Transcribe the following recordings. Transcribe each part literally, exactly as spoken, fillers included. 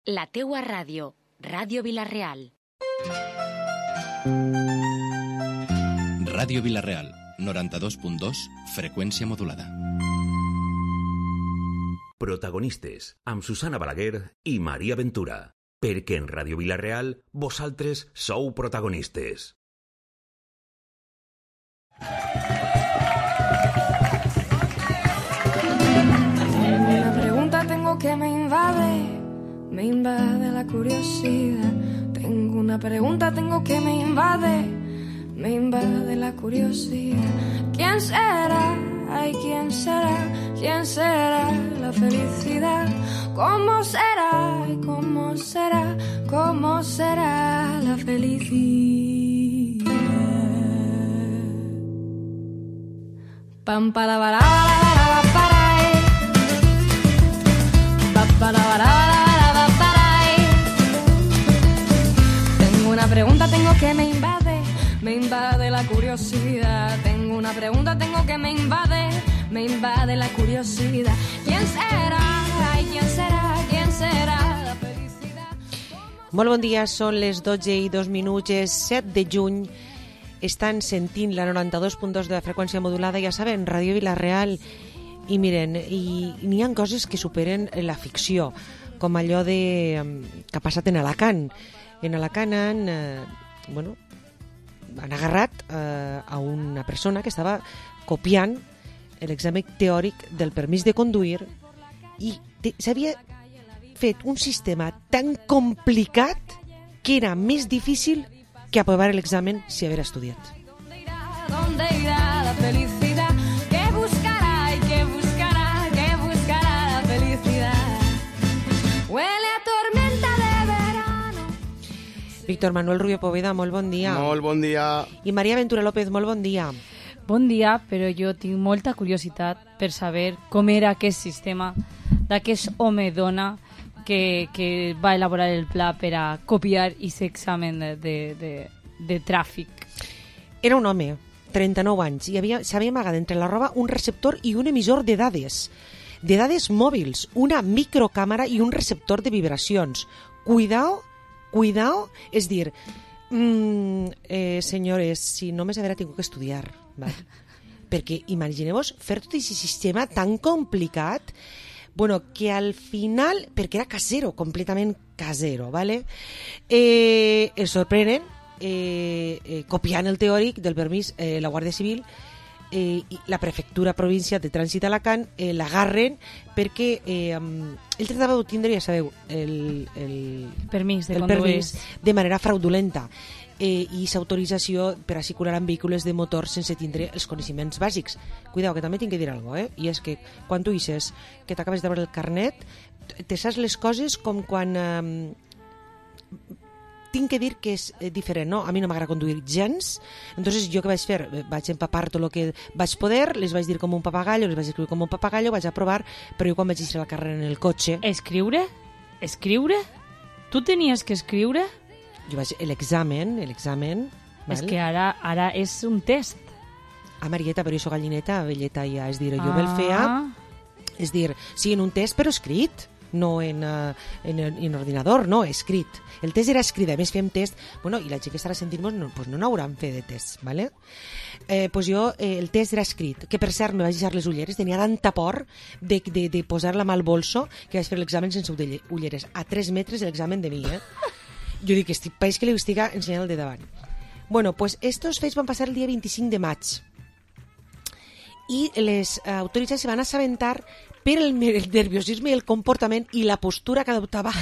La teua ràdio, Ràdio Vila-real. Ràdio Vila-real, noranta-dos punt dos, freqüència modulada. Protagonistes, amb Susana Balaguer i Maria Ventura. Perquè en Ràdio Vila-real, vosaltres sou protagonistes. Una pregunta tengo que me invade, me invade la curiosidad. Tengo una pregunta tengo que me invade, me invade la curiosidad. ¿Quién será? Ay, ¿quién será? ¿Quién será la felicidad? ¿Cómo será? Ay, ¿cómo será? ¿Cómo será la felicidad? Pam para para para para para para para. Tengo una pregunta tengo que me invade, me invade la curiosidad. Tengo una pregunta tengo que me invade, me invade la curiosidad. ¿Quién será? Ay, ¿quién será? ¿Quién será la felicidad? Molt bon dia, són les dotze i dos minuts, és set de juny. Estan sentint la noranta-dos punt dos de la freqüència modulada, ja saben, Ràdio Vila-real. I miren, i n'hi ha coses que superen la ficció, com allò de, que ha passat en Alacant. En Alacant han, eh, bueno, han agarrat eh, a una persona que estava copiant l'examen teòric del permís de conduir i s'havia fet un sistema tan complicat que era més difícil que aprovar l'examen si haver estudiat. ¿Dónde irá? ¿Dónde irá la felicidad? ¿Qué buscará y qué buscará? ¿Qué buscará la felicidad? Huele a tormenta de verano. Víctor Manuel Rubio Poveda, molt bon dia. Molt bon dia. I Maria Ventura López, molt bon dia. Bon dia, però jo tinc molta curiositat per saber com era aquest sistema d'aquest home-dona que, que va elaborar el pla per a copiar aquest examen de, de, de, de tràfic. Era un home, trenta-nou anys, i havia, s'havia amagat entre la roba un receptor i un emissor de dades, de dades mòbils, una microcàmera i un receptor de vibracions. Cuidao, cuidao, és dir, mm, eh, senyores, si només haver tingut que estudiar, val? Perquè imagineu-vos fer tot aquest sistema tan complicat, bueno, que al final, perquè era casero, completament casero, ¿vale? Eh, es sorprenen eh, eh, copiant el teòric del permís eh, la Guàrdia Civil eh, i la Prefectura Provincial de Trànsit d'Alacant eh, l'agarren perquè eh, ell tratava d'obtindre, ja sabeu, el, el permís de el conduir permís de manera fraudulenta. Eh, i s'autorització per a circular amb vehicles de motor sense tindre els coneixements bàsics. Cuidao, que també tinc que dir alguna cosa, eh? I és que quan tu dices que t'acabes de veure el carnet, te saps les coses com quan... Eh, tinc que dir que és diferent, no? A mi no m'agrada conduir gens, entonces jo què vaig fer? Vaig empapar tot el que vaig poder, les vaig dir com un papagallo, les vaig escriure com un papagallo, vaig aprovar, però jo quan vaig deixar la carrera en el cotxe... Escriure? Escriure? Tu tenies que escriure? Jo vaig... L'examen, l'examen... És que ara, ara és un test. Ah, Marieta, però jo soc gallineta, velleta ja, és dir, jo Ah. me'l feia... És dir, sí, en un test, però escrit, no en, uh, en, en ordinador, no, escrit. El test era escrit, a més fèiem test, bueno, i la gent que estarà sentint-nos no, pues no n'hauran fet de test, ¿vale? Eh, pues jo, eh, el test era escrit, que per cert me vaig deixar les ulleres, tenia tanta por de, de, de posar-la mal bolso que vaig fer l'examen sense ulleres, a tres metres l'examen de mi, eh? Jo dic, estic, pareix que li estic ensenyant el de davant. Bueno, pues estos fets van passar el dia vint-i-cinc de maig i les uh, autoritats se van assabentar per el, el nerviosisme i el comportament i la postura que adoptava.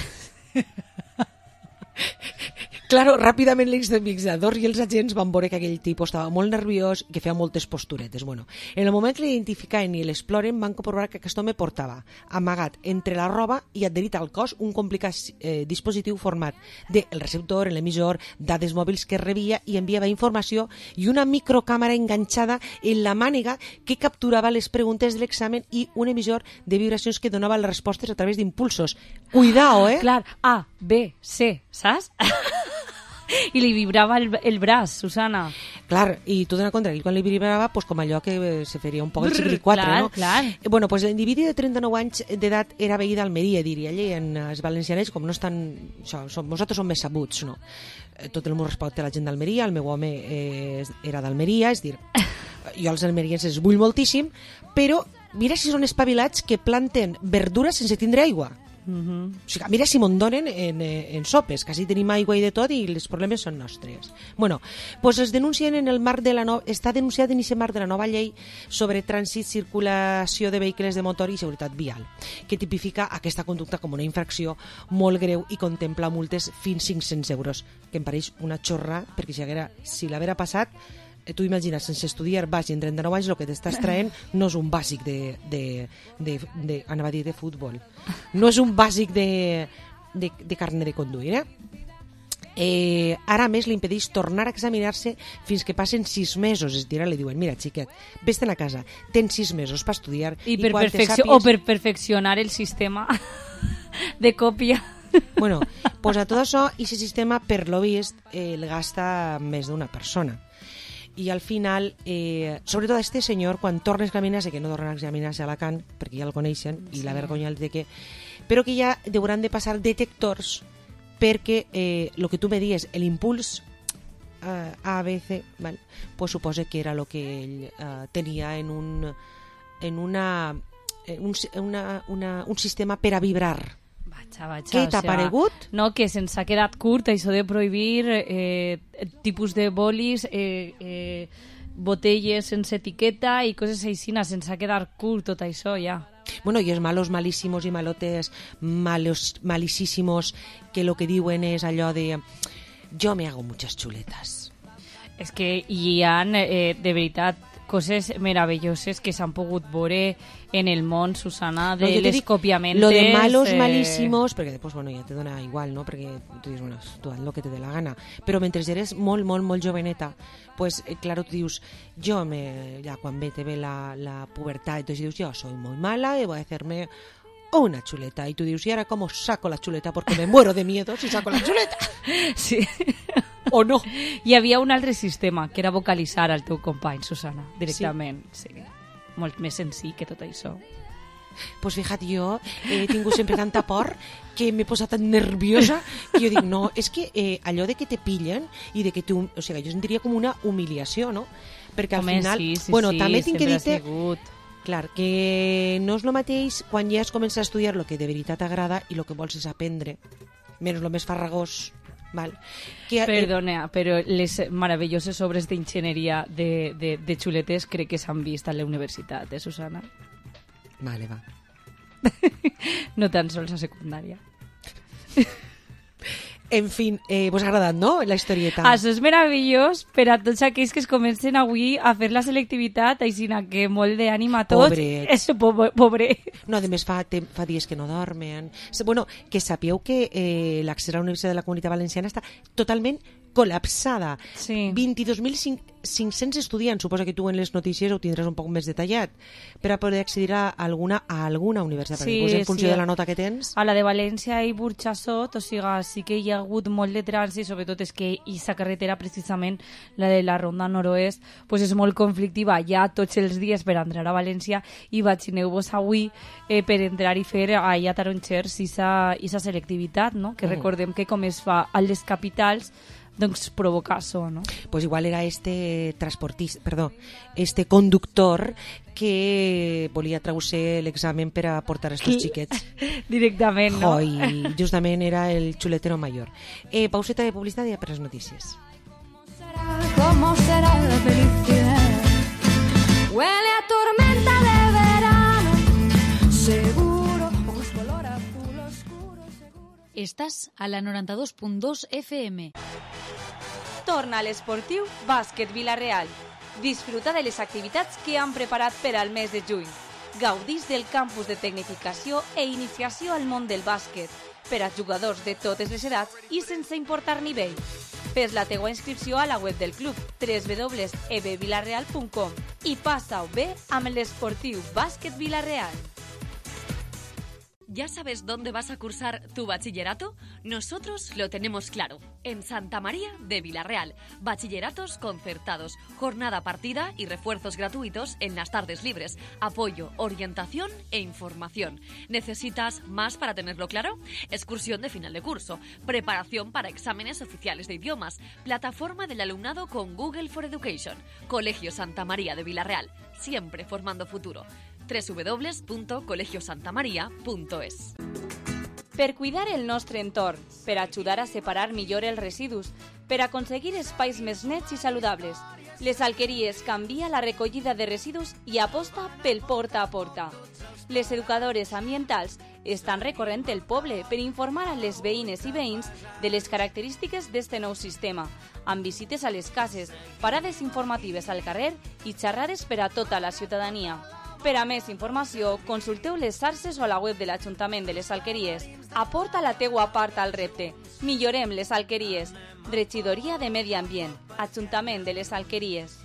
Claro, ràpidament l'examinador i els agents van veure que aquell tipus estava molt nerviós i que feia moltes posturetes. Bueno, en el moment que l'identificaven i l'exploren van comprovar que aquest home portava amagat entre la roba i adherit al cos un complicat eh, dispositiu format del receptor, l'emissor, dades mòbils que rebia i enviava informació i una microcàmera enganxada en la mànega que capturava les preguntes de l'examen i un emissor de vibracions que donava les respostes a través d'impulsos. Cuidao, eh? Clar, A, B, C, saps? I li vibrava el, el braç, Susana. Clar, i tu dona compte que quan li vibrava, pues, com allò que eh, se faria un poc el cinquanta-quatre, clar, no? clar. Eh, bueno, pues l'individu de trenta-nou anys d'edat era veí d'Almeria, diria ell, en els valencianets, com no estan... Això, som, nosaltres som més sabuts, no? Eh, tot el meu respecte a la gent d'Almeria, el meu home eh, era d'Almeria, és dir, jo els almerians els vull moltíssim, però mira si són espavilats que planten verdures sense tindre aigua. Uh-huh. O sigui, mira si me'n donen en, en sopes, quasi tenim aigua i de tot i els problemes són nostres. Bueno, pues es denuncien en el marc de la no... està denunciat en aquest marc de la nova llei sobre trànsit, circulació de vehicles de motor i seguretat vial, que tipifica aquesta conducta com una infracció molt greu i contempla multes fins cinc-cents euros, que em pareix una xorra, perquè si, haguera, si l'haguera passat, tu imagines, sense estudiar bàsic en trenta-nou anys, el que t'estàs traient no és un bàsic de, de, de, de, anava a dir de futbol, no és un bàsic de, de, de carne de conduir, eh? Eh, ara més li impedeix tornar a examinar-se fins que passen sis mesos, és a dir, li diuen, mira xiquet, vés-te'n a casa, tens sis mesos per estudiar I, i per quan te perfecció, sàpies... o per perfeccionar el sistema de còpia. Bueno, pues a tot això, i aquest sistema, per lo vist, eh, el gasta més d'una persona. I al final, eh, sobretot a este senyor, quan torna a examinar-se, que no torna a examinar-se a Alacant, perquè ja el coneixen, sí. I la vergonya el de que... Però que ja hauran de passar detectors perquè eh, el que tu me dies, l'impuls eh, A, B, C, val? Pues suposa que era el que ell eh, tenia en un, en una, en un, una, una, un sistema per a vibrar. Vaja, vaja, Què t'ha o sea, paregut? No, que se'ns ha quedat curt això de prohibir eh, tipus de bolis, eh, eh, botelles sense etiqueta i coses així, se'ns ha quedat curt tot això ja. Bueno, y es malos malísimos y malotes malos malísimos que lo que diuen és allò de yo me hago muchas chuletas. És que hi ha, eh, de veritat, coses meravelloses que s'han pogut veure en el món, Susana, de no, l'escopiaments. Lo de malos eh... malísimos, perquè després, bueno, ja te dona igual, no? Perquè tu dius, bueno, tu haz lo que te dé la gana. Però mentre eres molt, molt, molt joveneta, pues, eh, claro, tu dius, jo, me, ja quan ve, te ve la, la pubertad, entonces dius, yo soy muy mala y voy a hacerme una chuleta. Y tú dius, ¿y ahora cómo saco la chuleta? Porque me muero de miedo si saco la chuleta. Sí. O no. Hi havia un altre sistema, que era vocalitzar al teu company, Susana, directament. Sí. Sí. Molt més senzill que tot això. Pues fíjate, jo he tingut sempre tanta por que m'he posat tan nerviosa que jo dic, no, és que eh, allò de que te pillen i de que tu, o sigui, jo sentiria com una humiliació, no? Perquè al Home, final, sí, sí, bueno, sí, també tinc que dir-te, sigut. clar, que no és el mateix quan ja has començat a estudiar el que de veritat t'agrada i el que vols és aprendre, menys el més farragós. Val. Que, Perdona, però les meravelloses obres d'enginyeria de, de, de xuletes crec que s'han vist a la universitat, eh, Susana? Vale, va. No tan sols a secundària. En fin, eh, vos ha agradat, no?, la historieta. Això és meravellós per a tots aquells que es comencen avui a fer la selectivitat, així que molt d'ànim a tots. Pobre. Eso, pobre. pobre. No, a més fa, te, fa dies que no dormen. Bueno, que sapigueu que eh, l'accés a la Universitat de la Comunitat Valenciana està totalment col·lapsada. Sí. vint-i-dos mil cinc-cents estudiants, suposa que tu en les notícies ho tindràs un poc més detallat, per a poder accedir a alguna, a alguna universitat, Sí, perquè pues, en funció sí. de la nota que tens... A la de València i Burxassot, o sigui, sí que hi ha hagut molt de trànsit, sobretot és que aquesta carretera, precisament, la de la Ronda Noroest, pues és molt conflictiva ja tots els dies per entrar a València i vagineu-vos avui eh, per entrar i fer allà a Taronxers aquesta selectivitat, no? Que Mm. recordem que com es fa a les capitals, doncs provoca això, no? Pues igual era este transportista, perdó, este conductor que volia traure l'examen per a portar estos xiquets. Directament, no? Jo, i justament era el xuletero mayor. Eh, pauseta de publicitat i per les notícies. ¿Cómo será la felicidad? Huele a tormenta de verano, seguro, ojos color azul oscuro, seguro. Estàs a la noranta-dos punt dos F M. Torna a l'esportiu Bàsquet Vila-real. Disfruta de les activitats que han preparat per al mes de juny. Gaudís del campus de tecnificació e iniciació al món del bàsquet per a jugadors de totes les edats i sense importar nivell. Fes la teua inscripció a la web del club w w w punt e b vilareal punt com i passa-ho bé amb l'esportiu Bàsquet Vila-real. ¿Ya sabes dónde vas a cursar tu bachillerato? Nosotros lo tenemos claro. En Santa María de Vilarreal. Bachilleratos concertados, jornada partida y refuerzos gratuitos en las tardes libres. Apoyo, orientación e información. ¿Necesitas más para tenerlo claro? Excursión de final de curso. Preparación para exámenes oficiales de idiomas. Plataforma del alumnado con Google for Education. Colegio Santa María de Vilarreal. Siempre formando futuro. doble u doble u doble u punto colegio santa maria punto es. Per cuidar el nostre entorn, per ajudar a separar millor els residus, per aconseguir espais més nets i saludables, Les Alqueries canvia la recollida de residus i aposta pel porta a porta. Les educadores ambientals estan recorrent el poble per informar a les veïnes i veïns de les característiques d'este nou sistema, amb visites a les cases, parades informatives al carrer i xerrades per a tota la ciutadania. Per a més informació, consulteu les xarxes o la web de l'Ajuntament de les Alqueries. Aporta la teua part al repte. Millorem les Alqueries. Regidoria de Medi Ambient. Ajuntament de les Alqueries.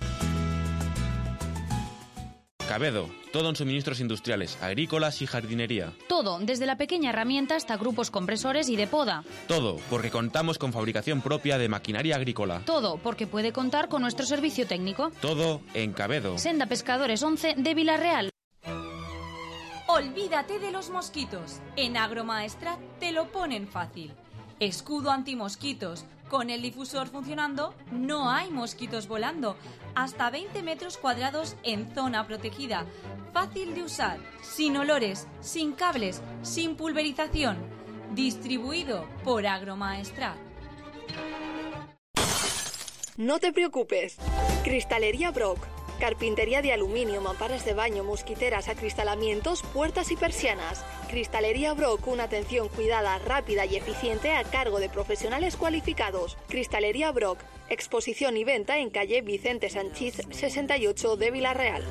Cabedo, todo en suministros industriales, agrícolas y jardinería. Todo, desde la pequeña herramienta hasta grupos compresores y de poda. Todo, porque contamos con fabricación propia de maquinaria agrícola. Todo, porque puede contar con nuestro servicio técnico. Todo en Cabedo. Senda Pescadores once de Vilarreal. Olvídate de los mosquitos. En Agromaestrat te lo ponen fácil. Escudo antimosquitos. Con el difusor funcionando, no hay mosquitos volando. Hasta veinte metros cuadrados en zona protegida. Fácil de usar, sin olores, sin cables, sin pulverización. Distribuido por Agromaestrat. No te preocupes. Cristalería Brock. Carpintería de aluminio, mamparas de baño, mosquiteras, acristalamientos, puertas y persianas. Cristalería Brock, una atención cuidada, rápida y eficiente a cargo de profesionales cualificados. Cristalería Brock, exposición y venta en calle Vicente Sanchís sesenta y ocho de Vilarreal.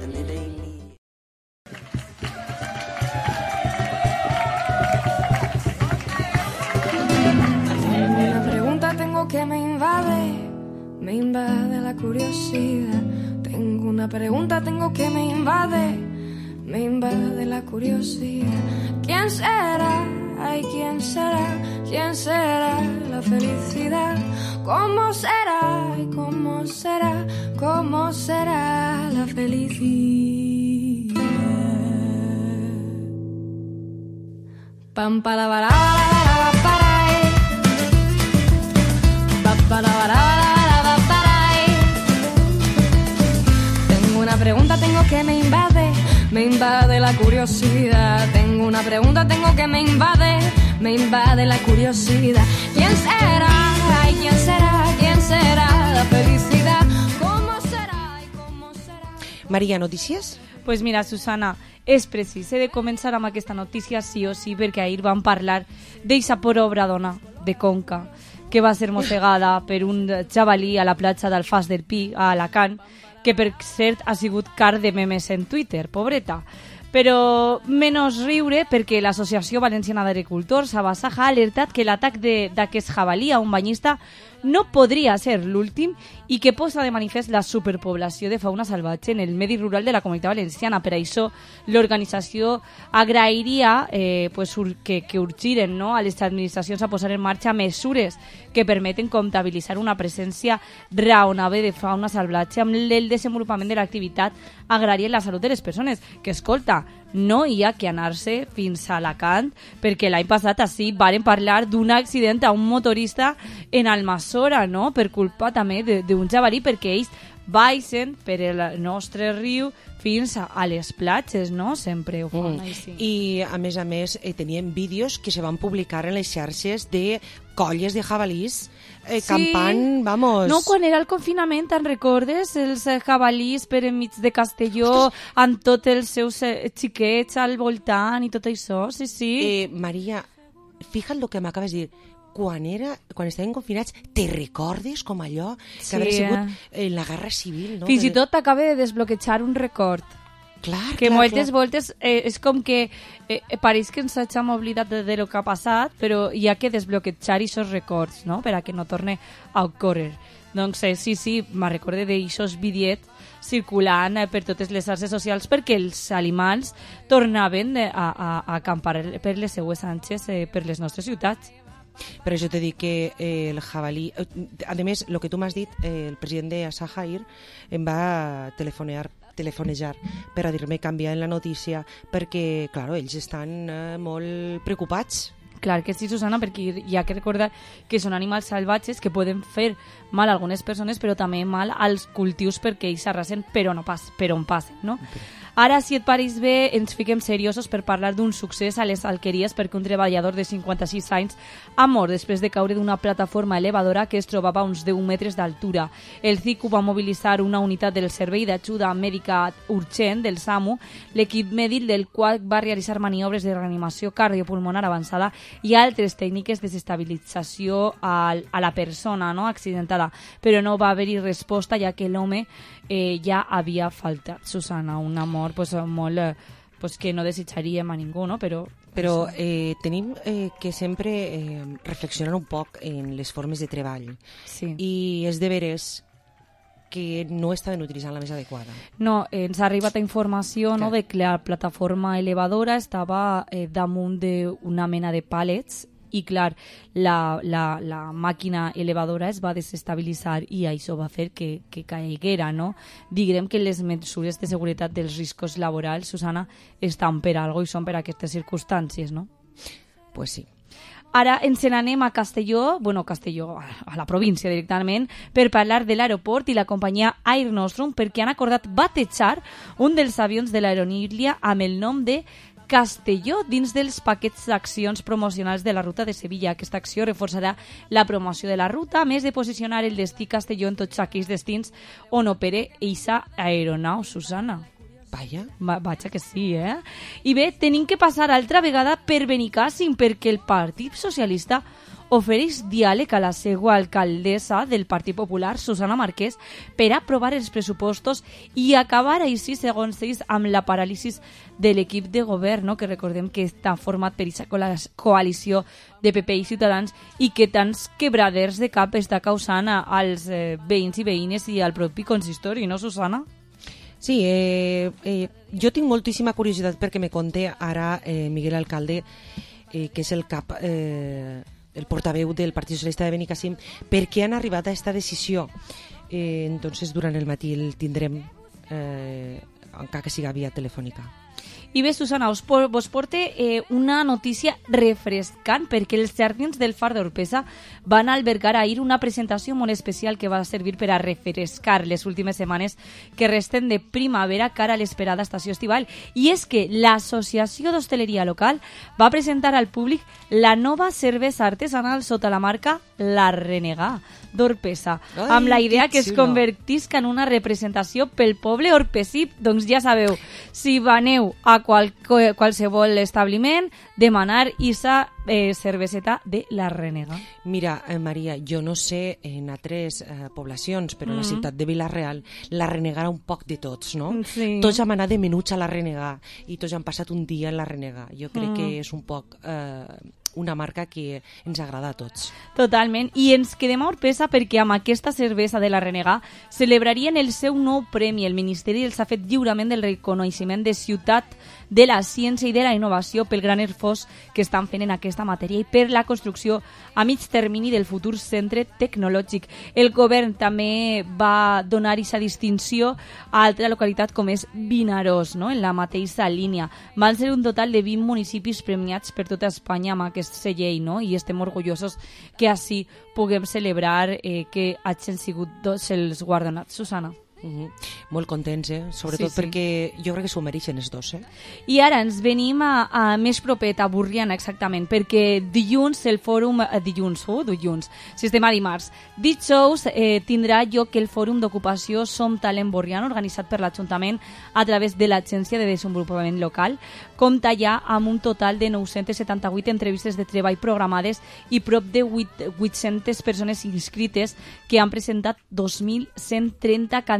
Una pregunta tengo que me invade, me invade la curiosidad. Tengo una pregunta, tengo que me invade, me invade la curiosidad. ¿Quién será? Ay, ¿quién será? ¿Quién será la felicidad? ¿Cómo será? Ay, ¿cómo será? ¿Cómo será la felicidad? Pam para para para para para para. Una pregunta tengo que me invade, me invade la curiosidad. Tengo una pregunta tengo que me invade, me invade la curiosidad. ¿Quién será? Ay, ¿quién será? ¿Quién será la felicidad? ¿Cómo será? ¿Y cómo será? Maria, notícies? Pues mira, Susana, és precís. He de començar amb aquesta notícia sí o sí, perquè ahir vam parlar d'eixa pobra dona de Conca que va ser mossegada per un jabalí a la platja d'Alfàs del Pi, a Alacant, que per cert ha sigut car de memes en Twitter, pobreta. Però menys riure perquè l'Associació Valenciana d'Agricultors, Abasaja, ha alertat que l'atac d'aquest jabalí a un banyista no podria ser l'últim i que posa de manifest la superpoblació de fauna salvatge en el medi rural de la Comunitat Valenciana. Per això, l'organització agrairia eh, pues, que, que urgiren, no, a les administracions a posar en marxa mesures que permeten comptabilitzar una presència raonable de fauna salvatge amb el desenvolupament de l'activitat agrària i la salut de les persones. Que, escolta, no hi ha que anar-se fins a Alacant, perquè l'any passat així varen parlar d'un accident a un motorista en Almassora, no? Per culpa també d'un jabalí, perquè ells baixen per el nostre riu fins a les platges, no? Sempre ho fan mm. així. I, a més a més, eh, tenien vídeos que se van publicar en les xarxes de colles de jabalís eh, sí. campant, vamos... No, quan era el confinament, te'n recordes? Els eh, jabalís per enmig de Castelló, Ostres. Amb tots els seus eh, xiquets al voltant i tot això, sí, sí. Eh, Maria, fija't el que m'acabes de dir. Quan, era, quan estaven confinats, te recordes com allò que sí, havia sigut en la Guerra Civil? No? Fins i tot t'acaba de desbloquejar un record. Clar, que clar, moltes clar. voltes eh, és com que eh, pareix que ens hàgim oblidat de, de lo que ha passat, però hi ha que desbloquejar aquests records, no?, per a que no torne a ocórrer. Doncs eh, sí, sí, me recorde d'aixòs vídeos circulant eh, per totes les xarxes socials perquè els animals tornaven eh, a, a, a acampar per les seues anxes eh, per les nostres ciutats. Per això te dic que eh, el jabalí... Eh, a més, el que tu m'has dit, eh, el president de Asahair em va telefonear telefonejar per a dir-me canviar en la notícia perquè, clar, ells estan eh, molt preocupats. Clar que sí, Susana, perquè hi ha que recordar que són animals salvatges que poden fer mal a algunes persones, però també mal als cultius perquè ells arrasen per on, pas, per on passen, no? Ara, si et pareix bé, ens fiquem seriosos per parlar d'un succés a les alqueries perquè un treballador de cinquanta-sis anys ha mort després de caure d'una plataforma elevadora que es trobava a uns deu metres d'altura. El C I C U va mobilitzar una unitat del Servei d'Ajuda Mèdica Urgent del SAMU, l'equip mèdic del qual va realitzar maniobres de reanimació cardiopulmonar avançada i altres tècniques de desestabilització a, a la persona, no?, accidentada, però no va haver-hi resposta ja que l'home eh, ja havia faltat. Susana, un amor pues, molt eh, pues, que no desitjaríem a ningú, no? Però, Però eh, tenim eh, que sempre eh, reflexionar un poc en les formes de treball. Sí. I és de veres que no estaven utilitzant la més adequada. No, eh, ens ha arribat a informació no, de que la plataforma elevadora estava eh, damunt d'una mena de pallets i, clar, la, la, la màquina elevadora es va desestabilitzar i això va fer que, que caiguera, no? Diguem que les mesures de seguretat dels riscos laborals, Susana, estan per algo i són per aquestes circumstàncies, no? Pues sí. Ara ens n'anem a Castelló, bueno, Castelló, a la província directament, per parlar de l'aeroport i la companyia Air Nostrum perquè han acordat batejar un dels avions de l'aeronília amb el nom de Castelló dins dels paquets d'accions promocionals de la ruta de Sevilla. Aquesta acció reforçarà la promoció de la ruta, a més de posicionar el destí Castelló en tots aquells destins on opere eixa aeronau, Susana. Vaja. Va, vaja que sí, eh? I bé, tenim que passar altra vegada per Benicàssim perquè el Partit Socialista ofereix diàleg a la seva alcaldessa del Partit Popular, Susana Marquès, per aprovar els pressupostos i acabar així, segons ells, amb la paràlisi de l'equip de govern, no? Que recordem que està format per aquesta coalició de P P i Ciutadans i que tants quebraders de cap està causant als eh, veïns i veïnes i al propi consistori, no, Susana? Sí, eh, eh, jo tinc moltíssima curiositat perquè me conté ara eh, Miguel Alcalde, eh, que és el cap... Eh, el portaveu del Partit Socialista de Benicàssim, per què han arribat a aquesta decisió. Eh, entonces, durant el matí el tindrem, eh, encara que siga via telefònica. I bé, Susana, us, por, vos porte eh, una notícia refrescant perquè els jardins del Far d'Orpesa van albergar ahir una presentació molt especial que va servir per a refrescar les últimes setmanes que resten de primavera cara a l'esperada estació estival. I és que l'Associació d'Hostaleria Local va presentar al públic la nova cervesa artesanal sota la marca La Renegà d'Orpesa, amb la idea que es convertisca en una representació pel poble orpesí. Doncs ja sabeu, si veneu a qual, qualsevol establiment, demanar isa eh, cerveseta de La Renegà. Mira, eh, Maria, jo no sé en altres eh, poblacions, però mm-hmm. a la ciutat de Vila-real La Renegà era un poc de tots, no? Sí. Tots hem anat de menuts a La Renegà i tots han passat un dia en La Renegà. Jo crec mm. que és un poc... Eh, una marca que ens agrada a tots. Totalment, i ens quedem a Orpesa perquè amb aquesta cervesa de La Renegà celebrarien el seu nou premi. El Ministeri els ha fet lliurament del reconeixement de ciutat de la ciència i de la innovació pel gran esforç que estan fent en aquesta matèria i per la construcció a mig termini del futur centre tecnològic. El govern també va donar aquesta distinció a altra localitat com és Vinaròs, no? En la mateixa línia. Van ser un total de vint municipis premiats per tota Espanya amb aquest llei, no? I estem orgullosos que així puguem celebrar eh, que hagin sigut dos els guardonats, Susana. Uh-huh. Molt contents, eh? Sobretot sí, sí. perquè jo crec que s'ho mereixen els dos, eh? I ara ens venim a, a més propet, a Borriana, exactament, perquè dilluns el fòrum... Eh, dilluns, oh, dilluns, si estem a dimarts. Dijous eh, tindrà lloc el fòrum d'ocupació Som Talent Borriana, organitzat per l'Ajuntament a través de l'Agència de Desenvolupament Local. Compta ja amb un total de nou-cents setanta-vuit entrevistes de treball programades i prop de vuit-centes persones inscrites que han presentat dos mil cent trenta candidats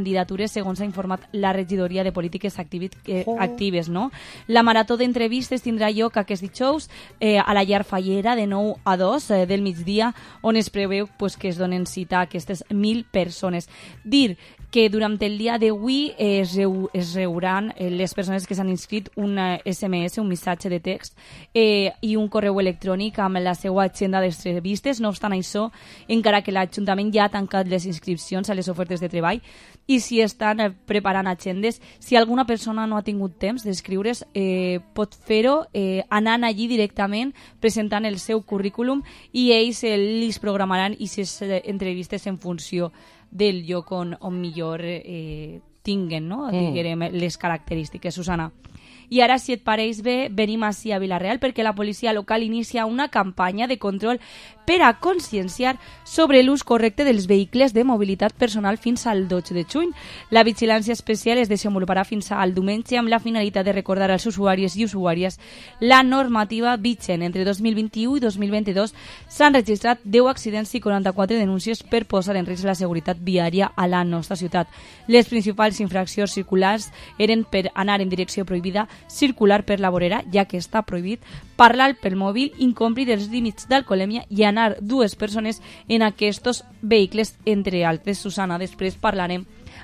candidatures, segons ha informat la regidoria de Polítiques Activi eh, oh. Actives. No? La marató d'entrevistes tindrà lloc aquest dijous eh, a la llar Fallera de nou a dos eh, del migdia, on es preveu pues, que es donen cita a aquestes mil persones. Dir que durant el dia d'avui eh, es, reu, es reuran eh, les persones que s'han inscrit un S M S, un missatge de text eh, i un correu electrònic amb la seva agenda d'entrevistes. No obstant això, encara que l'Ajuntament ja ha tancat les inscripcions a les ofertes de treball i si estan eh, preparant agendes, si alguna persona no ha tingut temps d'escriure's, eh, pot fer-ho eh, anant allí directament, presentant el seu currículum i ells eh, li programaran i ses eh, entrevistes en funció del lloc on, on millor eh, tinguen, no? Mm. Diguem, les característiques, Susana. I ara, si et pareix bé, venim ací a Vila-real perquè la policia local inicia una campanya de control per a conscienciar sobre l'ús correcte dels vehicles de mobilitat personal fins al dotze de juny. La vigilància especial es desenvoluparà fins al diumenge amb la finalitat de recordar als usuaris i usuàries la normativa vigent. Entre dos mil vint-i-u i dos mil vint-i-dos s'han registrat deu accidents i quaranta-quatre denúncies per posar en risc la seguretat viària a la nostra ciutat. Les principals infraccions circulars eren per anar en direcció prohibida, circular per la vorera, ja que està prohibit, parlar pel mòbil, incomplir els límits d'alcoholèmia i anar dues persones en aquests vehicles, entre altres. Susana, després parlarem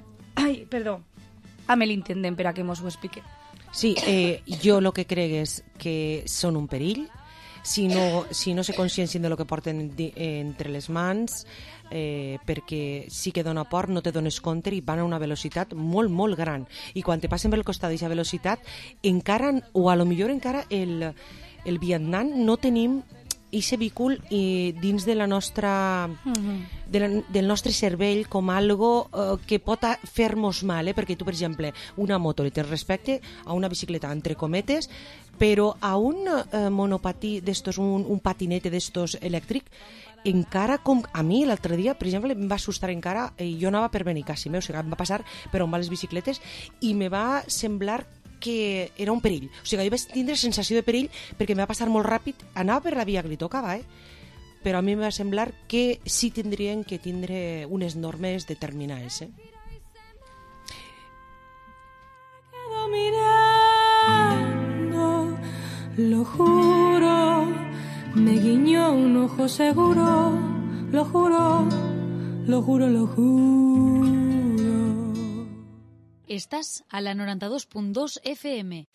ai, perdó, amb l'intendent per a que mos ho explique. Sí, eh, jo el que crec és que són un perill. Si no, si no se consciencien de lo que porten di, eh, entre les mans, eh, perquè sí que dona por, no te dones compte i van a una velocitat molt, molt gran. I quan te passen per el costat d'aquesta velocitat, encara, o a lo millor encara el, el vianant no tenim aquest vehícul eh, dins de la nostra, mm-hmm. de la, del nostre cervell com algo eh, que pot fer-nos mal, eh? Perquè tu, per exemple, una moto li tens respecte a una bicicleta, entre cometes, però a un eh, monopatí d'estos, un, un patinete d'estos elèctric, encara com a mi l'altre dia, per exemple, em va assustar encara, i jo anava per Benicàssim, o sigui, em va passar per on van les bicicletes i me va semblar que era un perill. O sigui, jo vaig tindre sensació de perill perquè em va passar molt ràpid, anava per la via que li tocava, eh? Però a mi em va semblar que sí tindrien que tindre unes normes determinades, eh? Quedo mirando, lo juro, me guiñó un ojo seguro, lo juro, lo juro, lo juro. Estàs a la noranta-dos punt dos F M.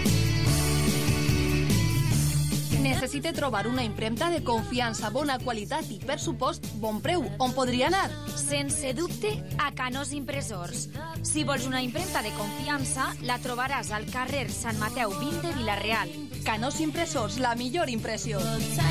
Necessita trobar una impremta de confiança, bona qualitat i, per supost, bon preu. On podria anar? Sense dubte, a Canós Impressors. Si vols una impremta de confiança, la trobaràs al carrer Sant Mateu vint de Vila-real. Canós Impressors, la millor impressió.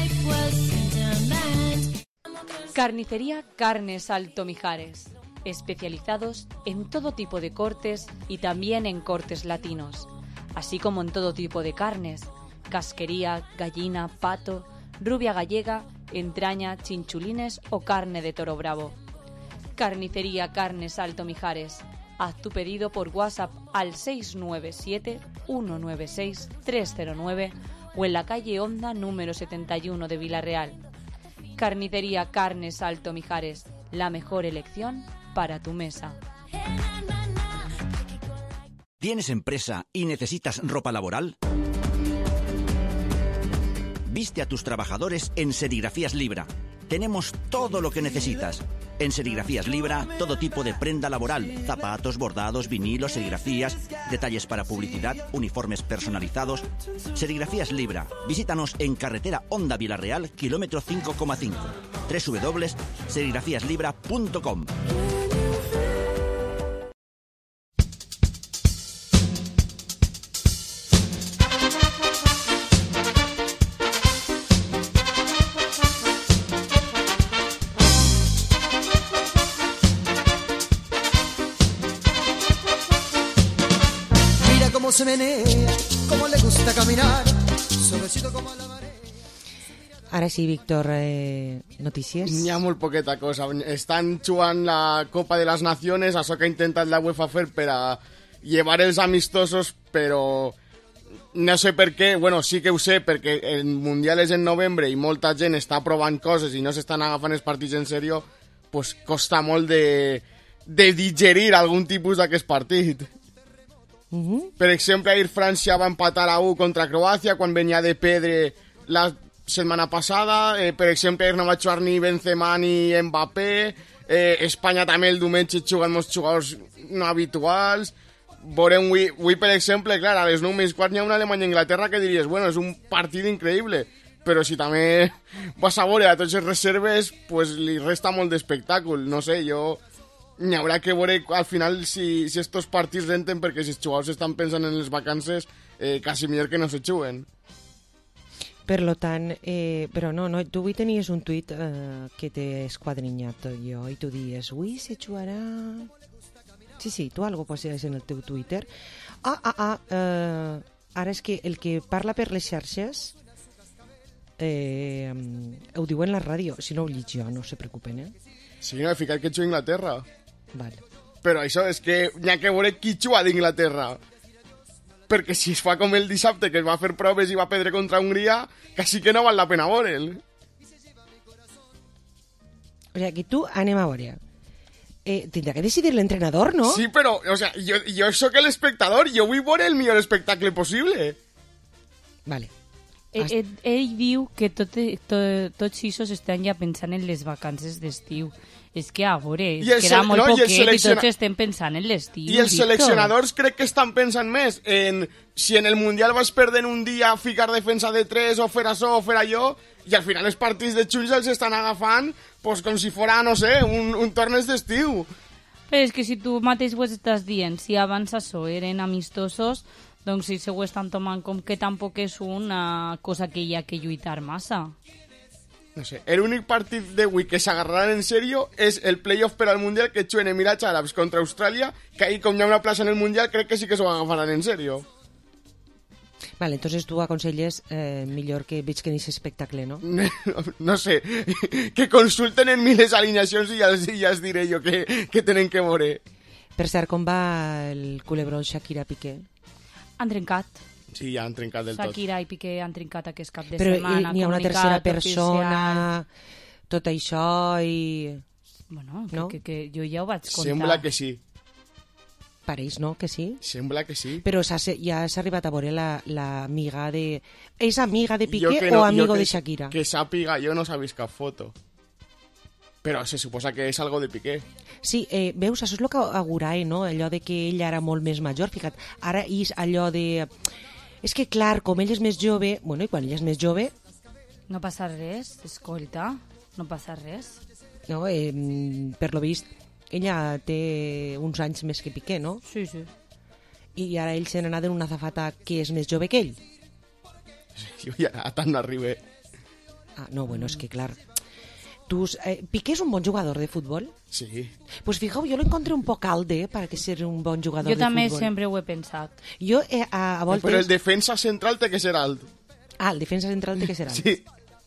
Carnicería Carnes Alto Mijares. Especializados en todo tipo de cortes y también en cortes latinos, así como en todo tipo de carnes, casquería, gallina, pato, rubia gallega, entraña, chinchulines o carne de toro bravo. Carnicería Carnes Alto Mijares. Haz tu pedido por WhatsApp al seis nueve siete, uno nueve seis, tres cero nueve o en la calle Honda número setenta y uno de Vila-real. Carnicería Carnes Alto Mijares, la mejor elección para tu mesa. ¿Tienes empresa y necesitas ropa laboral? Viste a tus trabajadores en Serigrafías Libra. Tenemos todo lo que necesitas. En Serigrafías Libra, todo tipo de prenda laboral, zapatos, bordados, vinilos, serigrafías, detalles para publicidad, uniformes personalizados. Serigrafías Libra. Visítanos en carretera Honda Vila-real, kilómetro cinco coma cinco. doble u doble u doble u punto serigrafías libra punto com. Cómo se menea, cómo le gusta caminar, suavecito como la marea. Ara sí, Víctor, eh, notícies? N'hi ha molt poqueta cosa. Estan jugant la Copa de les Naciones, això que ha intentat la UEFA fer per a llevar els amistosos, però no sé per què. Bueno, sí que ho sé, perquè el Mundial és en novembre i molta gent està provant coses i no s'estan agafant els partits en sèrio, pues costa molt de... de digerir algun tipus d'aquest partit. Uh -huh. Per exemple, ahir França va empatar a u contra Croàcia quan venia de perdre la setmana passada. Eh, per exemple, ahir no va jugar ni Benzema ni Mbappé. Eh, Espanya també el diumenge juguen molts jugadors no habituals. Veurem avui, avui, per exemple, clar, a les nou menys quart hi ha una Alemanya-Inglaterra que diries, bueno, és un partit increïble, però si també vas a veure a tots els reserves, pues li resta molt d'espectacle. No sé, jo... N'hi haurà que veure al final si, si estos partits renten, perquè si els jugadors estan pensant en les vacances, eh, quasi millor que no se juguen. Per lo tant, eh, però no, no, tu avui tenies un tuit eh, que t'he esquadrinyat jo i tu dies, avui se jugarà... Sí, sí, tu algo poses en el teu Twitter. Ah, ah, ah, eh, ara és que el que parla per les xarxes eh, ho diu en la ràdio, si no ho llig jo, no se preocupen, eh? Sí, no, he ficat que juga a Inglaterra. Vale. Però això és que n'hi ha que veure qui juga d'Inglaterra. Perquè si es fa com el dissabte, que es va fer proves i va perdre contra Hongria, quasi que no val la pena veure'l. O sigui, que tu anem a veure. Eh, tindrà que decidir l'entrenador, no? Sí, però, o sea, jo, jo sóc l'espectador, jo vull veure el millor espectacle possible. Vale. Ell, ell, ell diu que tot, tot, tots ixos estan ja pensant en les vacances d'estiu. És que a veure, queda molt no, poquet i, selecciona... i tots estem pensant en l'estiu. I els Víctor. Seleccionadors crec que estan pensant més en si en el Mundial vas perdre un dia ficar defensa de tres o fer això o fer allò, i al final els partits de juny els estan agafant pues, com si fora, no sé, un, un torneig d'estiu. Però és que si tu mateix ho estàs dient, si abans això eren amistosos, doncs si se ho estan tomant com que tampoc és una cosa que hi ha que lluitar massa. No sé, l'únic partit d'avui que s'agarraran en sèrio és el playoff per al Mundial que juguen Emirats Àrabs contra Austràlia, que ahí com hi ha una plaça en el Mundial crec que sí que s'ho agafaran en sèrio. Vale, entonces tu aconselles eh, millor que veig que n'hi espectacle, no? No, no sé, que consulten en mi les alineacions i ja, ja els diré jo que, que tenen que veure. Per cert, com va el culebrón Shakira-Piqué? Han trencat. Sí, ja han trencat del tot. Shakira i Piqué han trencat aquest cap de Però setmana. Però n'hi ha una tercera persona, oficial. Tot això i... Bueno, no? que, que, que jo ja ho vaig contar. Sembla que sí. Pareix, no? Que sí? Sembla que sí. Però ja s'ha arribat a veure l'amiga la, de... És amiga de Piqué no, o amigo que, de Shakira? Que sàpiga, jo no s'ha vist cap foto. Però se suposa que és algo de Piqué. Sí, eh, veus, això és el que augurae, no? Allò de que ell era molt més major. Fica't, ara és allò de... És que, clar, com ell és més jove... Bueno, i quan ell és més jove... No passa res, escolta. No passa res. No, eh, per lo vist... Ella té uns anys més que Piqué, no? Sí, sí. I ara ell se n'ha d'una azafata que és més jove que ell. Jo ja tant no arribé. Ah, no, bueno, és que clar... Tu, eh, Piqué és un bon jugador de futbol? Sí. Pues fijau, yo lo encontré un poco alde eh, para que ser un bon jugador jo de futbol. Jo també sempre ho he pensat. Jo, eh, a, a voltes... Però el defensa central té que ser alt. Ah, el defensa central té que ser alt. Sí.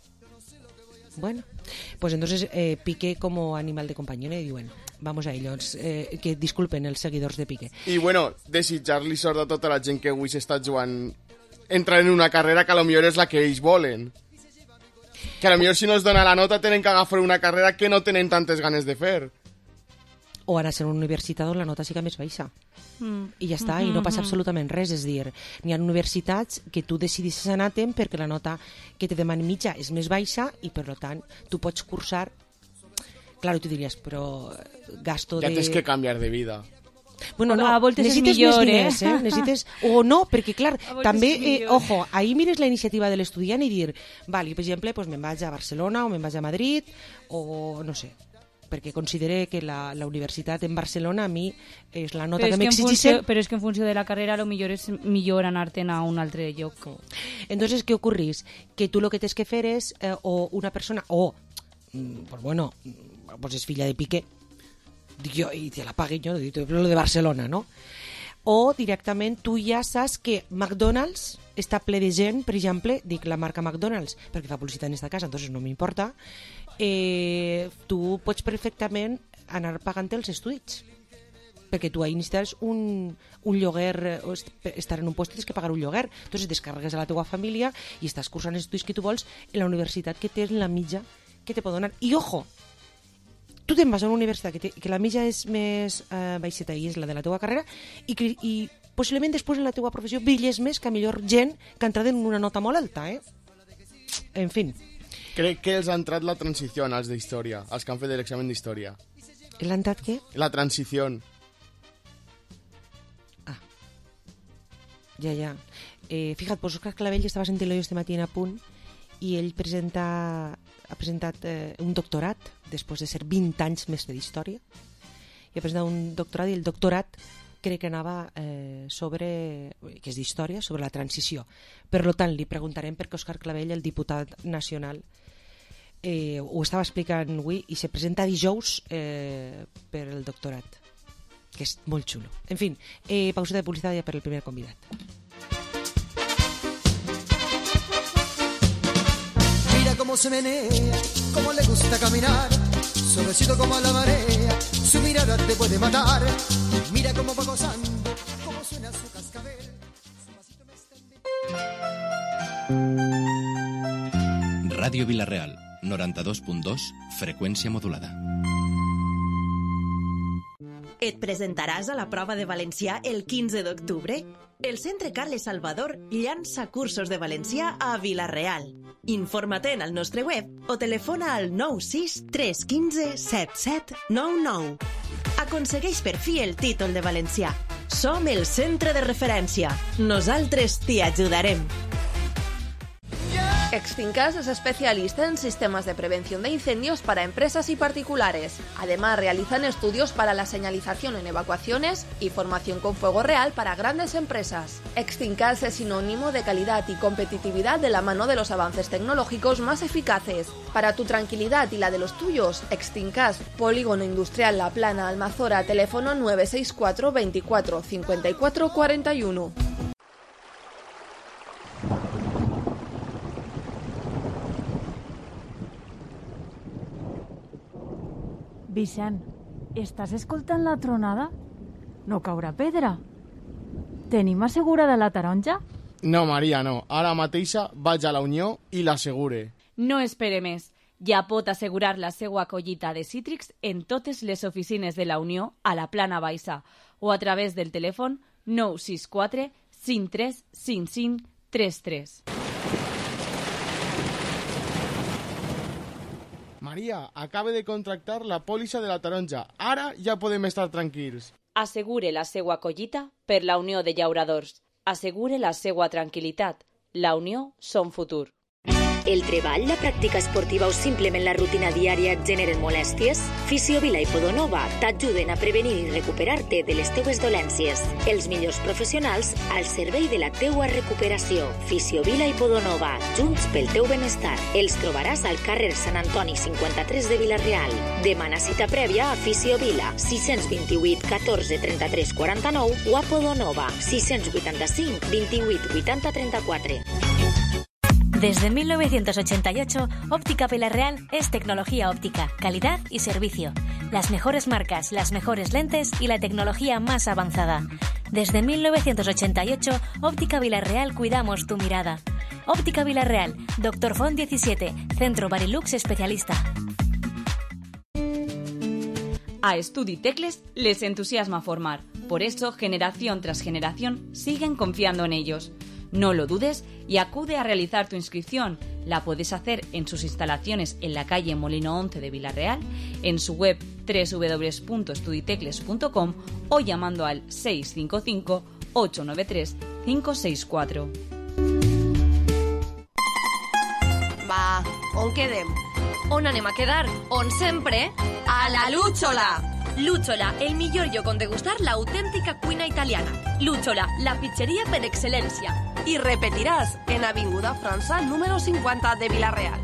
Bueno, pues entonces eh, Piqué como animal de compañía le diuen, vamos a ellos, eh, que disculpen els seguidors de Piqué. I bueno, desitjar-li sort a tota la gent que avui s'està jugant, entrar en una carrera que a lo millor és la que ells volen. Que a lo millor si no es dona la nota tenen que agafar una carrera que no tenen tantes ganes de fer. O anar a ser una universitat on la nota siga més baixa. Mm. I ja està, mm -hmm. i no passa absolutament res. És dir, n'hi ha universitats que tu decidis anar-te'n perquè la nota que te demanen mitja és més baixa i, per tant, tu pots cursar... Clar, tu diries, però gasto ja de... Ja tens que canviar de vida. Bueno, no, a voltes necessites millor, més diners, eh? eh? Necessites... O no, perquè, clar, també, eh, ojo, ahir mires la iniciativa de l'estudiant i dir, vale, per exemple, pues me'n vaig a Barcelona o me'n vaig a Madrid o no sé, perquè considere que la, la universitat en Barcelona a mi és la nota però que m'exigeixen. Però és que en funció de la carrera lo millor és millor anar-te'n a un altre lloc. Entonces, què ocorrís? Que tu lo que tens que fer és, eh, o una persona, o, pues bueno, pues és filla de Piqué, jo, i te la pagui jo, lo de Barcelona, no? O directament tu ja saps que McDonald's està ple de gent, per exemple, dic la marca McDonald's, perquè fa publicitat en esta casa, entonces no m'importa, eh, tu pots perfectament anar pagant els estudis, perquè tu ahí necessites un, un lloguer, o estar en un lloc tens que pagar un lloguer, entonces descarregues a la teva família i estàs cursant els estudis que tu vols en la universitat que tens la mitja que te pot donar. I ojo, tu te'n vas a una universitat que, te, que la mitja és més eh, baixeta i és la de la teva carrera i, que, i possiblement després en la teva professió brilles més que a millor gent que ha entrat en una nota molt alta, eh? En fin. Crec que els ha entrat la transició als d'història, als que han fet l'examen d'història. ¿L'ha entrat què? La transició. Ah. Ja, ja. Eh, fija't, pues Òscar Clavell estava sentint-lo jo este matí en Apunt i ell presenta, ha presentat eh, un doctorat després de ser vint anys mestre d'història i ha presentat un doctorat i el doctorat crec que anava eh, sobre, que és d'història, sobre la transició. Per tant, li preguntarem per què Òscar Clavell, el diputat nacional, eh, ho estava explicant avui i se presenta dijous eh, per el doctorat, que és molt xulo. En fi, eh, pausa de publicitat ja per el primer convidat. Mira cómo se menea, cómo le gusta caminar, suavecito como la marea, su mirada te puede matar. Mira cómo va gozando, cómo suena su cascabel, su vasito me está enviando. Ràdio Vila-real, noranta-dos punt dos, freqüència modulada. Et presentaràs a la prova de valencià el quinze d'octubre? El Centre Carles Salvador llança cursos de valencià a Vila-real. Informa-te'n al nostre web o telefona al nou sis tres un cinc set set nou nou. Aconsegueix per fi el títol de valencià. Som el centre de referència. Nosaltres t'hi ajudarem. Extincas es especialista en sistemas de prevención de incendios para empresas y particulares. Además, realizan estudios para la señalización en evacuaciones y formación con fuego real para grandes empresas. Extincas es sinónimo de calidad y competitividad de la mano de los avances tecnológicos más eficaces. Para tu tranquilidad y la de los tuyos, Extincas, Polígono Industrial La Plana, Almazora, teléfono nueve seis cuatro veinticuatro cincuenta y cuatro cuarenta y uno. Vicent, estàs escoltant la tronada? No caurà pedra? Tenim assegurada la taronja? No, Maria, no. Ara mateixa vaig a la Unió i l'assegure. No espere més. Ja pot assegurar la seva collita de cítrics en totes les oficines de la Unió a la Plana Baixa o a través del telèfon nou sis quatre cinc tres cinc cinc tres tres. Maria, acabe de contractar la pòlissa de la taronja. Ara ja podem estar tranquils. Assegure la seva collita per la Unió de Llauradors. Assegure la seva tranquil·litat. La Unió som futur. El treball, la pràctica esportiva o simplement la rutina diària et generen molèsties? Fisiovila i Podonova t'ajuden a prevenir i recuperar-te de les teues dolències. Els millors professionals al servei de la teua recuperació. Fisiovila i Podonova, junts pel teu benestar. Els trobaràs al carrer Sant Antoni cinquanta-tres de Vila-real. Demana cita prèvia a Fisiovila, sis dos vuit catorze trenta-tres quaranta-nou o a Podonova, sis vuitanta-cinc vint-i-vuit vuitanta trenta-quatre. Desde mil novecientos ochenta y ocho, Óptica Vila-real es tecnología óptica, calidad y servicio. Las mejores marcas, las mejores lentes y la tecnología más avanzada. Desde mil novecientos ochenta y ocho, Óptica Vila-real cuidamos tu mirada. Óptica Vila-real, Doctor Font diecisiete, Centro Barilux especialista. A Estudi Tecles les entusiasma formar. Por eso, generación tras generación, siguen confiando en ellos. No lo dudes y acude a realizar tu inscripción. La puedes hacer en sus instalaciones en la calle Molino once de Vila-real, en su web doble u doble u doble u punto estuditecles punto com o llamando al seis cinco cinco ocho nueve tres cinco seis cuatro. Va, on quedem? On anem a quedar? On sempre? A la Lúchola! Lúchola, el millor lloc on degustar l'autèntica cuina italiana. Lúchola, la pizzeria per excel·lència. I repetiràs en Avinguda França, número cincuenta de Vila-real.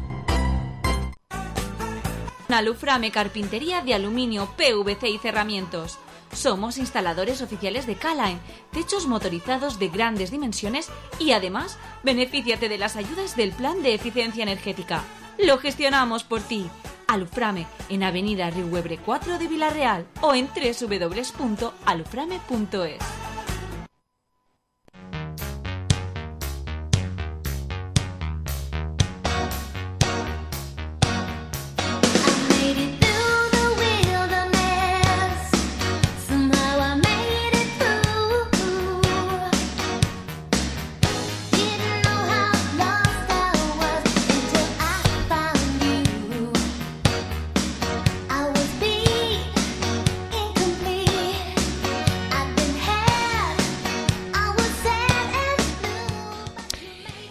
Aluframe Carpintería de Aluminio, P V C y Cerramientos. Somos instaladores oficiales de K-Line, techos motorizados de grandes dimensiones y además, benefíciate de las ayudas del Plan de Eficiencia Energética. Lo gestionamos por ti. Aluframe en Avenida Riuebre cuatro de Vila-real o en doble u doble u doble u punto aluframe punto es.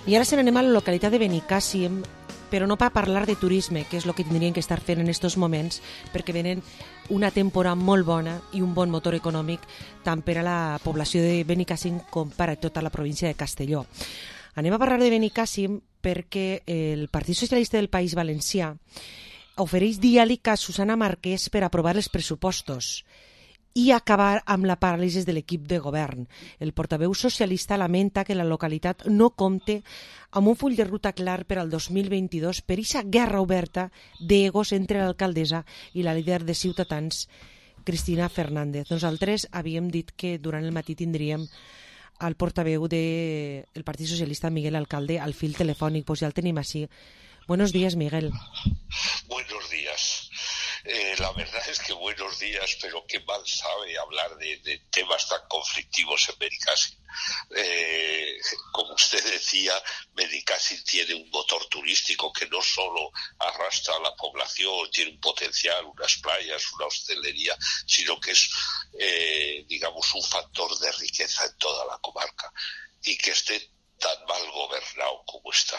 I ara se n'anem a la localitat de Benicàssim, però no per parlar de turisme, que és el que tindrien que estar fent en aquests moments, perquè venen una temporada molt bona i un bon motor econòmic tant per a la població de Benicàssim com per a tota la província de Castelló. Anem a parlar de Benicàssim perquè el Partit Socialista del País Valencià ofereix diàleg a Susana Marquès per aprovar els pressupostos i acabar amb la paràlisi de l'equip de govern. El portaveu socialista lamenta que la localitat no compte amb un full de ruta clar per al dos mil vint-i-dos per aquesta guerra oberta d'egos entre l'alcaldessa i la líder de Ciutadans, Cristina Fernández. Nosaltres havíem dit que durant el matí tindríem el portaveu del de Partit Socialista, Miguel Alcalde, al fil telefònic. Pues ja el tenim així. Buenos días, Miguel. Buenos días. Eh, la verdad es que buenos días, pero qué mal sabe hablar de, de temas tan conflictivos en Benicàssim. Eh, como usted decía, Benicàssim tiene un motor turístico que no solo arrastra a la población, tiene un potencial, unas playas, una hostelería, sino que es, eh, digamos, un factor de riqueza en toda la comarca. Y que esté tan mal gobernado como está.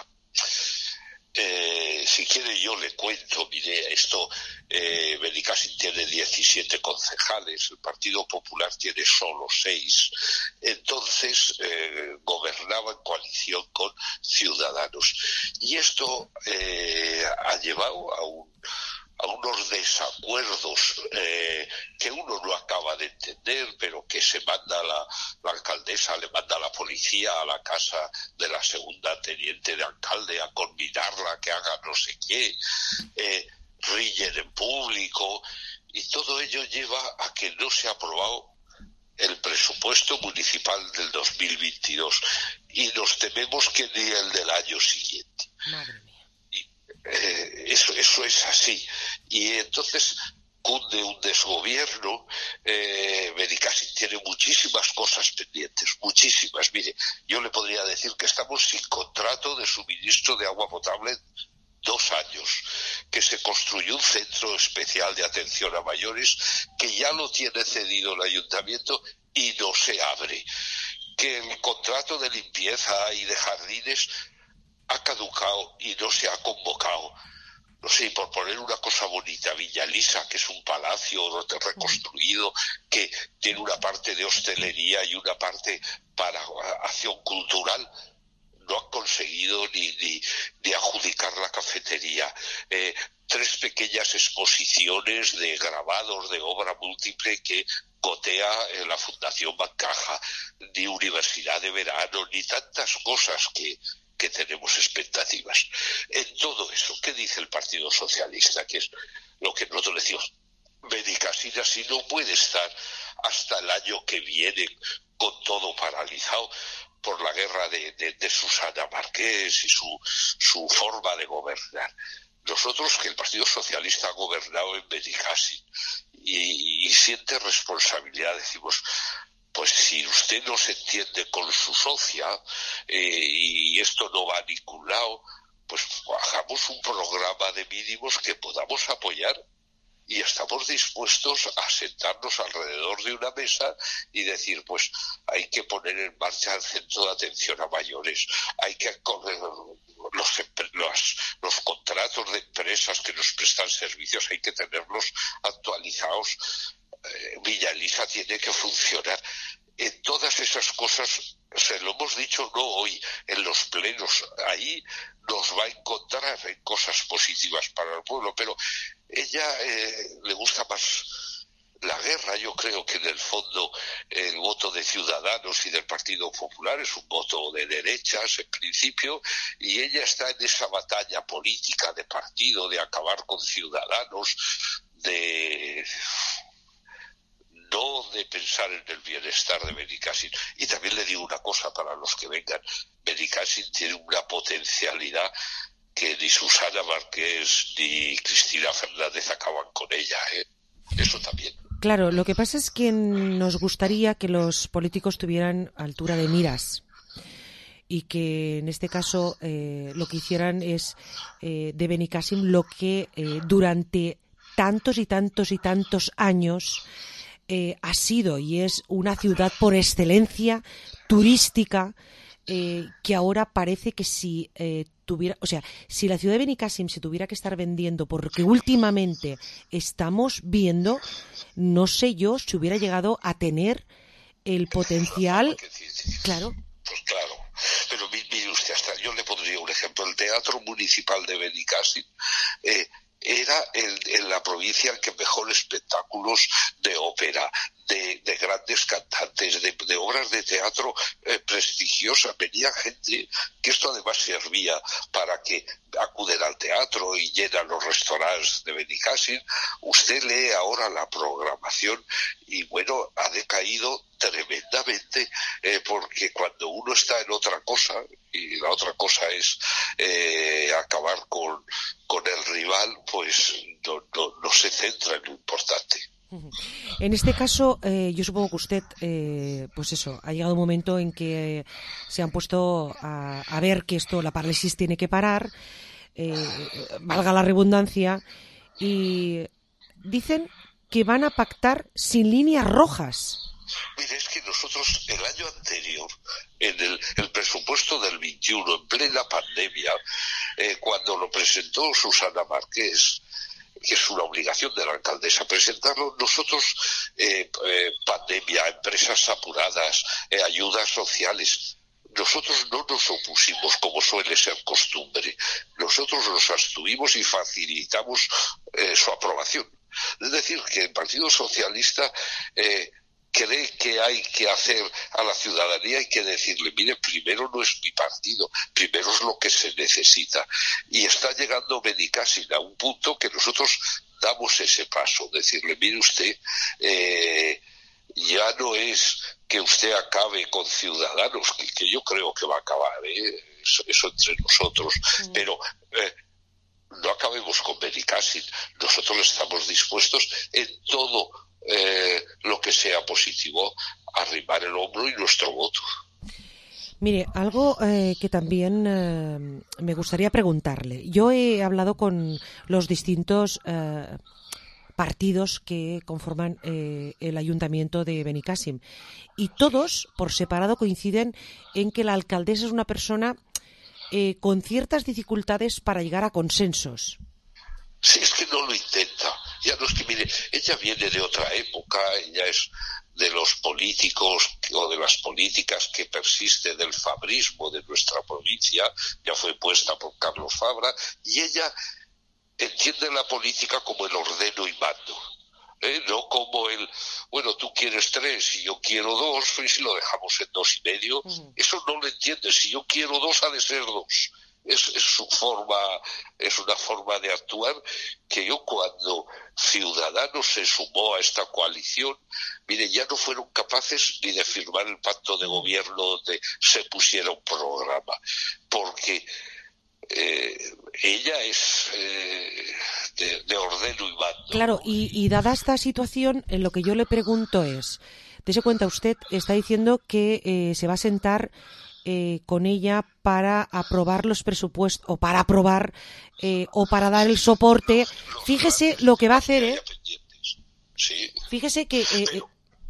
Eh, si quiere yo le cuento, mire, esto, eh, Benicàssim tiene diecisiete concejales, el Partido Popular tiene solo seis, entonces eh, gobernaba en coalición con Ciudadanos. Y esto eh, ha llevado a un a unos desacuerdos eh, que uno no acaba de entender, pero que se manda la, la alcaldesa, le manda a la policía a la casa de la segunda teniente de alcalde a conminarla a que haga no sé qué, eh, ríen en público, y todo ello lleva a que no se ha aprobado el presupuesto municipal del dos mil veintidós y nos tememos que ni el del año siguiente. Madre mía. Eh, eso, eso es así. Y entonces cunde un desgobierno. eh, Benicàssim tiene muchísimas cosas pendientes, muchísimas. Mire, yo le podría decir que estamos sin contrato de suministro de agua potable dos años, que se construyó un centro especial de atención a mayores que ya lo tiene cedido el ayuntamiento y no se abre, que el contrato de limpieza y de jardines ha caducado y no se ha convocado. No sé, por poner una cosa bonita, Villalisa, que es un palacio reconstruido, que tiene una parte de hostelería y una parte para acción cultural, no han conseguido ni, ni, ni adjudicar la cafetería. Eh, tres pequeñas exposiciones de grabados de obra múltiple que gotea en la Fundación Bancaja, ni universidad de verano, ni tantas cosas que que tenemos expectativas. En todo eso, ¿qué dice el Partido Socialista? Que es lo que nosotros decimos. Benicàssim así no puede estar hasta el año que viene con todo paralizado por la guerra de, de, de Susana Marquès y su, su forma de gobernar. Nosotros, que el Partido Socialista ha gobernado en Benicàssim y, y siente responsabilidad, decimos, pues si usted no se entiende con su socia eh, y esto no va a ningún lado, pues hagamos un programa de mínimos que podamos apoyar y estamos dispuestos a sentarnos alrededor de una mesa y decir, pues hay que poner en marcha el centro de atención a mayores, hay que los, los, los contratos de empresas que nos prestan servicios, hay que tenerlos actualizados. Villalisa tiene que funcionar. En todas esas cosas, se lo hemos dicho no hoy, en los plenos, ahí nos va a encontrar en cosas positivas para el pueblo, pero ella eh, le gusta más la guerra. Yo creo que en el fondo el voto de Ciudadanos y del Partido Popular es un voto de derechas en principio, y ella está en esa batalla política de partido, de acabar con Ciudadanos, de no de pensar en el bienestar de Benicàssim. Y también le digo una cosa para los que vengan, Benicàssim tiene una potencialidad que ni Susana Marquès ni Cristina Fernández acaban con ella, ¿eh? Eso también. Claro, lo que pasa es que nos gustaría que los políticos tuvieran altura de miras y que en este caso eh, lo que hicieran es eh, de Benicàssim lo que eh, durante tantos y tantos y tantos años Eh, ha sido y es una ciudad por excelencia turística eh, que ahora parece que si eh, tuviera, o sea, si la ciudad de Benicàssim se tuviera que estar vendiendo, porque últimamente estamos viendo, no sé yo si hubiera llegado a tener el potencial, claro. Pues claro, pero mire usted, hasta yo le pondría un ejemplo, el Teatro Municipal de Benicàssim eh, era el, en la provincia el que mejor espectáculos de ópera, de, de grandes cantantes, de, de obras de teatro eh, prestigiosas. Venía gente que esto además servía para que acuden al teatro y llenan los restaurantes de Benicàssim. Usted lee ahora la programación y bueno, ha decaído tremendamente eh, porque cuando uno está en otra cosa, y la otra cosa es eh, acabar con, con el rival, pues no, no, no se centra en lo importante. En este caso, eh, yo supongo que usted, eh, pues eso, ha llegado un momento en que se han puesto a, a ver que esto, la parálisis tiene que parar, eh, valga la redundancia, y dicen que van a pactar sin líneas rojas. Mire, es que nosotros el año anterior, en el, el presupuesto del veintiuno, en plena pandemia, eh, cuando lo presentó Susana Márquez, que es una obligación de la alcaldesa presentarlo, nosotros, eh, eh, pandemia, empresas apuradas, eh, ayudas sociales, nosotros no nos opusimos como suele ser costumbre, nosotros nos abstuvimos y facilitamos eh, su aprobación. Es decir, que el Partido Socialista eh, cree que hay que hacer a la ciudadanía, hay que decirle, mire, primero no es mi partido, primero es lo que se necesita. Y está llegando Benicàssim a un punto que nosotros damos ese paso, decirle, mire usted, eh, ya no es que usted acabe con Ciudadanos, que, que yo creo que va a acabar, ¿eh? eso, eso entre nosotros, mm. pero eh, no acabemos con Benicàssim, nosotros estamos dispuestos en todo Eh, lo que sea positivo, arrimar el hombro y nuestro voto. Mire, algo eh, que también eh, me gustaría preguntarle. Yo he hablado con los distintos eh, partidos que conforman eh, el ayuntamiento de Benicàssim y todos, por separado, coinciden en que la alcaldesa es una persona eh, con ciertas dificultades para llegar a consensos. Sí, es que no lo intenta. Ya no es que, mire, ella viene de otra época, ella es de los políticos o de las políticas que persiste del fabrismo de nuestra provincia, ya fue puesta por Carlos Fabra, y ella entiende la política como el ordeno y mando, ¿eh? No como el, bueno, tú quieres tres y yo quiero dos, y si lo dejamos en dos y medio, uh-huh. Eso no lo entiende, si yo quiero dos ha de ser dos. Es, es su forma, es una forma de actuar que yo cuando Ciudadanos se sumó a esta coalición, mire, ya no fueron capaces ni de firmar el pacto de gobierno donde se pusiera un programa, porque eh, ella es eh, de, de ordeno y mando. Claro, y, y dada esta situación, en lo que yo le pregunto es, dése cuenta, usted está diciendo que eh, se va a sentar Eh, con ella para aprobar los presupuestos o para aprobar eh, o para dar el soporte. Fíjese lo que va a hacer, ¿eh? Fíjese que... Eh, eh...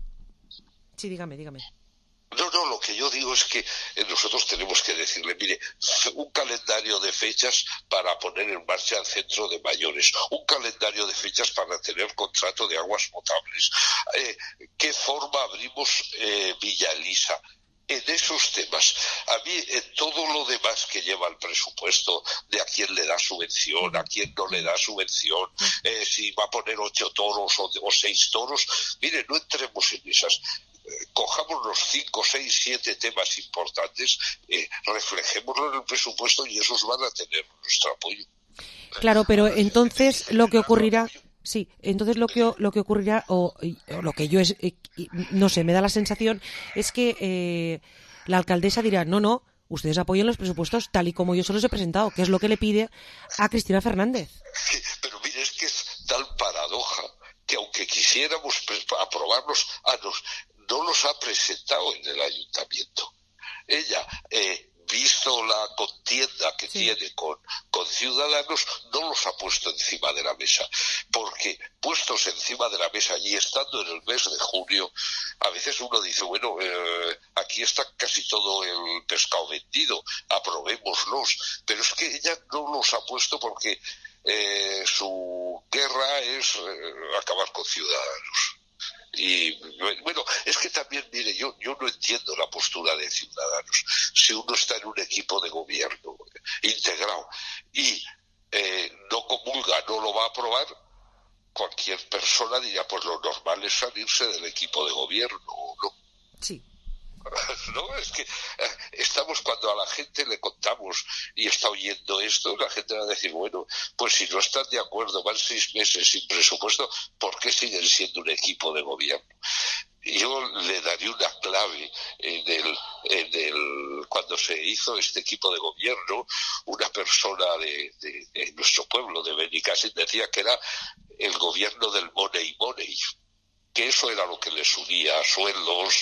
Sí, dígame, dígame. No, no, lo que yo digo es que nosotros tenemos que decirle, mire, un calendario de fechas para poner en marcha el centro de mayores, un calendario de fechas para tener contrato de aguas potables, eh, qué forma abrimos eh, Villa Elisa. En esos temas, a mí en todo lo demás que lleva el presupuesto, de a quién le da subvención, a quién no le da subvención, eh, si va a poner ocho toros o, o seis toros, mire, no entremos en esas. Eh, cojamos los cinco, seis, siete temas importantes, eh, reflejémoslo en el presupuesto y esos van a tener nuestro apoyo. Claro, pero entonces lo que ocurrirá... Sí, entonces lo que lo que ocurrirá, o, o lo que yo es, eh, no sé, me da la sensación, es que eh, la alcaldesa dirá, no, no, ustedes apoyen los presupuestos tal y como yo se los he presentado, que es lo que le pide a Cristina Fernández. Pero mire, es que es tal paradoja que aunque quisiéramos aprobarlos, a nos, no los ha presentado en el ayuntamiento. Ella eh, visto la contienda que sí. tiene con, con Ciudadanos, no los ha puesto encima de la mesa, porque puestos encima de la mesa y estando en el mes de junio, a veces uno dice, bueno, eh, aquí está casi todo el pescado vendido, aprobémoslos, pero es que ella no los ha puesto porque eh, su guerra es eh, acabar con Ciudadanos. Y bueno, es que también, mire, yo, yo no entiendo la postura de Ciudadanos. Si uno está en un equipo de gobierno integrado y eh, no comulga, no lo va a aprobar, cualquier persona diría, pues lo normal es salirse del equipo de gobierno, ¿no? Sí. No, es que eh, estamos, cuando a la gente le contamos y está oyendo esto, la gente va a decir, bueno, pues si no están de acuerdo, van seis meses sin presupuesto, ¿por qué siguen siendo un equipo de gobierno? Yo le daría una clave en el, en el, cuando se hizo este equipo de gobierno, una persona de, de, de nuestro pueblo, de Benicàssim, decía que era el gobierno del money money, que eso era lo que les unía, sueldos,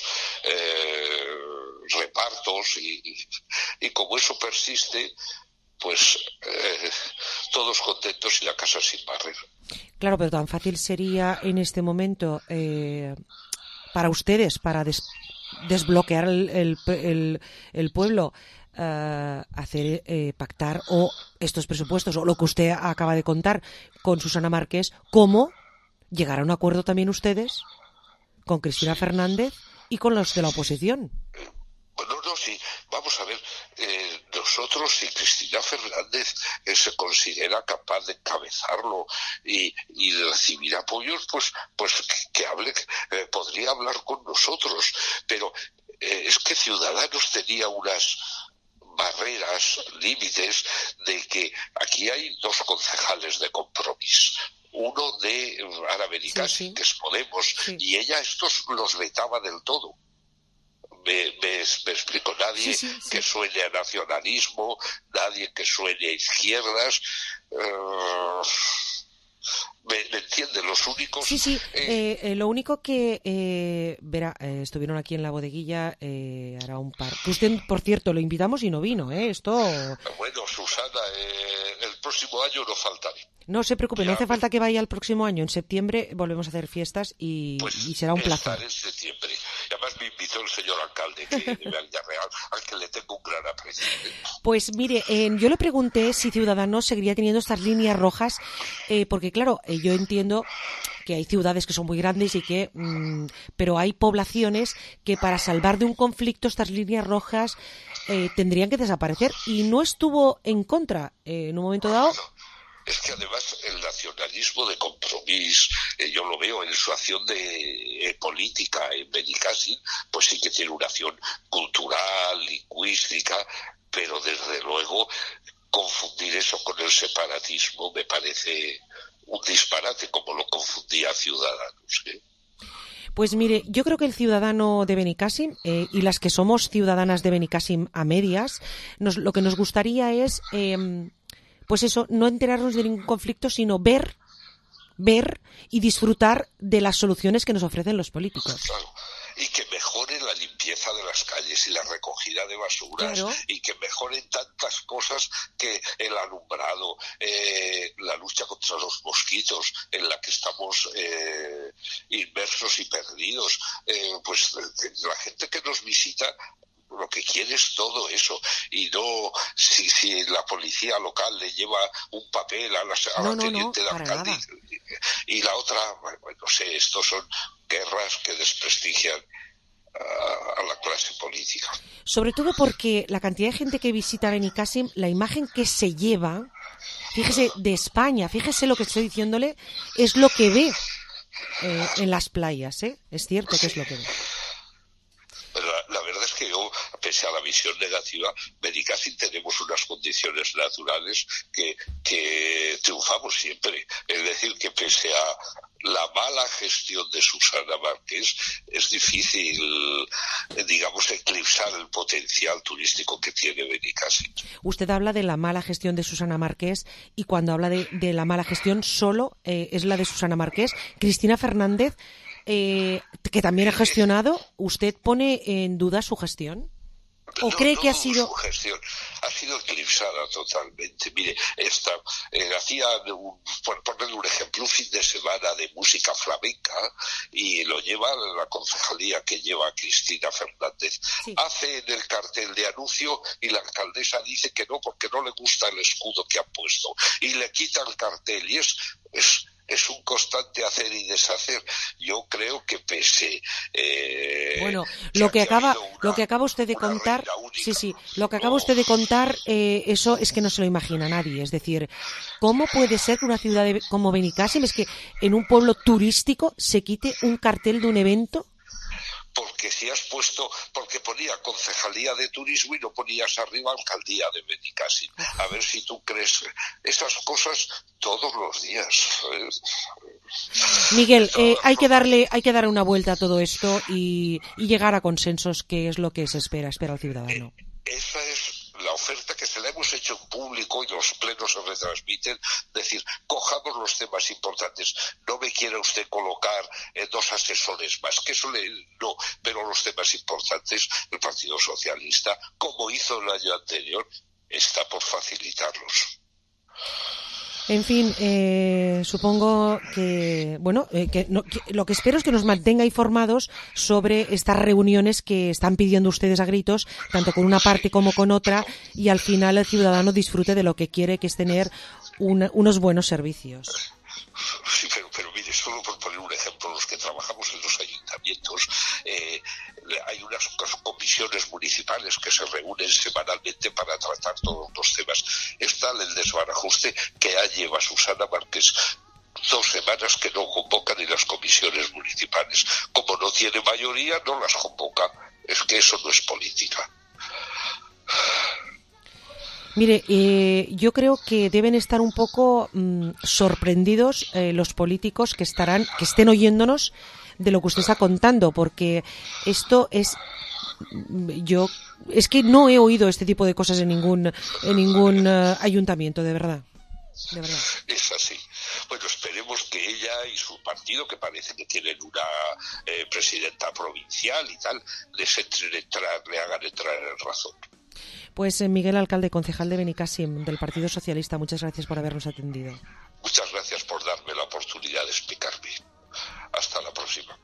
eh, repartos, y, y, y como eso persiste, pues eh, todos contentos y la casa sin barrer. Claro, pero tan fácil sería en este momento eh, para ustedes, para des, desbloquear el, el, el, el pueblo, eh, hacer eh, pactar o estos presupuestos, o lo que usted acaba de contar con Susana Marqués, como llegar a un acuerdo también ustedes con Cristina Fernández y con los de la oposición. Bueno, no, sí, vamos a ver, eh, nosotros, si Cristina Fernández eh, se considera capaz de encabezarlo y, y de recibir apoyos, pues, pues que, que hable, eh, podría hablar con nosotros, pero eh, es que Ciudadanos tenía unas barreras, límites, de que aquí hay dos concejales de Compromís, uno de Ara Benicàssim, sí, sí. que es Podemos, sí. y ella estos los vetaba del todo. Me, me, me explico, nadie sí, sí, sí. que suene a nacionalismo, nadie que suene a izquierdas, uh, me, me entienden, los únicos... Sí, sí, eh, eh, lo único que, eh, verá, eh, estuvieron aquí en la bodeguilla, eh, hará un par, que usted, por cierto, lo invitamos y no vino, ¿eh? Esto... Bueno, Susana, eh, el próximo año no faltaré. No se preocupe, ya, no hace falta que vaya el próximo año. En septiembre volvemos a hacer fiestas y, pues y será un placer. Estaré en septiembre. Y además me invitó el señor alcalde que de Villarreal, al que le tengo un gran aprecio. Pues mire, eh, yo le pregunté si Ciudadanos seguiría teniendo estas líneas rojas, eh, porque claro, eh, yo entiendo que hay ciudades que son muy grandes y que, mmm, pero hay poblaciones que para salvar de un conflicto estas líneas rojas eh, tendrían que desaparecer, y no estuvo en contra eh, en un momento dado. Es que además el nacionalismo de Compromís, eh, yo lo veo en su acción de eh, política en Benicàssim, pues sí que tiene una acción cultural, lingüística, pero desde luego confundir eso con el separatismo me parece un disparate, como lo confundía Ciudadanos, ¿eh? Pues mire, yo creo que el ciudadano de Benicàssim eh, y las que somos ciudadanas de Benicàssim a medias, nos, lo que nos gustaría es... Eh, pues eso, no enterarnos de ningún conflicto, sino ver, ver y disfrutar de las soluciones que nos ofrecen los políticos. Claro. Y que mejoren la limpieza de las calles y la recogida de basuras, claro. y que mejoren tantas cosas, que el alumbrado, eh, la lucha contra los mosquitos, en la que estamos eh, inmersos y perdidos, eh, pues la gente que nos visita lo que quiere es todo eso, y no si, si la policía local le lleva un papel a la, a no, la no, teniente no, de alcalde y, y la otra, bueno, no sé, estos son guerras que desprestigian a, a la clase política. Sobre todo porque la cantidad de gente que visita Benicàssim, la imagen que se lleva, fíjese, de España, fíjese lo que estoy diciéndole, es lo que ve eh, en las playas, ¿eh? Es cierto que es lo que ve. La, la verdad es que yo, pese a la visión negativa, Benicàssim tenemos unas condiciones naturales que, que triunfamos siempre. Es decir, que pese a la mala gestión de Susana Marqués, es difícil, digamos, eclipsar el potencial turístico que tiene Benicàssim. Usted habla de la mala gestión de Susana Marqués, y cuando habla de, de la mala gestión solo eh, es la de Susana Marqués. Cristina Fernández, Eh, que también ha gestionado, ¿usted pone en duda su gestión? ¿O no, cree no que ha dudo sido...? Su gestión ha sido eclipsada totalmente. Mire, esta, eh, hacían, un, por ponerle un ejemplo, un fin de semana de música flamenca y lo lleva la concejalía que lleva Cristina Fernández. Sí. Hace en el cartel de anuncio y la alcaldesa dice que no porque no le gusta el escudo que han puesto y le quita el cartel y es... es Es un constante hacer y deshacer. Yo creo que pese... Eh, bueno, lo que acaba una, lo que acaba usted de contar... Sí, sí, lo que acaba no. usted de contar, eh, eso es que no se lo imagina nadie. Es decir, ¿cómo puede ser que una ciudad de, como Benicàssim, es que en un pueblo turístico se quite un cartel de un evento? Porque si has puesto, porque ponía Concejalía de Turismo y no ponías arriba Alcaldía de Benicàssim. A ver si tú crees esas cosas todos los días. Miguel, eh, hay que darle, hay que dar una vuelta a todo esto y, y llegar a consensos, que es lo que se espera, espera el ciudadano. Eh, esa es la oferta que se le hemos hecho en público y los plenos se retransmiten, decir, cojamos los temas importantes. No me quiera usted colocar eh, dos asesores más, que eso le, no, pero los temas importantes, el Partido Socialista, como hizo el año anterior, está por facilitarlos. En fin, eh, supongo que, bueno, eh, que, no, que lo que espero es que nos mantenga informados sobre estas reuniones que están pidiendo ustedes a gritos, tanto con una parte como con otra, y al final el ciudadano disfrute de lo que quiere, que es tener un, unos buenos servicios. Sí, pero, pero mire, solo por poner un ejemplo, los que trabajamos en los ayuntamientos, eh, hay unas comisiones municipales que se reúnen semanalmente para tratar todos los temas. Es tal el desbarajuste que ya lleva Susana Márquez dos semanas que no convocan en las comisiones municipales. Como no tiene mayoría, no las convoca. Es que eso no es política. Mire, eh, yo creo que deben estar un poco mmm, sorprendidos eh, los políticos que estarán, que estén oyéndonos de lo que usted está contando, porque esto es, yo, es que no he oído este tipo de cosas en ningún, en ningún uh, ayuntamiento, de verdad, de verdad. Es así. Bueno, esperemos que ella y su partido, que parece que tienen una eh, presidenta provincial y tal, les entren entrar, le hagan entrar en razón. Pues eh, Miguel, alcalde, concejal de Benicàssim, del Partido Socialista, muchas gracias por habernos atendido. Muchas gracias por darme la oportunidad de explicarme. Hasta la próxima.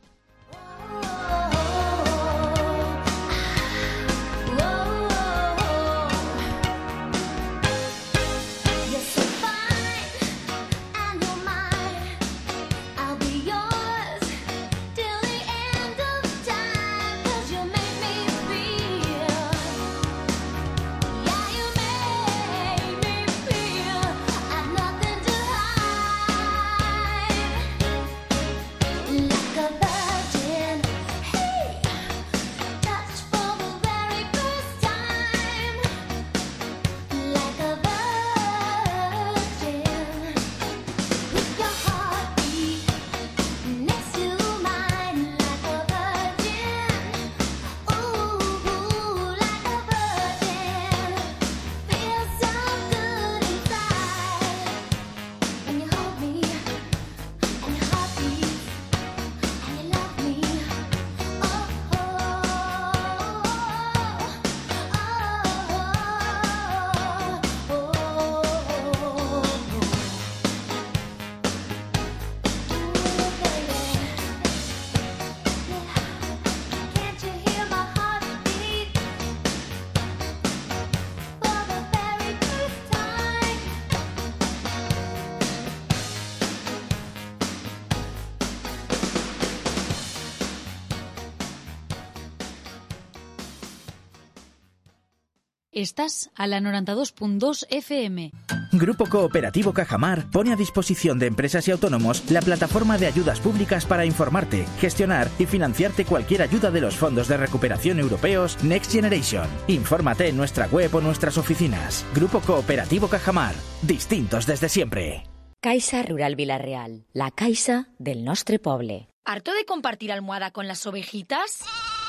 Estás a la noventa y dos punto dos F M. Grupo Cooperativo Cajamar pone a disposición de empresas y autónomos la plataforma de ayudas públicas para informarte, gestionar y financiarte cualquier ayuda de los fondos de recuperación europeos Next Generation. Infórmate en nuestra web o nuestras oficinas. Grupo Cooperativo Cajamar, distintos desde siempre. Caixa Rural Vila-real, la caixa del nostre poble. ¿Harto de compartir almohada con las ovejitas?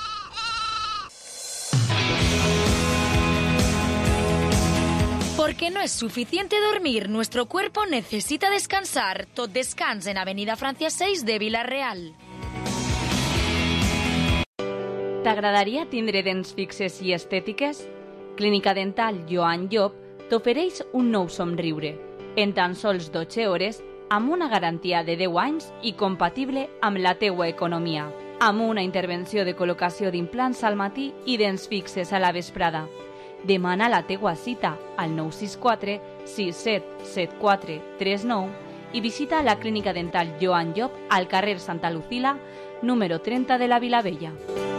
Porque no es suficiente dormir, nuestro cuerpo necesita descansar. Tot descans en Avenida Francia seis de Vila-real. T'agradaria tindre dents fixes i estètiques? Clínica Dental Joan Llop t'ofereix un nou somriure, en tan sols dotze hores, amb una garantia de deu anys i compatible amb la teua economia, amb una intervenció de col·locació d'implants al matí i dents fixes a la vesprada. Demana la teua cita al nou sis quatre sis set set quatre tres nou i visita la Clínica Dental Joan Llop al carrer Santa Lucila, número trenta de la Vilavella.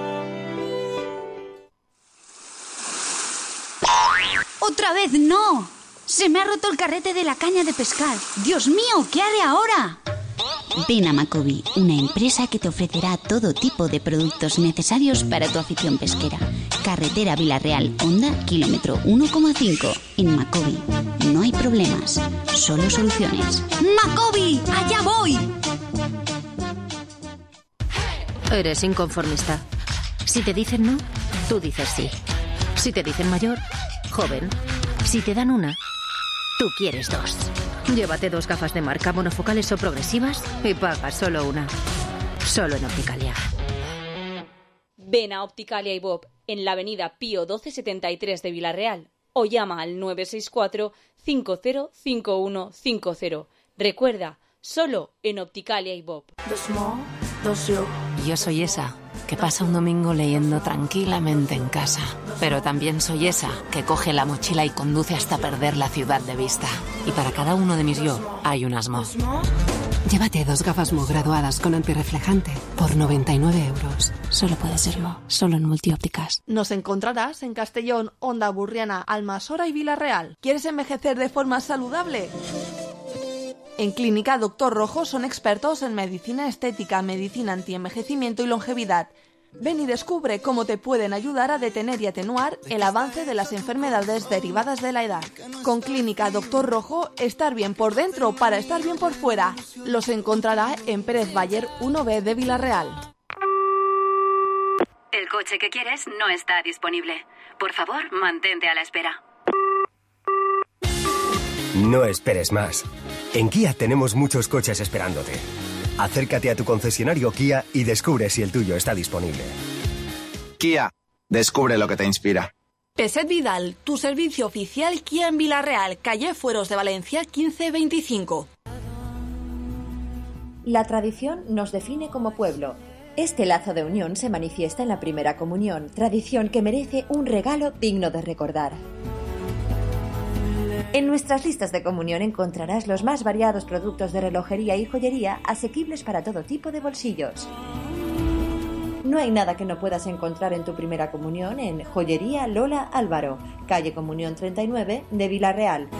¡Otra vez no! ¡Se me ha roto el carrete de la caña de pescar! ¡Dios mío! ¿Qué haré ahora? Ven a Macobi, una empresa que te ofrecerá todo tipo de productos necesarios para tu afición pesquera. Carretera Vilarreal, Honda, kilómetro uno coma cinco. En Macobi no hay problemas, solo soluciones. ¡Macobi! ¡Allá voy! Eres inconformista. Si te dicen no, tú dices sí. Si te dicen mayor, joven. Si te dan una, tú quieres dos. Llévate dos gafas de marca monofocales o progresivas y paga solo una. Solo en Opticalia. Ven a Opticalia y Bob en la avenida Pío doce setenta y tres de Vilarreal o llama al nueve seis cuatro cinco cero cinco uno cinco cero. Recuerda, solo en Opticalia y Bob. Yo soy esa que pasa un domingo leyendo tranquilamente en casa. Pero también soy esa que coge la mochila y conduce hasta perder la ciudad de vista. Y para cada uno de mis yo hay un Mo. Llévate dos gafas Mo graduadas con antirreflejante por noventa y nueve euros. Solo puede ser Mo, solo en Multiópticas. Nos encontrarás en Castellón, Onda Burriana, Almasora y Vilarreal. ¿Quieres envejecer de forma saludable? En Clínica Doctor Rojo son expertos en medicina estética, medicina antienvejecimiento y longevidad. Ven y descubre cómo te pueden ayudar a detener y atenuar el avance de las enfermedades derivadas de la edad. Con Clínica Doctor Rojo, estar bien por dentro para estar bien por fuera. Los encontrará en Pérez Bayer uno B de Vilarreal. El coche que quieres no está disponible. Por favor, mantente a la espera. No esperes más. En Kia tenemos muchos coches esperándote. Acércate a tu concesionario Kia y descubre si el tuyo está disponible. Kia, descubre lo que te inspira. Peset Vidal, tu servicio oficial Kia en Vilarreal, calle Fueros de Valencia quince veinticinco. La tradición nos define como pueblo. Este lazo de unión se manifiesta en la primera comunión, tradición que merece un regalo digno de recordar. En nuestras listas de comunión encontrarás los más variados productos de relojería y joyería asequibles para todo tipo de bolsillos. No hay nada que no puedas encontrar en tu primera comunión en Joyería Lola Álvaro, calle Comunión treinta y nueve de Vilarreal.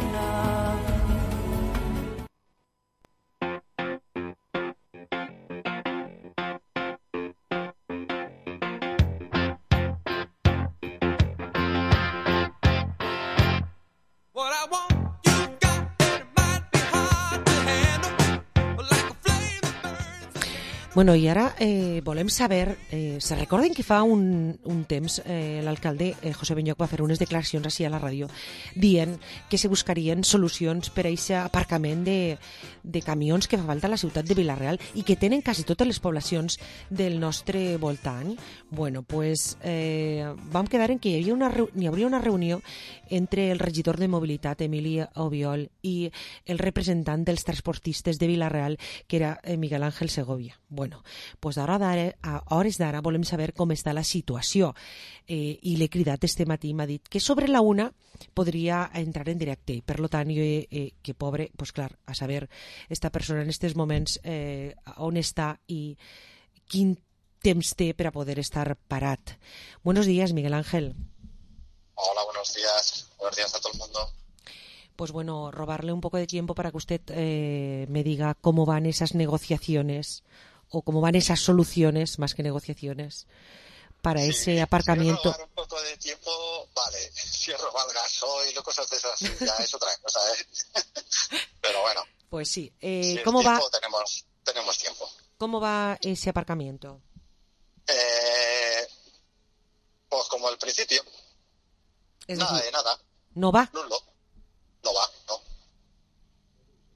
Bueno, i ara eh, volem saber, eh, se recorden que fa un, un temps eh, l'alcalde eh, José Benyoc va fer unes declaracions així a la ràdio dient que se buscarien solucions per a aquest aparcament de, de camions que fa falta a la ciutat de Vilarreal i que tenen quasi totes les poblacions del nostre voltant. Bueno, pues eh, vam quedar en que hi, havia una, hi hauria una reunió entre el regidor de mobilitat, Emili Obiol, i el representant dels transportistes de Vilarreal, que era eh, Miguel Ángel Segovia. Bueno, pues ara a hores d'ara volem saber com està la situació eh, i l'he cridat este matí, m'ha dit que sobre la una podria entrar en directe i per tant jo he, eh, que pobre, pues clar, a saber esta persona en estos moments eh, on està i quin temps té per a poder estar parat. Buenos días, Miguel Ángel. Hola, buenos días. Buenos días a todo el mundo. Pues bueno, robarle un poco de tiempo para que usted eh, me diga cómo van esas negociaciones o cómo van esas soluciones, más que negociaciones, para sí, ese aparcamiento. Si robar un poco de tiempo, vale. Si robar gasoil o cosas de esas, ya es otra cosa, ¿eh? Pero bueno. Pues sí. Eh, si ¿Cómo va? Tenemos, tenemos tiempo. ¿Cómo va ese aparcamiento? Eh, pues como al principio. Es nada decir, de nada. ¿No va? No, no, no va, no.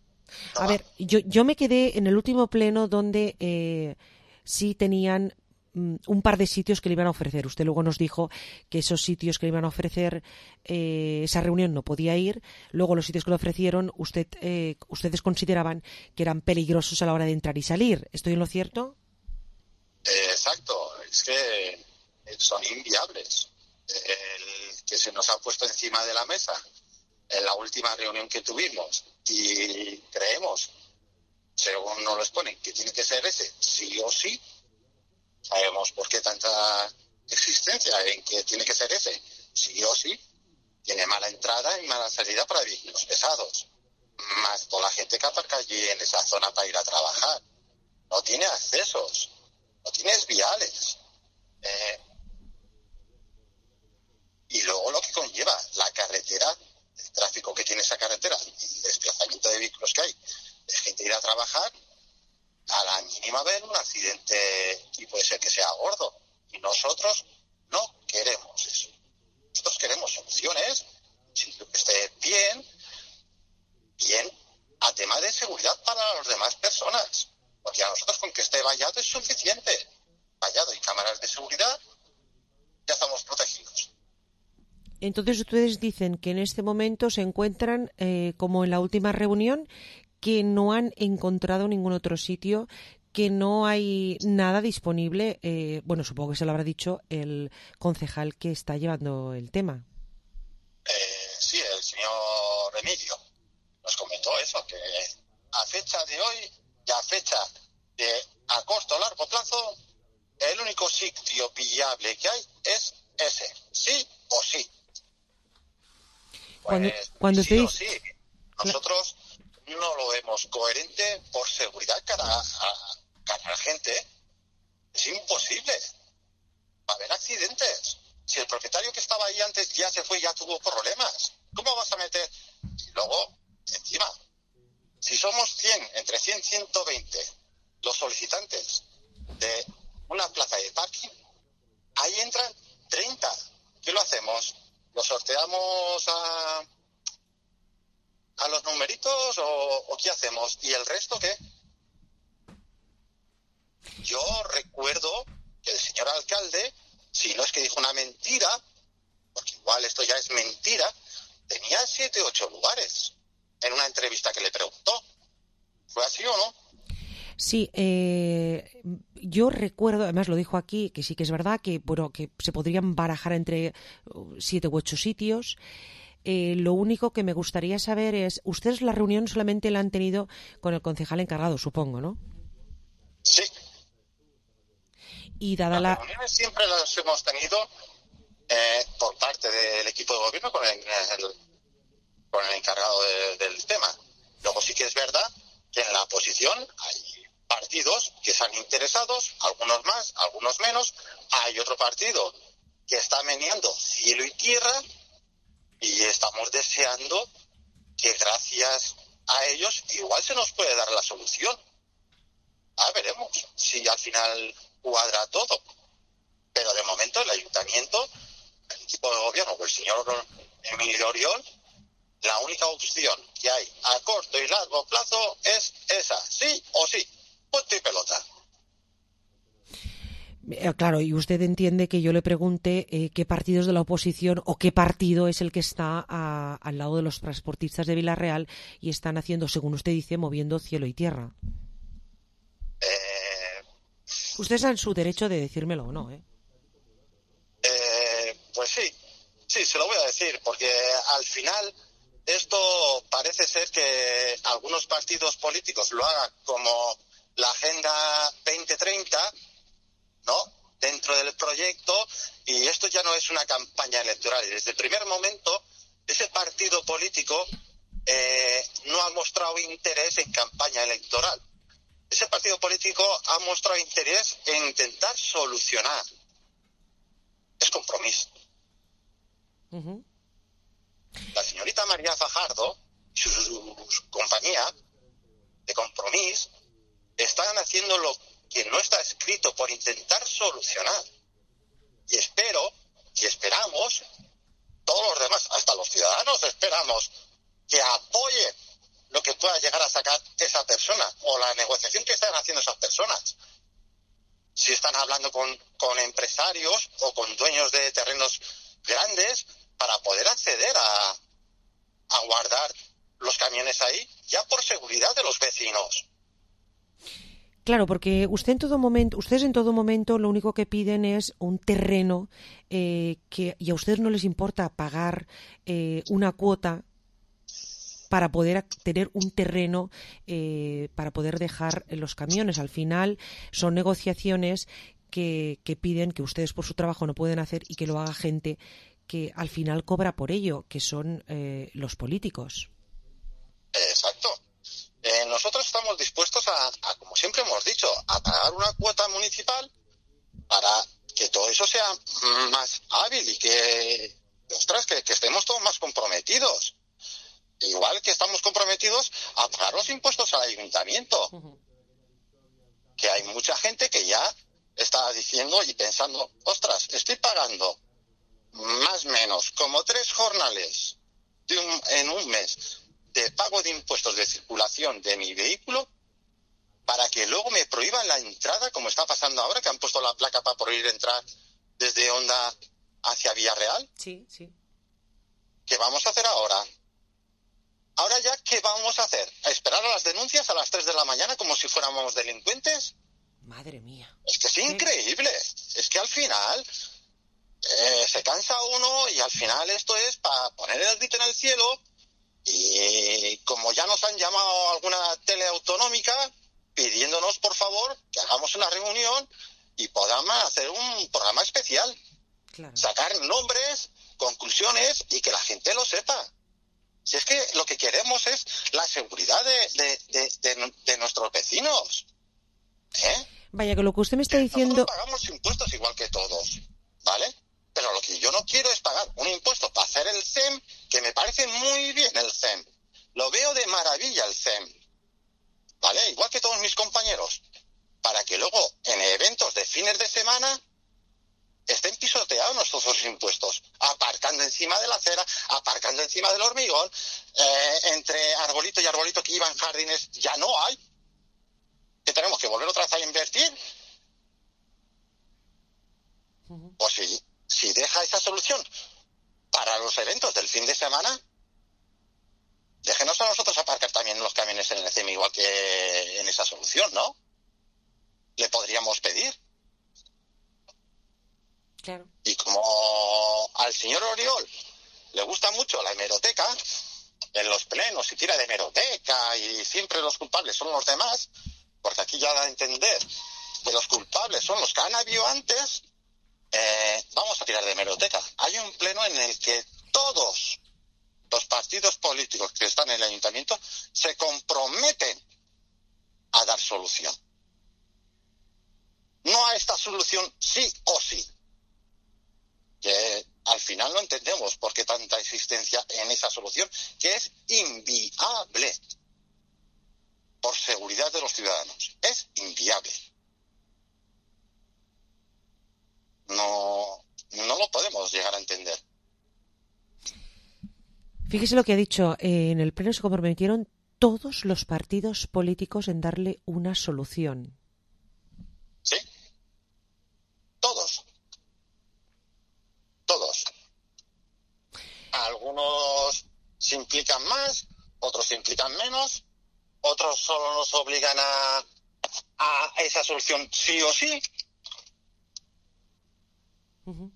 no A va. ver, yo, yo me quedé en el último pleno donde eh, sí tenían un par de sitios que le iban a ofrecer. Usted luego nos dijo que esos sitios que le iban a ofrecer, eh, esa reunión no podía ir. Luego los sitios que le ofrecieron, usted, eh, ustedes consideraban que eran peligrosos a la hora de entrar y salir. ¿Estoy en lo cierto? Eh, exacto, es que son inviables. El que se nos ha puesto encima de la mesa en la última reunión que tuvimos y creemos, según nos lo exponen, que tiene que ser ese, sí o sí. Sabemos por qué tanta existencia en que tiene que ser ese, sí o sí. Tiene mala entrada y mala salida para vehículos pesados. Más toda la gente que aparca allí en esa zona para ir a trabajar. No tiene accesos, no tiene viales. Eh, y luego lo que conlleva la carretera, el tráfico que tiene esa carretera, el desplazamiento de vehículos que hay, de gente ir a trabajar, a la mínima ver un accidente y puede ser que sea gordo. Y nosotros no queremos eso. Nosotros queremos soluciones, que esté bien, bien, a tema de seguridad para las demás personas. Porque a nosotros con que esté vallado es suficiente. Vallado y cámaras de seguridad, ya estamos protegidos. Entonces ustedes dicen que en este momento se encuentran, eh, como en la última reunión, que no han encontrado ningún otro sitio, que no hay nada disponible. Eh, bueno, supongo que se lo habrá dicho el concejal que está llevando el tema. Eh, sí, el señor Emilio nos comentó eso, que a fecha de hoy y a fecha de a corto o largo plazo, el único sitio viable que hay es ese, sí o sí. Cuando, pues, cuando sí usted... o sí. Nosotros no lo vemos coherente por seguridad cara a, cara a la gente. Es imposible. Va a haber accidentes. Si el propietario que estaba ahí antes ya se fue y ya tuvo problemas, ¿cómo vas a meter? Y luego, encima, si somos cien, entre cien y ciento veinte los solicitantes de una plaza de parking, ahí entran treinta. ¿Qué lo hacemos? ¿Lo sorteamos a, a los numeritos o, o qué hacemos? ¿Y el resto qué? Yo recuerdo que el señor alcalde, si no es que dijo una mentira, porque igual esto ya es mentira, tenía siete o ocho lugares en una entrevista que le preguntó. ¿Fue así o no? Sí, eh, yo recuerdo, además lo dijo aquí, que sí que es verdad que, bueno, que se podrían barajar entre siete u ocho sitios. Eh, lo único que me gustaría saber es, ustedes la reunión solamente la han tenido con el concejal encargado, supongo, ¿no? Sí. Y dada las la... reuniones siempre las hemos tenido eh, por parte del equipo de gobierno con el, el, con el encargado de, del tema. Luego sí que es verdad que en la oposición hay partidos que están interesados, algunos más, algunos menos. Hay otro partido que está meneando cielo y tierra y estamos deseando que gracias a ellos igual se nos puede dar la solución. Ah, veremos si al final cuadra todo. Pero de momento el ayuntamiento, el equipo de gobierno, pues el señor Emilio Oriol, la única opción que hay a corto y largo plazo es esa, sí o sí, punto y pelota. Eh, claro, y usted entiende que yo le pregunte eh, qué partidos de la oposición o qué partido es el que está a, al lado de los transportistas de Vila-real y están haciendo, según usted dice, moviendo cielo y tierra. Eh... Usted está en su derecho de decírmelo o no, ¿eh? Eh, pues sí, sí, se lo voy a decir, porque al final esto parece ser que algunos partidos políticos lo hagan como la Agenda veinte treinta, ¿no? Dentro del proyecto, y esto ya no es una campaña electoral. Y desde el primer momento, ese partido político eh, no ha mostrado interés en campaña electoral. Ese partido político ha mostrado interés en intentar solucionar. Es compromiso. Uh-huh. La señorita María Fajardo y su, su compañía de Compromís están haciendo lo que no está escrito por intentar solucionar. Y espero, y esperamos, todos los demás, hasta los ciudadanos, esperamos que apoyen lo que pueda llegar a sacar esa persona o la negociación que están haciendo esas personas. si están hablando con, con empresarios o con dueños de terrenos grandes para poder acceder a, a guardar los camiones ahí, ya por seguridad de los vecinos. Claro, porque usted en todo momento, ustedes en todo momento lo único que piden es un terreno eh, que y a ustedes no les importa pagar eh, una cuota para poder tener un terreno eh, para poder dejar los camiones. Al final son negociaciones que, que piden que ustedes por su trabajo no pueden hacer y que lo haga gente que al final cobra por ello, que son eh, los políticos. Exacto. Eh, nosotros estamos dispuestos a, a, como siempre hemos dicho, a pagar una cuota municipal para que todo eso sea más hábil y que, ostras, que, que estemos todos más comprometidos. Igual que estamos comprometidos a pagar los impuestos al ayuntamiento. Uh-huh. Que hay mucha gente que ya está diciendo y pensando, ostras, estoy pagando más o menos como tres jornales de un, en un mes de pago de impuestos de circulación de mi vehículo para que luego me prohíban la entrada, como está pasando ahora, que han puesto la placa para prohibir entrar desde Honda hacia Villarreal. Sí, sí. ¿Qué vamos a hacer ahora? Ahora ya, ¿qué vamos a hacer? ¿A esperar a las denuncias a las tres de la mañana como si fuéramos delincuentes? Madre mía. Es que es increíble. Es que al final eh, se cansa uno y al final esto es para poner el grito en el cielo. Y como ya nos han llamado a alguna tele autonómica pidiéndonos por favor que hagamos una reunión y podamos hacer un programa especial, claro. Sacar nombres, conclusiones y que la gente lo sepa. Si es que lo que queremos es la seguridad de, de, de, de, de nuestros vecinos. ¿Eh? Vaya, que lo que usted me está que diciendo... Nosotros pagamos impuestos igual que todos, ¿vale? Pero lo que yo no quiero es pagar un impuesto para hacer el C E M, que me parece muy bien el C E M. Lo veo de maravilla el C E M. ¿Vale? Igual que todos mis compañeros. Para que luego, en eventos de fines de semana, estén pisoteados nuestros impuestos. Aparcando encima de la acera, aparcando encima del hormigón, eh, entre arbolito y arbolito que iban jardines, ya no hay. ¿Que tenemos que volver otra vez a invertir? Uh-huh. Pues sí. Si deja esa solución para los eventos del fin de semana, déjenos a nosotros aparcar también los camiones en el C E M igual que en esa solución, ¿no? Le podríamos pedir. Claro. Y como al señor Oriol le gusta mucho la hemeroteca, en los plenos se tira de hemeroteca y siempre los culpables son los demás, porque aquí ya da a entender que los culpables son los que han habido antes. Eh, vamos a tirar de hemeroteca. Hay un pleno en el que todos los partidos políticos que están en el ayuntamiento se comprometen a dar solución. No a esta solución sí o sí. Que al final no entendemos por qué tanta existencia en esa solución, que es inviable. Por seguridad de los ciudadanos. Es inviable. No, no lo podemos llegar a entender. Fíjese lo que ha dicho. Eh, en el pleno se comprometieron todos los partidos políticos en darle una solución. Sí. Todos. Todos. Algunos se implican más, otros se implican menos, otros solo nos obligan a, a esa solución sí o sí. Uh-huh.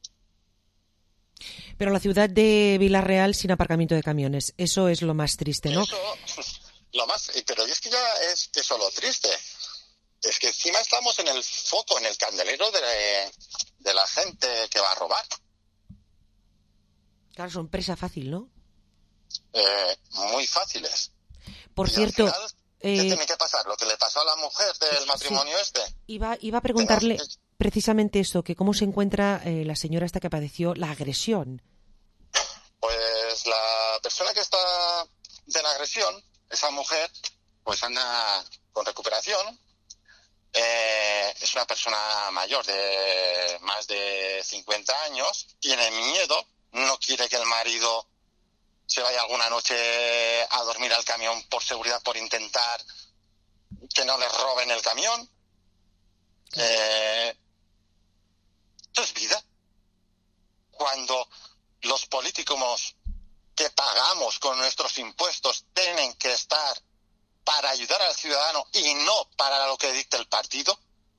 Pero la ciudad de Villarreal sin aparcamiento de camiones, eso es lo más triste, ¿no? Eso, lo más, pero es que ya es eso lo triste. Es que encima estamos en el foco, en el candelero de, de la gente que va a robar. Claro, son presa fácil, ¿no? Eh, muy fáciles. Por y cierto... Al final, ¿qué eh... tiene que pasar? ¿Lo que le pasó a la mujer del matrimonio sí. este? Iba, iba a preguntarle... Pero, precisamente esto, que cómo se encuentra eh, la señora hasta que padeció la agresión. Pues la persona que está de la agresión, esa mujer, pues anda con recuperación. Eh, es una persona mayor de más de cincuenta años, tiene miedo, no quiere que el marido se vaya alguna noche a dormir al camión por seguridad, por intentar que no le roben el camión. Eh, esto es vida. Cuando los políticos que pagamos con nuestros impuestos tienen que estar para ayudar al ciudadano y no para lo que dicta el partido,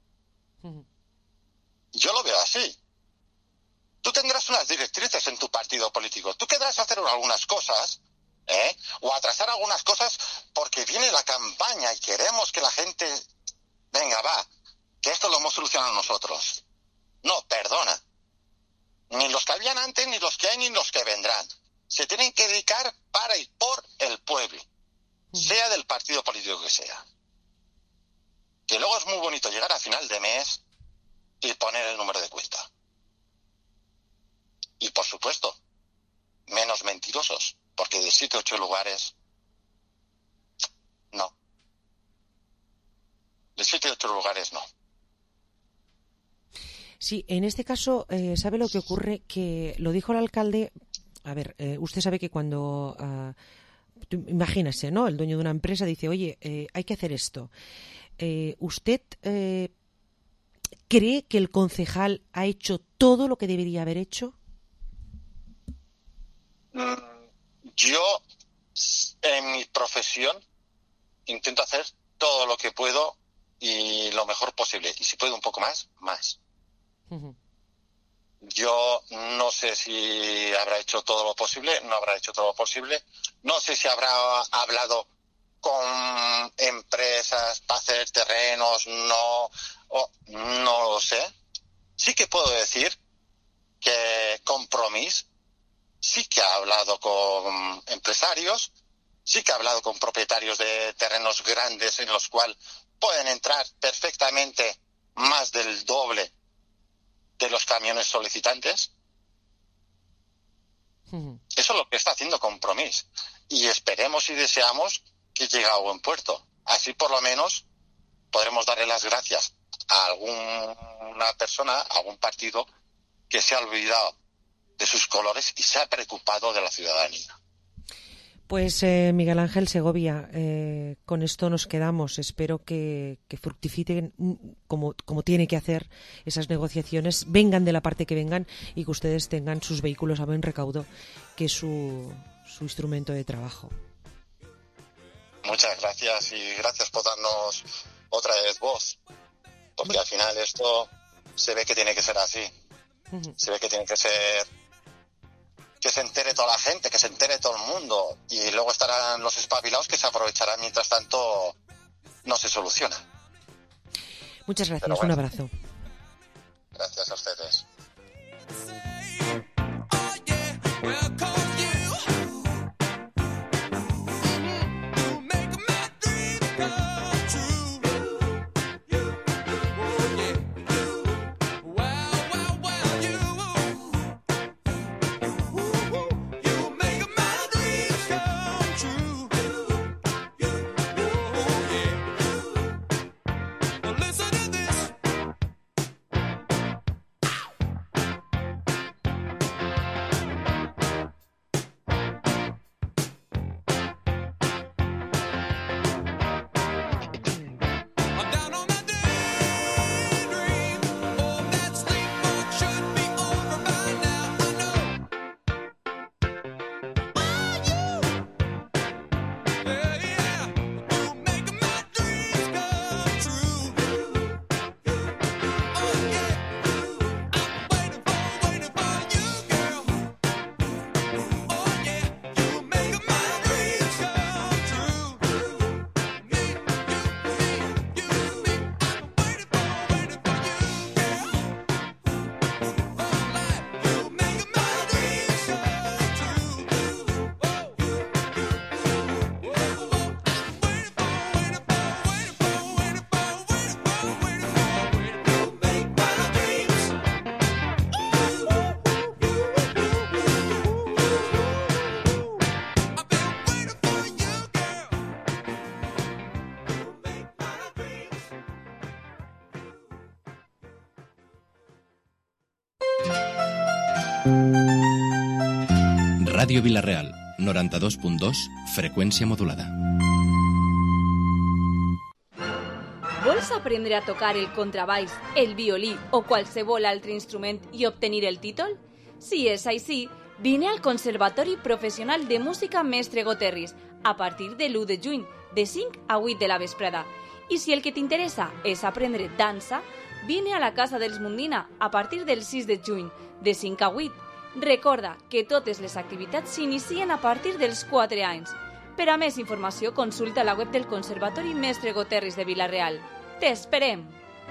yo lo veo así. Tú tendrás unas directrices en tu partido político. Tú querrás hacer algunas cosas, ¿eh? o atrasar algunas cosas porque viene la campaña y queremos que la gente... Venga, va, que esto lo hemos solucionado nosotros. No, perdona. Ni los que habían antes, ni los que hay, ni los que vendrán. Se tienen que dedicar para y por el pueblo, sea del partido político que sea. Que luego es muy bonito llegar a final de mes y poner el número de cuenta. Y por supuesto, menos mentirosos, porque de siete o ocho lugares, no. De siete o ocho lugares, no. Sí, en este caso, eh, ¿sabe lo que ocurre? Que lo dijo el alcalde. A ver, eh, usted sabe que cuando, uh, imagínese, ¿no? El dueño de una empresa dice, oye, eh, hay que hacer esto. Eh, ¿Usted eh, cree que el concejal ha hecho todo lo que debería haber hecho? Yo, en mi profesión, intento hacer todo lo que puedo y lo mejor posible. Y si puedo un poco más, más. Uh-huh. Yo no sé si habrá hecho todo lo posible, no habrá hecho todo lo posible. No sé si habrá hablado con empresas para hacer terrenos, no, oh, no lo sé. Sí que puedo decir que Compromís sí que ha hablado con empresarios, sí que ha hablado con propietarios de terrenos grandes en los cuales pueden entrar perfectamente más del doble de los camiones solicitantes. Uh-huh. Eso es lo que está haciendo Compromís. Y esperemos y deseamos que llegue a buen puerto. Así por lo menos podremos darle las gracias a alguna persona, a algún partido que se ha olvidado de sus colores y se ha preocupado de la ciudadanía. Pues eh, Miguel Ángel Segovia, eh, con esto nos quedamos. Espero que, que fructifiquen como, como tiene que hacer esas negociaciones, vengan de la parte que vengan y que ustedes tengan sus vehículos a buen recaudo, que es su, su instrumento de trabajo. Muchas gracias y gracias por darnos otra vez voz, porque bueno, al final esto se ve que tiene que ser así. Uh-huh. Se ve que tiene que ser... que se entere toda la gente, que se entere todo el mundo y luego estarán los espabilados que se aprovecharán mientras tanto no se soluciona. Muchas gracias, bueno, un abrazo. Gracias a ustedes. Ràdio Vila-real, noranta-dos punt dos, freqüència modulada. Vols Vols aprendre a tocar el contrabaix, el violí o qualsevol altre instrument i obtenir el títol? Si és així, vine al Conservatori Professional de Música Mestre Goterris a partir de l'u de juny, de cinc a vuit de la vesprada. I si el que t'interessa és aprendre dansa, vine a la Casa dels Mundina a partir del sis de juny, de cinc a vuit. Recorda que totes les activitats s'inicien a partir dels quatre anys. Per a més informació, consulta la web del Conservatori Mestre Goterris de Vila-real. ¡T'esperem!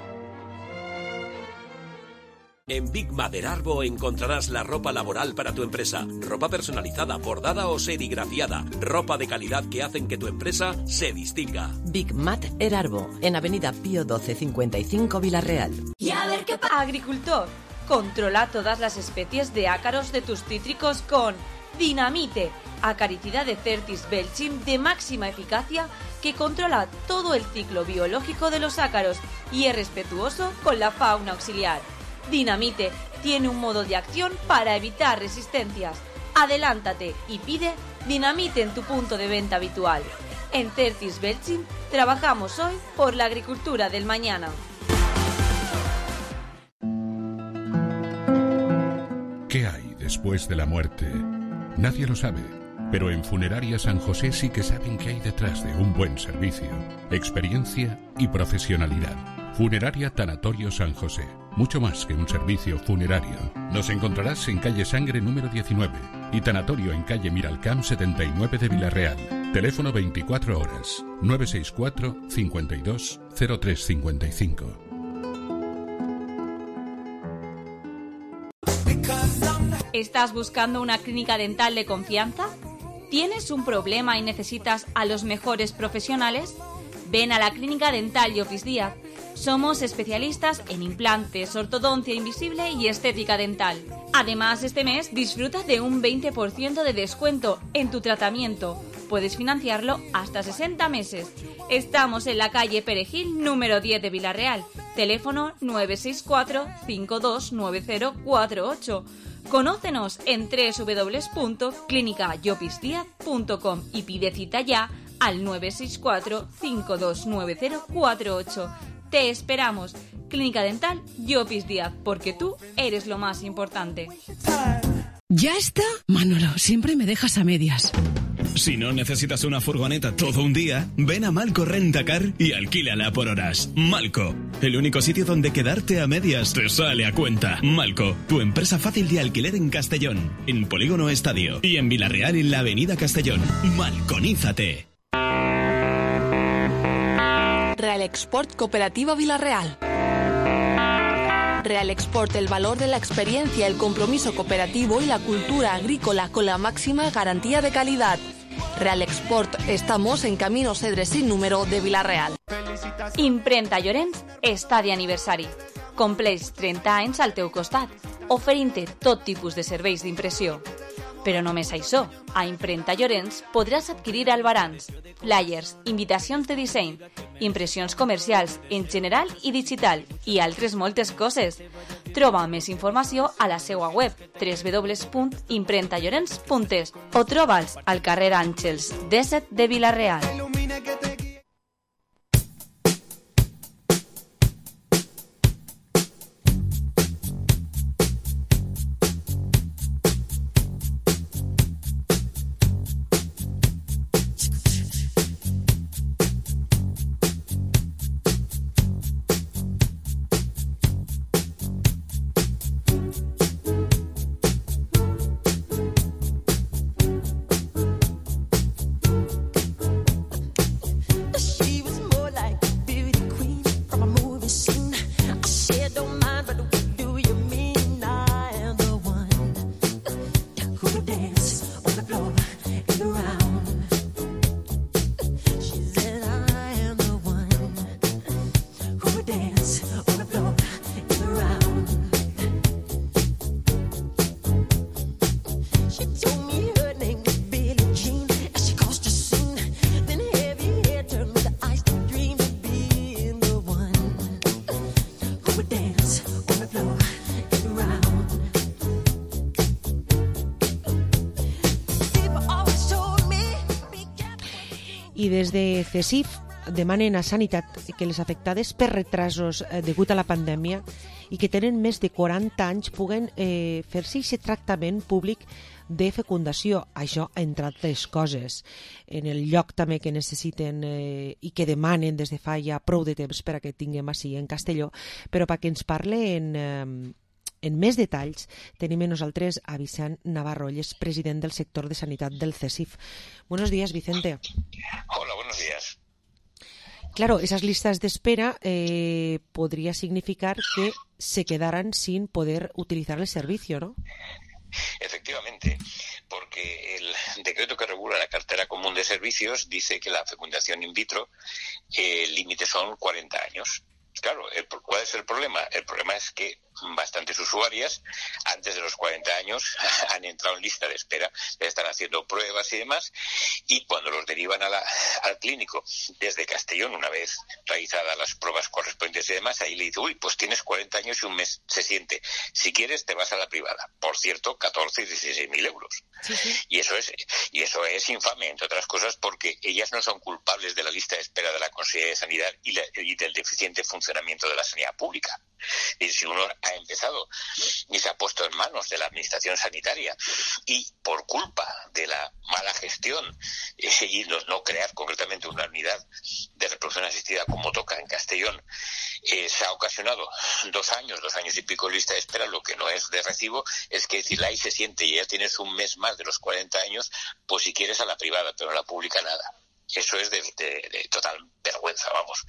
En Big Mader Arbo encontrarás la ropa laboral para tu empresa. Ropa personalizada, bordada o serigrafiada. Ropa de calidad que hacen que tu empresa se distinga. Big Mader Arbo, en Avenida Pío doce cincuenta y cinco, Vila-real. Y a ver qué pasa. Agricultor, controla todas las especies de ácaros de tus cítricos con Dinamite, acaricida de Certis Belchim de máxima eficacia que controla todo el ciclo biológico de los ácaros y es respetuoso con la fauna auxiliar. Dinamite tiene un modo de acción para evitar resistencias. Adelántate y pide Dinamite en tu punto de venta habitual. En Certis Belchim trabajamos hoy por la agricultura del mañana. ¿Qué hay después de la muerte? Nadie lo sabe, pero en Funeraria San José sí que saben qué hay detrás de un buen servicio, experiencia y profesionalidad. Funeraria Tanatorio San José, mucho más que un servicio funerario. Nos encontrarás en calle Sangre número diecinueve y Tanatorio en calle Miralcamp setenta y nueve de Vila-real. Teléfono veinticuatro horas, nueve seis cuatro, cincuenta y dos, cero tres cincuenta y cinco. ¿Estás buscando una clínica dental de confianza? ¿Tienes un problema y necesitas a los mejores profesionales? Ven a la Clínica Dental Llopis Díaz. Somos especialistas en implantes, ortodoncia invisible y estética dental. Además, este mes disfruta de un veinte por ciento de descuento en tu tratamiento. Puedes financiarlo hasta sesenta meses. Estamos en la calle Perejil, número diez de Vila-real. Teléfono nueve seis cuatro, cinco dos nueve cero cuatro ocho. Conócenos en doble u doble u doble u punto clínica llopis díaz punto com y pide cita ya al nueve seis cuatro, cinco dos nueve cero cuatro ocho. Te esperamos. Clínica Dental Llopis Díaz, porque tú eres lo más importante. ¿Ya está? Manolo, siempre me dejas a medias. Si no necesitas una furgoneta todo un día, ven a Malco Rentacar y alquílala por horas. Malco, el único sitio donde quedarte a medias te sale a cuenta. Malco, tu empresa fácil de alquiler en Castellón, en Polígono Estadio y en Vila-real en la Avenida Castellón. Malconízate. Real Export Cooperativa Vila-real. Real Export, el valor de la experiencia, el compromiso cooperativo y la cultura agrícola con la máxima garantía de calidad. Real Export, estamos en Camino Cedre sin número de Vila-real. Imprenta Llorenç està d'aniversari. Compleix trenta anys al teu costat, oferint-te tot tipus de serveis d'impressió. Però només això, a Imprenta Llorenç podràs adquirir albarans, flyers, invitacions de disseny, impressions comercials en general i digital i altres moltes coses. Troba més informació a la seva web doble u doble u doble u punt imprenta llorenç punt es o troba'ls al carrer Àngels disset de Vila-real. Y desde CESIF demanen a Sanitat que les afectades per retrasos eh, degut a la pandèmia i que tenen més de quaranta anys puguen eh, fer-se aquest tractament públic de fecundació. Això, entre altres coses, en el lloc també que necessiten eh, i que demanen des de fa ja prou de temps per a que tinguem així en Castelló, però perquè ens parle en, eh, en més detalls tenim a nosaltres a Vicent Navarro, ell és president del sector de sanitat del CESIF. Buenos días, Vicente. Hola, buenos días. Claro, esas listas de espera eh, podría significar que se quedaran sin poder utilizar el servicio, ¿no? Efectivamente, porque el decreto que regula la cartera común de servicios dice que la fecundación in vitro, eh, el límite son cuarenta años. Claro, el, ¿cuál es el problema? El problema es que bastantes usuarias antes de los cuarenta años han entrado en lista de espera, le están haciendo pruebas y demás, y cuando los derivan a la, al clínico desde Castellón, una vez realizadas las pruebas correspondientes y demás, ahí le dice, uy, pues tienes cuarenta años y un mes se siente, si quieres te vas a la privada, por cierto, catorce y dieciséis mil euros. Sí, sí. Y eso es y eso es infame, entre otras cosas, porque ellas no son culpables de la lista de espera de la Consejería de Sanidad y, la, y del deficiente funcionamiento de la sanidad pública. Y si uno ha empezado y se ha puesto en manos de la administración sanitaria y por culpa de la mala gestión eh, y no, no crear concretamente una unidad de reproducción asistida como toca en Castellón, eh, se ha ocasionado dos años, dos años y pico de lista de espera, lo que no es de recibo es que si la I se siente y ya tienes un mes más de los cuarenta años, pues si quieres a la privada, pero a la pública nada. Eso es de, de, de total vergüenza, vamos.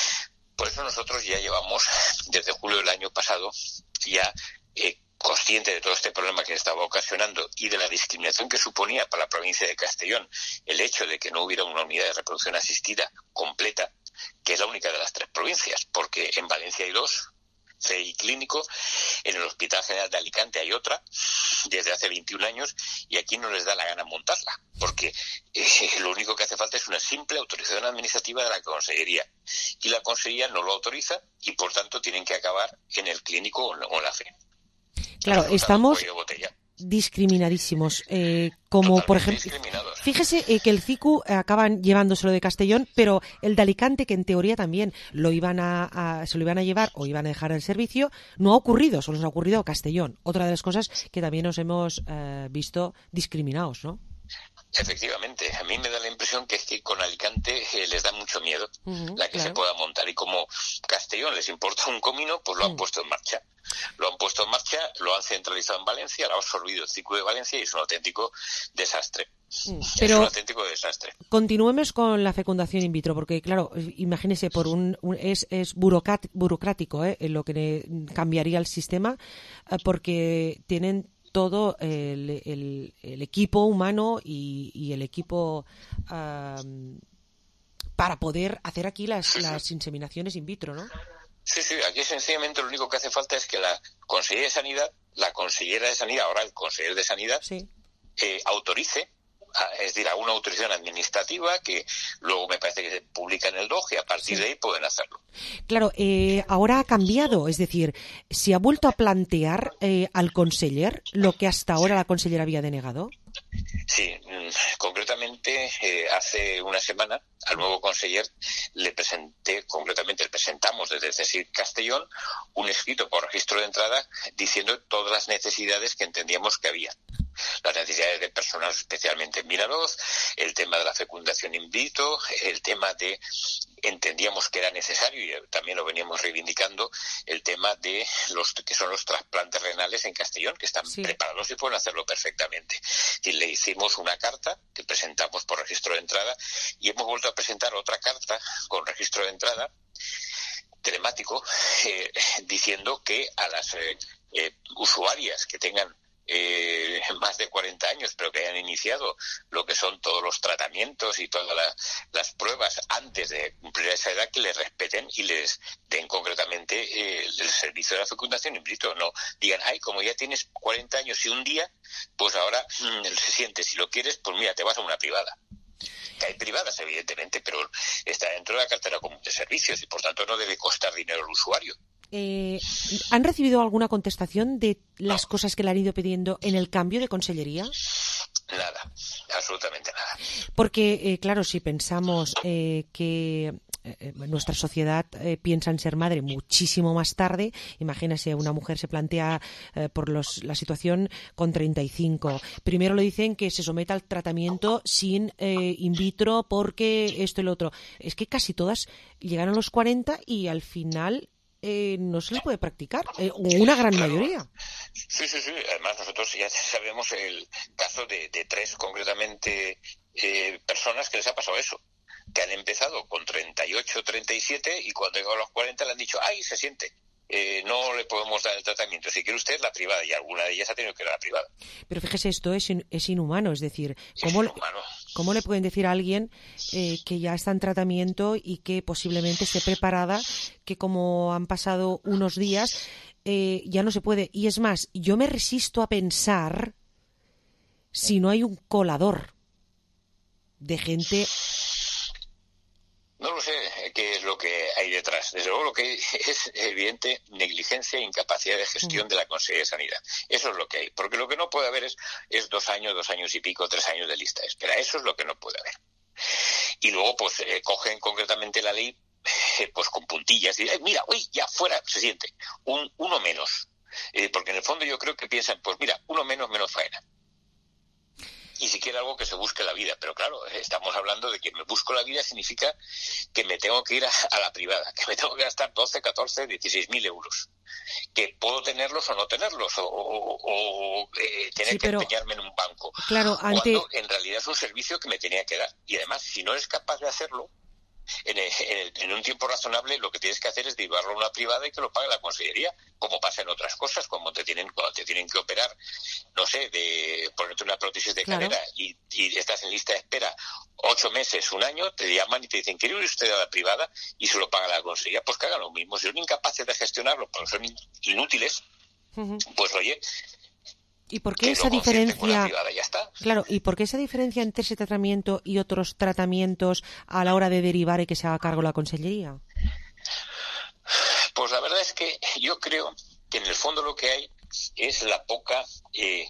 Por eso nosotros ya llevamos, desde julio del año pasado, ya eh, consciente de todo este problema que estaba ocasionando y de la discriminación que suponía para la provincia de Castellón el hecho de que no hubiera una unidad de reproducción asistida completa, que es la única de las tres provincias, porque en Valencia hay dos, C I Clínico, en el Hospital General de Alicante hay otra desde hace veintiún años y aquí no les da la gana montarla, porque eh, lo único que hace falta es una simple autorización administrativa de la Consejería y la Consejería no lo autoriza y por tanto tienen que acabar en el clínico o en la F E. Claro, estamos discriminadísimos, eh, como por ejemplo, fíjese eh, que el C I C U acaban llevándoselo de Castellón, pero el de Alicante, que en teoría también lo iban a, a se lo iban a llevar o iban a dejar el servicio, no ha ocurrido, solo nos ha ocurrido a Castellón. Otra de las cosas que también nos hemos eh, visto discriminados, ¿no? Efectivamente, a mí me da la impresión que es que con Alicante eh, les da mucho miedo uh-huh, la que claro. se pueda montar y como Castellón les importa un comino, pues lo han uh-huh. puesto en marcha. Lo han puesto en marcha, lo han centralizado en Valencia, lo ha absorbido el C I C U de Valencia y es un auténtico desastre. Uh-huh. Pero es un auténtico desastre. Continuemos con la fecundación in vitro, porque claro, imagínese, por un, un es, es burocrat, burocrático eh, lo que cambiaría el sistema, eh, porque tienen todo el, el, el equipo humano y, y el equipo um, para poder hacer aquí las, sí, las sí. inseminaciones in vitro, ¿no? Sí, sí, aquí sencillamente lo único que hace falta es que la Consejera de Sanidad, la consejera de Sanidad, ahora el consejero de Sanidad, sí. eh, autorice, es decir, a una autorización administrativa que luego me parece que se publica en el D O G y a partir sí. de ahí pueden hacerlo. Claro, eh, ahora ha cambiado, es decir, se ha vuelto a plantear eh, al conseller lo que hasta ahora la consellera había denegado. Sí, concretamente eh, hace una semana al nuevo conseller le presenté, concretamente le presentamos desde el CESIF Castellón un escrito por registro de entrada diciendo todas las necesidades que entendíamos que había. Las necesidades de personal especialmente en Vinaroz, el tema de la fecundación in vitro, el tema de, entendíamos que era necesario y también lo veníamos reivindicando, el tema de los que son los trasplantes renales en Castellón, que están sí. preparados y pueden hacerlo perfectamente. Y le hicimos una carta que presentamos por registro de entrada y hemos vuelto a presentar otra carta con registro de entrada telemático eh, diciendo que a las eh, eh, usuarias que tengan Eh, más de cuarenta años, pero que hayan iniciado lo que son todos los tratamientos y todas la, las pruebas antes de cumplir esa edad, que les respeten y les den concretamente eh, el servicio de la fecundación in vitro. No digan, ay, como ya tienes cuarenta años y un día, pues ahora mmm, se siente, si lo quieres, pues mira, te vas a una privada. Que hay privadas, evidentemente, pero está dentro de la cartera común de servicios y por tanto no debe costar dinero al usuario. Eh, ¿Han recibido alguna contestación de las no. cosas que le han ido pidiendo en el cambio de consellería? Nada, absolutamente nada. Porque, eh, claro, si pensamos eh, que eh, nuestra sociedad eh, piensa en ser madre muchísimo más tarde. Imagínese, una mujer se plantea eh, por los, la situación con treinta y cinco. Primero le dicen que se someta al tratamiento sin eh, in vitro porque esto y lo otro. Es que casi todas llegan a los cuarenta y al final eh, no se le puede practicar, eh, una gran mayoría. Sí, sí, sí. Además nosotros ya sabemos el caso de, de tres concretamente eh, personas que les ha pasado eso, que han empezado con treinta y ocho, treinta y siete y cuando llegó a los cuarenta le han dicho, ¡ay, se siente! Eh, no le podemos dar el tratamiento. Si quiere usted, la privada, y alguna de ellas ha tenido que ir a la privada. Pero fíjese, esto es, in, es inhumano, es decir, ¿cómo, es inhumano. ¿cómo le pueden decir a alguien eh, que ya está en tratamiento y que posiblemente esté preparada, que como han pasado unos días, eh, ya no se puede? Y es más, yo me resisto a pensar si no hay un colador de gente... No lo sé qué es lo que hay detrás. Desde luego lo que hay es evidente negligencia e incapacidad de gestión de la Consejería de Sanidad. Eso es lo que hay. Porque lo que no puede haber es, es dos años, dos años y pico, tres años de lista de espera. Eso es lo que no puede haber. Y luego pues eh, cogen concretamente la ley eh, pues con puntillas y mira, uy, ya fuera, se siente. Un, uno menos. Eh, porque en el fondo yo creo que piensan, pues mira, uno menos, menos faena. Y siquiera algo que se busque la vida. Pero claro, estamos hablando de que me busco la vida significa que me tengo que ir a, a la privada, que me tengo que gastar doce, catorce, dieciséis mil euros. Que puedo tenerlos o no tenerlos, o, o, o eh, tener sí, pero, que empeñarme en un banco. Claro, ante... Cuando en realidad es un servicio que me tenía que dar. Y además, si no eres capaz de hacerlo, en, el, en, el, en un tiempo razonable, lo que tienes que hacer es derivarlo a una privada y que lo pague la Consellería, como pasa en otras cosas, como te tienen, cuando te tienen que operar, no sé, de ponerte una prótesis de claro. cadera y, y estás en lista de espera ocho meses, un año, te llaman y te dicen, ¿quiere ir usted a la privada? Y se lo paga la Consellería. Pues que hagan lo mismo. Si son incapaces de gestionarlo, porque son inútiles, uh-huh. pues oye... ¿Y por qué esa diferencia? Claro, ¿y por qué esa diferencia entre ese tratamiento y otros tratamientos a la hora de derivar y que se haga cargo la Consellería? Pues la verdad es que yo creo que en el fondo lo que hay es la poca eh,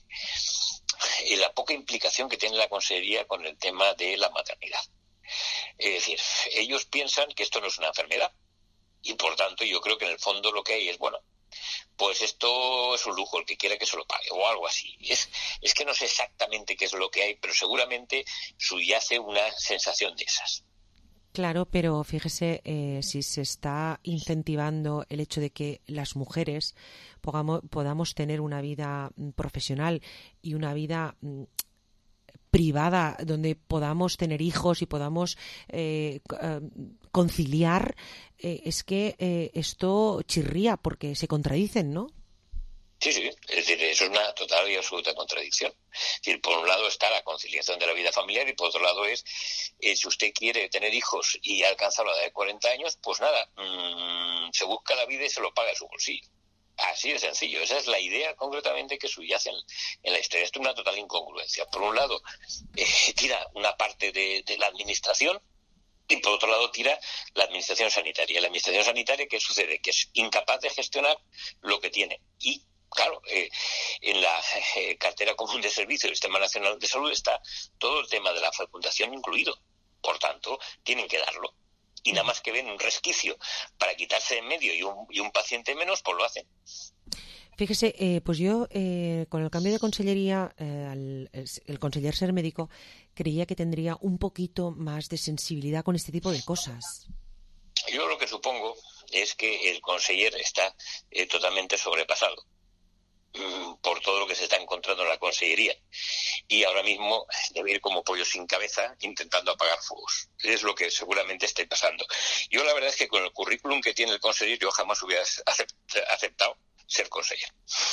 la poca implicación que tiene la Consellería con el tema de la maternidad. Es decir, ellos piensan que esto no es una enfermedad y por tanto yo creo que en el fondo lo que hay es, bueno, pues esto es un lujo, el que quiera que se lo pague, o algo así. Es, es que no sé exactamente qué es lo que hay, pero seguramente subyace una sensación de esas. Claro, pero fíjese, eh, si se está incentivando el hecho de que las mujeres podamos, podamos tener una vida profesional y una vida mm, privada, donde podamos tener hijos y podamos eh, conciliar, eh, es que eh, esto chirría porque se contradicen, ¿no? Sí, sí, es decir, eso es una total y absoluta contradicción. Es decir, por un lado está la conciliación de la vida familiar y por otro lado es, eh, si usted quiere tener hijos y ha alcanzado la edad de cuarenta años, pues nada, mmm, se busca la vida y se lo paga de su bolsillo. Así de sencillo. Esa es la idea concretamente que subyace en, en la historia. Esto es una total incongruencia. Por un lado, eh, tira una parte de, de la administración y por otro lado tira la administración sanitaria. La administración sanitaria, ¿qué sucede? Que es incapaz de gestionar lo que tiene. Y, claro, eh, en la eh, cartera común de servicios del Sistema Nacional de Salud está todo el tema de la fecundación incluido. Por tanto, tienen que darlo. Y nada más que ven un resquicio para quitarse de en medio y un, y un paciente menos, pues lo hacen. Fíjese, eh, pues yo eh, con el cambio de consellería, eh, el, el, el conseller ser médico, creía que tendría un poquito más de sensibilidad con este tipo de cosas. Yo lo que supongo es que el conseller está eh, totalmente sobrepasado por todo lo que se está encontrando en la Consellería y ahora mismo debe ir como pollo sin cabeza intentando apagar fuegos. Es lo que seguramente esté pasando. Yo la verdad es que con el currículum que tiene el conseller yo jamás hubiera aceptado ser conseller.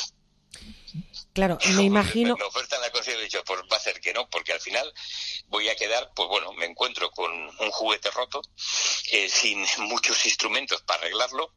Claro, me imagino... Me ofertan la Consellería y he dicho, pues va a ser que no, porque al final voy a quedar, pues bueno, me encuentro con un juguete roto, eh, sin muchos instrumentos para arreglarlo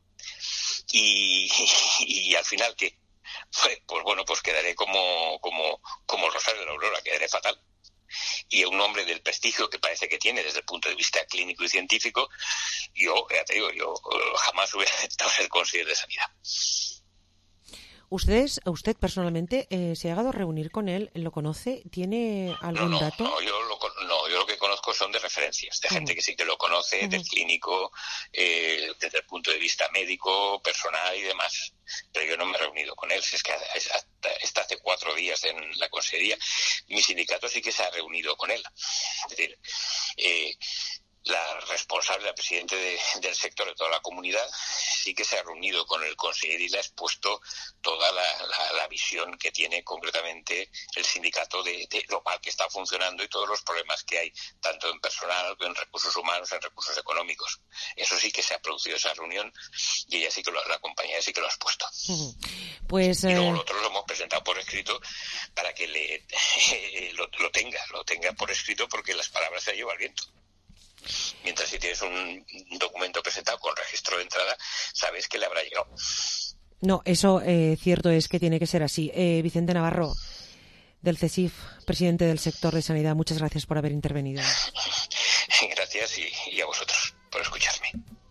y, y, y al final, ¿qué? Pues, pues bueno, pues quedaré como, como, como Rosario de la Aurora, quedaré fatal. Y un hombre del prestigio que parece que tiene desde el punto de vista clínico y científico, yo, ya te digo, yo jamás hubiera aceptado ser consejero de sanidad. Ustedes, usted personalmente, eh, ¿se ha llegado a reunir con él? ¿Lo conoce? ¿Tiene algún no, no, dato? No, yo lo, no, yo lo que conozco son de referencias, de uh-huh. gente que sí que lo conoce, uh-huh. del clínico, eh, desde el punto de vista médico, personal y demás. Pero yo no me he reunido con él, es que hasta, hasta hace cuatro días en la consejería. Mi sindicato sí que se ha reunido con él. Es decir, eh, la responsable, la presidenta de, del sector de toda la comunidad, sí que se ha reunido con el consejero y le ha expuesto toda la, la, la visión que tiene concretamente el sindicato de, de lo mal que está funcionando y todos los problemas que hay, tanto en personal, en recursos humanos, en recursos económicos. Eso sí que se ha producido esa reunión y ella sí que lo, la compañía sí que lo ha expuesto. Pues, y luego eh... nosotros lo hemos presentado por escrito para que le eh, lo, lo tenga, lo tenga por escrito, porque las palabras se llevan al viento. Mientras si tienes un documento presentado con registro de entrada, sabes que le habrá llegado. No, eso eh, cierto es que tiene que ser así. Eh, Vicente Navarro, del CESIF, presidente del sector de sanidad, muchas gracias por haber intervenido. Gracias y, y a vosotros por escucharme.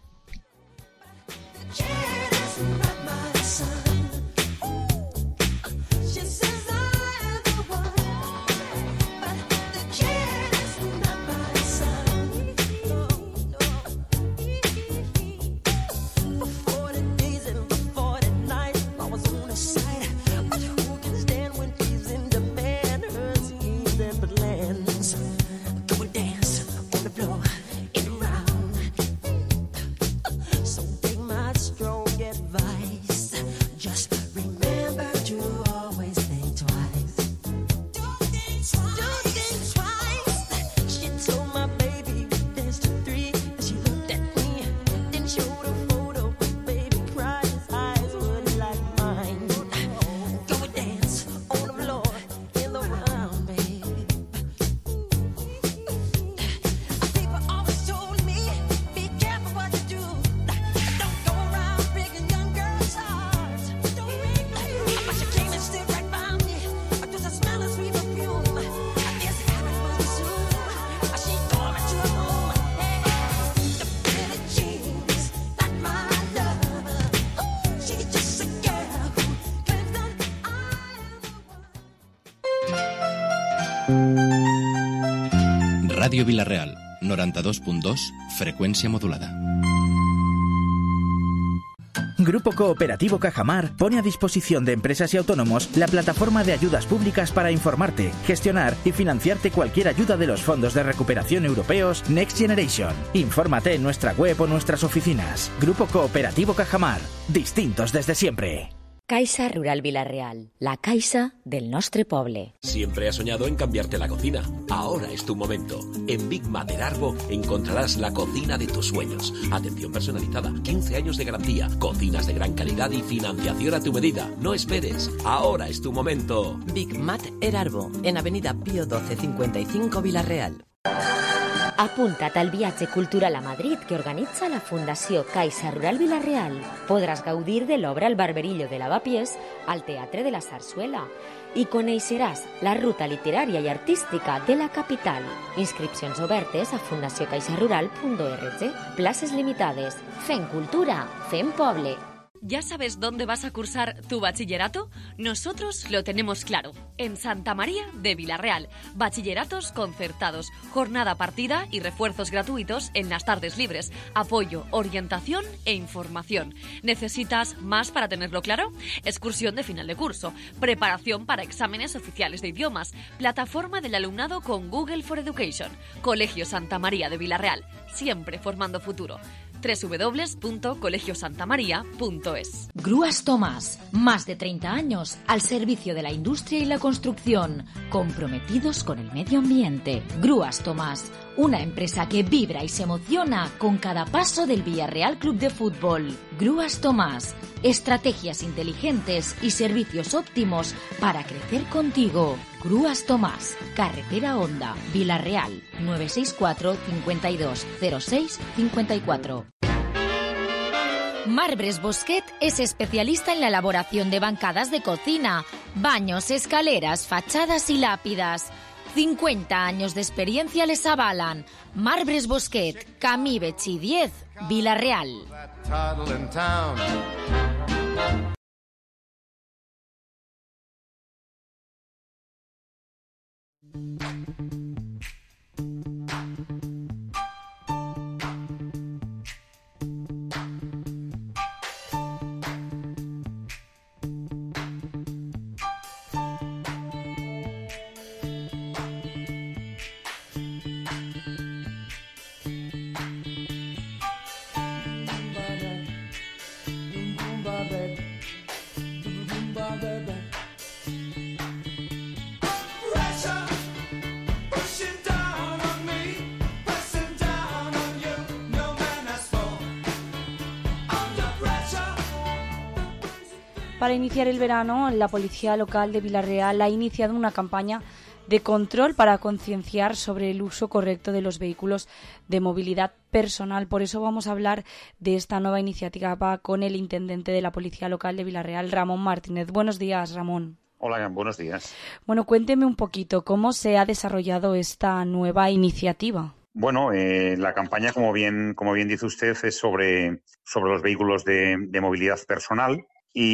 Radio Vila-real, noventa y dos punto dos, frecuencia modulada. Grupo Cooperativo Cajamar pone a disposición de empresas y autónomos la plataforma de ayudas públicas para informarte, gestionar y financiarte cualquier ayuda de los fondos de recuperación europeos Next Generation. Infórmate en nuestra web o nuestras oficinas. Grupo Cooperativo Cajamar, distintos desde siempre. Caixa Rural Vila-real, la caixa del nostre poble. Siempre has soñado en cambiarte la cocina. Ahora es tu momento. En Big Mater Arbo encontrarás la cocina de tus sueños. Atención personalizada, quince años de garantía, cocinas de gran calidad y financiación a tu medida. No esperes. Ahora es tu momento. Big Mater Arbo, en Avenida Pío doce cincuenta y cinco Vila-real. Apunta't al viatge cultural a Madrid que organitza la Fundació Caixa Rural Vila-real. Podràs gaudir de l'obra El barberillo de Lavapiés al Teatre de la Zarzuela i coneixeràs la ruta literària i artística de la capital. Inscripcions obertes a fundació caixa rural punt org. Places limitades. Fem cultura, fem poble. ¿Ya sabes dónde vas a cursar tu bachillerato? Nosotros lo tenemos claro. En Santa María de Vila-real. Bachilleratos concertados, jornada partida y refuerzos gratuitos en las tardes libres. Apoyo, orientación e información. ¿Necesitas más para tenerlo claro? Excursión de final de curso. Preparación para exámenes oficiales de idiomas. Plataforma del alumnado con Google for Education. Colegio Santa María de Vila-real. Siempre formando futuro. doble u doble u doble u punto colegio santa maría punto es. Grúas Tomás, más de treinta años al servicio de la industria y la construcción, comprometidos con el medio ambiente. Grúas Tomás, una empresa que vibra y se emociona con cada paso del Villarreal Club de Fútbol. Grúas Tomás, estrategias inteligentes y servicios óptimos para crecer contigo. Grúas Tomás, Carretera Honda, Vila-real, nueve seis cuatro, cincuenta y dos, cero seis, cincuenta y cuatro. Marbres Bosquet es especialista en la elaboración de bancadas de cocina, baños, escaleras, fachadas y lápidas. cincuenta años de experiencia les avalan. Marbres Bosquet, Camí Betxí diez, Vila-real. Para iniciar el verano, la Policía Local de Vila-real ha iniciado una campaña de control para concienciar sobre el uso correcto de los vehículos de movilidad personal. Por eso vamos a hablar de esta nueva iniciativa con el intendente de la Policía Local de Vila-real, Ramón Martínez. Buenos días, Ramón. Hola, buenos días. Bueno, cuénteme un poquito cómo se ha desarrollado esta nueva iniciativa. Bueno, eh, la campaña, como bien, como bien dice usted, es sobre, sobre los vehículos de, de movilidad personal.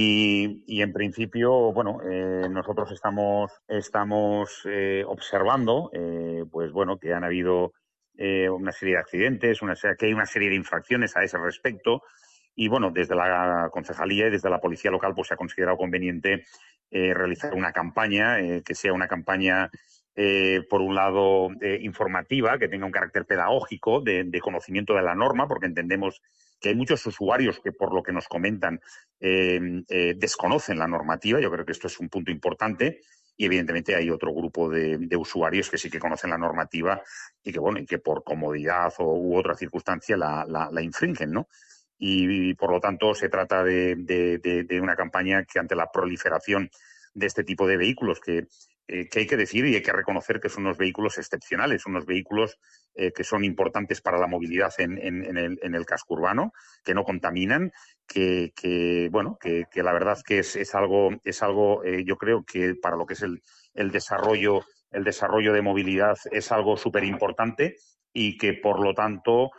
Y, y en principio, bueno, eh, nosotros estamos, estamos eh, observando, eh, pues bueno, que han habido eh, una serie de accidentes, una, que hay una serie de infracciones a ese respecto. Y bueno, desde la concejalía y desde la policía local, pues se ha considerado conveniente eh, realizar una campaña, eh, que sea una campaña, eh, por un lado, eh, informativa, que tenga un carácter pedagógico, de, de conocimiento de la norma, porque entendemos que hay muchos usuarios que, por lo que nos comentan, eh, eh, desconocen la normativa. Yo creo que esto es un punto importante. Y, evidentemente, hay otro grupo de, de usuarios que sí que conocen la normativa y que, bueno, y que por comodidad o, u otra circunstancia la, la, la infringen, ¿no? Y, y, por lo tanto, se trata de, de, de, de una campaña que, ante la proliferación de este tipo de vehículos, que, eh, que hay que decir y hay que reconocer que son unos vehículos excepcionales, unos vehículos eh, que son importantes para la movilidad en, en, en, el, en el casco urbano, que no contaminan, que, que bueno, que, que la verdad que es, es algo, es algo eh, yo creo que para lo que es el, el desarrollo, el desarrollo de movilidad es algo súper importante y que, por lo tanto,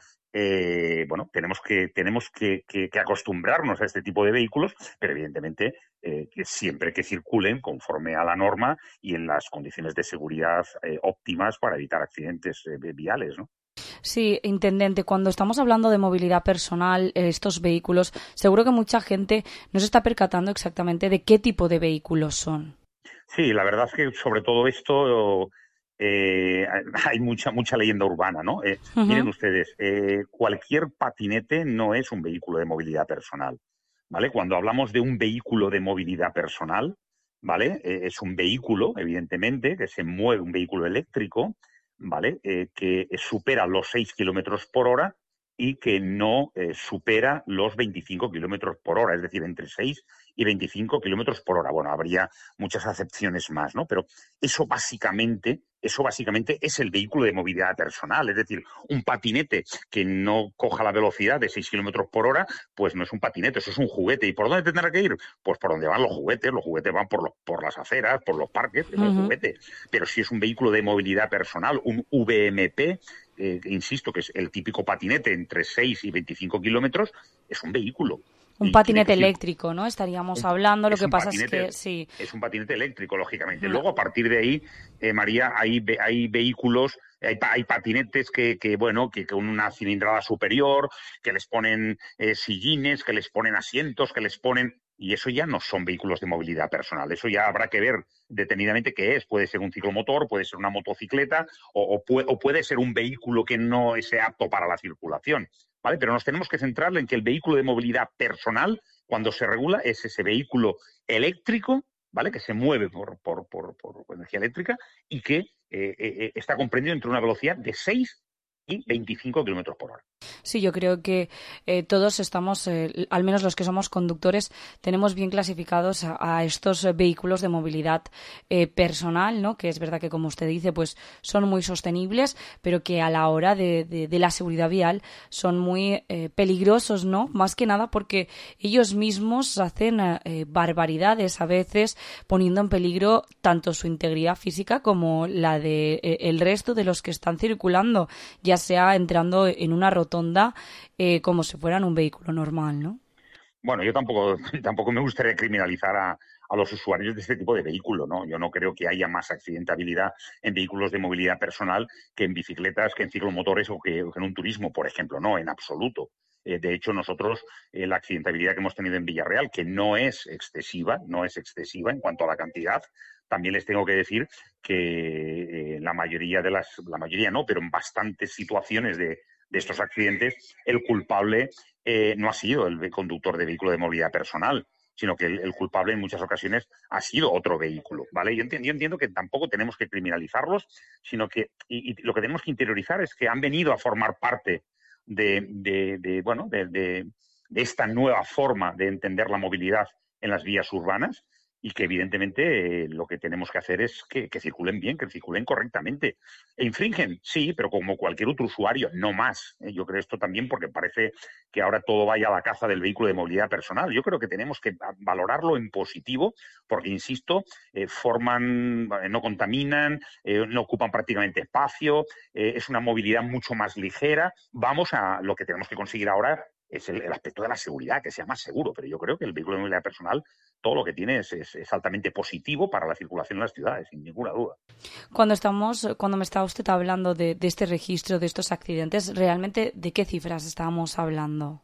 Eh, bueno, tenemos que tenemos que, que, que acostumbrarnos a este tipo de vehículos, pero evidentemente eh, que siempre que circulen conforme a la norma y en las condiciones de seguridad eh, óptimas para evitar accidentes eh, viales, ¿no? Sí, intendente, cuando estamos hablando de movilidad personal, eh, estos vehículos, seguro que mucha gente no se está percatando exactamente de qué tipo de vehículos son. Sí, la verdad es que sobre todo esto Eh, hay mucha mucha leyenda urbana, ¿no? Eh, uh-huh. Miren ustedes, eh, cualquier patinete no es un vehículo de movilidad personal, ¿vale? Cuando hablamos de un vehículo de movilidad personal, ¿vale? Eh, es un vehículo, evidentemente, que se mueve, un vehículo eléctrico, ¿vale? Eh, que supera los seis kilómetros por hora y que no eh, supera los veinticinco kilómetros por hora, es decir, entre seis y veinticinco kilómetros por hora. Bueno, habría muchas acepciones más, ¿no? Pero eso básicamente, eso básicamente es el vehículo de movilidad personal. Es decir, un patinete que no coja la velocidad de seis kilómetros por hora, pues no es un patinete, eso es un juguete. ¿Y por dónde tendrá que ir? Pues por donde van los juguetes. Los juguetes van por, los, por las aceras, por los parques, es uh-huh. un juguete. Pero si es un vehículo de movilidad personal, un V M P, eh, insisto, que es el típico patinete entre seis y veinticinco kilómetros, es un vehículo. Un patinete eléctrico, ¿no? Estaríamos hablando. Lo que pasa es que sí. Es un patinete eléctrico, lógicamente. No. Luego, a partir de ahí, eh, María, hay, hay vehículos, hay, hay patinetes que, que bueno, que con una cilindrada superior, que les ponen eh, sillines, que les ponen asientos, que les ponen... Y eso ya no son vehículos de movilidad personal. Eso ya habrá que ver detenidamente qué es. Puede ser un ciclomotor, puede ser una motocicleta o, o, puede, o puede ser un vehículo que no es apto para la circulación, ¿vale? Pero nos tenemos que centrar en que el vehículo de movilidad personal, cuando se regula, es ese vehículo eléctrico, ¿vale? Que se mueve por, por, por, por energía eléctrica y que eh, eh, está comprendido entre una velocidad de seis y veinticinco kilómetros por hora. Sí, yo creo que eh, todos estamos, eh, al menos los que somos conductores, tenemos bien clasificados a, a estos vehículos de movilidad eh, personal, ¿no? Que es verdad que, como usted dice, pues son muy sostenibles, pero que a la hora de, de, de la seguridad vial son muy eh, peligrosos, ¿no? Más que nada porque ellos mismos hacen eh, barbaridades a veces, poniendo en peligro tanto su integridad física como la de eh, el resto de los que están circulando, ya sea entrando en una rotonda eh, como si fueran un vehículo normal, ¿no? Bueno, yo tampoco, tampoco me gustaría criminalizar a, a los usuarios de este tipo de vehículo, ¿no? Yo no creo que haya más accidentabilidad en vehículos de movilidad personal que en bicicletas, que en ciclomotores o que, o que en un turismo, por ejemplo. No, en absoluto. Eh, de hecho, nosotros, eh, la accidentabilidad que hemos tenido en Villarreal, que no es excesiva, no es excesiva en cuanto a la cantidad, también les tengo que decir que eh, la mayoría de las, la mayoría no, pero en bastantes situaciones de, de estos accidentes, el culpable eh, no ha sido el conductor de vehículo de movilidad personal, sino que el, el culpable en muchas ocasiones ha sido otro vehículo, ¿vale? Yo entiendo, yo entiendo que tampoco tenemos que criminalizarlos, sino que y, y lo que tenemos que interiorizar es que han venido a formar parte de, de, de bueno, de, de, de esta nueva forma de entender la movilidad en las vías urbanas y que evidentemente eh, lo que tenemos que hacer es que, que circulen bien, que circulen correctamente. ¿E infringen? Sí, pero como cualquier otro usuario, no más. Eh, yo creo esto también porque parece que ahora todo vaya a la caza del vehículo de movilidad personal. Yo creo que tenemos que valorarlo en positivo porque, insisto, eh, forman, no contaminan, eh, no ocupan prácticamente espacio, eh, es una movilidad mucho más ligera. Vamos a lo que tenemos que conseguir ahora es el, el aspecto de la seguridad, que sea más seguro, pero yo creo que el vehículo de movilidad personal todo lo que tiene es, es, es altamente positivo para la circulación en las ciudades, sin ninguna duda. Cuando estamos, cuando me estaba usted hablando de, de este registro, de estos accidentes, ¿realmente de qué cifras estábamos hablando?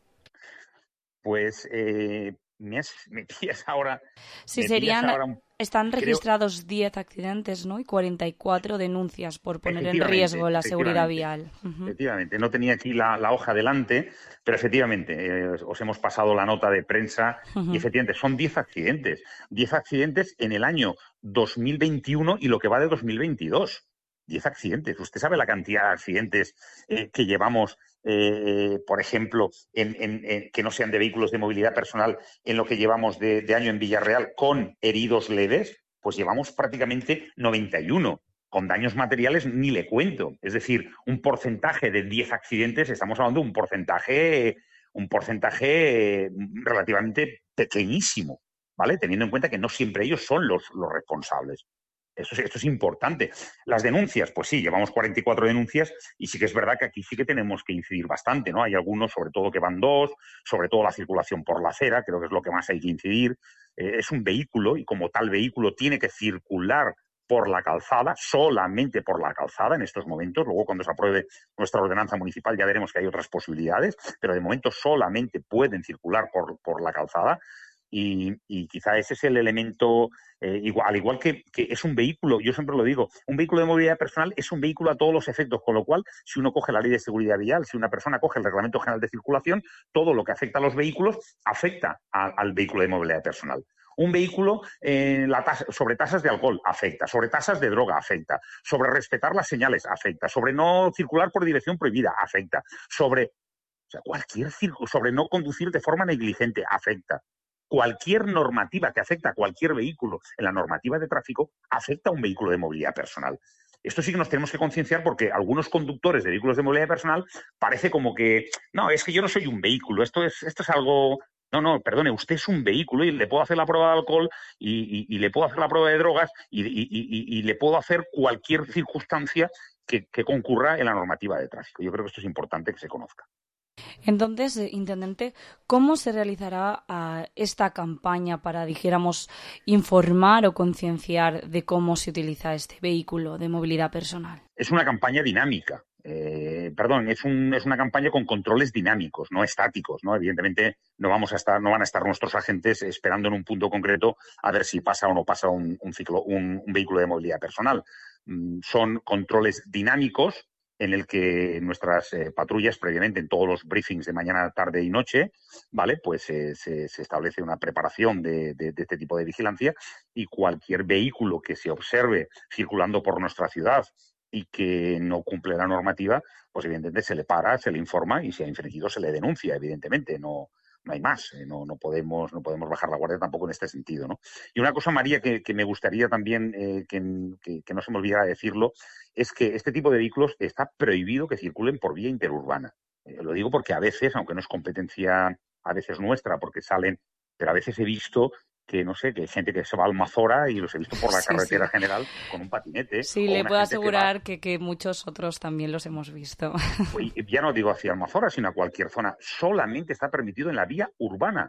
Pues eh, me, has, me pillas ahora... Sí, me serían... pillas ahora, están creo, registrados diez accidentes, ¿no? Y cuarenta y cuatro denuncias por poner en riesgo la seguridad vial. Uh-huh. Efectivamente, no tenía aquí la, la hoja delante, pero efectivamente, eh, os hemos pasado la nota de prensa uh-huh. y efectivamente son diez accidentes. diez accidentes en el año dos mil veintiuno y lo que va de dos mil veintidós. diez accidentes. ¿Usted sabe la cantidad de accidentes eh, que llevamos, eh, por ejemplo, en, en, en, que no sean de vehículos de movilidad personal, en lo que llevamos de, de año en Villarreal con heridos leves? Pues llevamos prácticamente noventa y uno. Con daños materiales ni le cuento. Es decir, un porcentaje de diez accidentes, estamos hablando de un porcentaje, un porcentaje relativamente pequeñísimo, ¿vale? Teniendo en cuenta que no siempre ellos son los, los responsables. Esto es, esto es importante. Las denuncias, pues sí, llevamos cuarenta y cuatro denuncias y sí que es verdad que aquí sí que tenemos que incidir bastante, ¿no? Hay algunos, sobre todo, que van dos, sobre todo la circulación por la acera, creo que es lo que más hay que incidir. Eh, es un vehículo y como tal vehículo tiene que circular por la calzada, solamente por la calzada en estos momentos. Luego, cuando se apruebe nuestra ordenanza municipal, ya veremos que hay otras posibilidades, pero de momento solamente pueden circular por, por la calzada. Y, y quizá ese es el elemento, eh, igual, al igual que, que es un vehículo, yo siempre lo digo, un vehículo de movilidad personal es un vehículo a todos los efectos, con lo cual, si uno coge la ley de seguridad vial, si una persona coge el Reglamento General de Circulación, todo lo que afecta a los vehículos afecta a, al vehículo de movilidad personal. Un vehículo eh, la tasa, sobre tasas de alcohol afecta, sobre tasas de droga afecta, sobre respetar las señales afecta, sobre no circular por dirección prohibida afecta, sobre, o sea, cualquier circo, sobre no conducir de forma negligente afecta. Cualquier normativa que afecta a cualquier vehículo en la normativa de tráfico afecta a un vehículo de movilidad personal. Esto sí que nos tenemos que concienciar porque algunos conductores de vehículos de movilidad personal parece como que, no, es que yo no soy un vehículo, esto es, esto es algo... No, no, perdone, usted es un vehículo y le puedo hacer la prueba de alcohol y, y, y le puedo hacer la prueba de drogas y, y, y, y le puedo hacer cualquier circunstancia que, que concurra en la normativa de tráfico. Yo creo que esto es importante que se conozca. Entonces, intendente, ¿cómo se realizará uh, esta campaña para, dijéramos, informar o concienciar de cómo se utiliza este vehículo de movilidad personal? Es una campaña dinámica. Eh, perdón, es, un, es una campaña con controles dinámicos, no estáticos, ¿no? Evidentemente no vamos a estar, no van a estar nuestros agentes esperando en un punto concreto a ver si pasa o no pasa un, un, ciclo, un, un vehículo de movilidad personal. Mm, son controles dinámicos en el que nuestras eh, patrullas previamente en todos los briefings de mañana, tarde y noche, ¿vale? Pues eh, se, se establece una preparación de, de, de este tipo de vigilancia y cualquier vehículo que se observe circulando por nuestra ciudad y que no cumple la normativa, pues evidentemente se le para, se le informa y si ha infringido se le denuncia, evidentemente, no, no hay más, eh, no, no, podemos, no podemos bajar la guardia tampoco en este sentido, ¿no? Y una cosa, María, que, que me gustaría también eh, que, que, que no se me olvidara decirlo, es que este tipo de vehículos está prohibido que circulen por vía interurbana. Eh, lo digo porque a veces, aunque no es competencia a veces nuestra, porque salen, pero a veces he visto que, no sé, que hay gente que se va a Almazora y los he visto por la sí, carretera sí. general con un patinete. Sí, le puedo asegurar que, va... que, que muchos otros también los hemos visto. Y ya no digo hacia Almazora, sino a cualquier zona. Solamente está permitido en la vía urbana.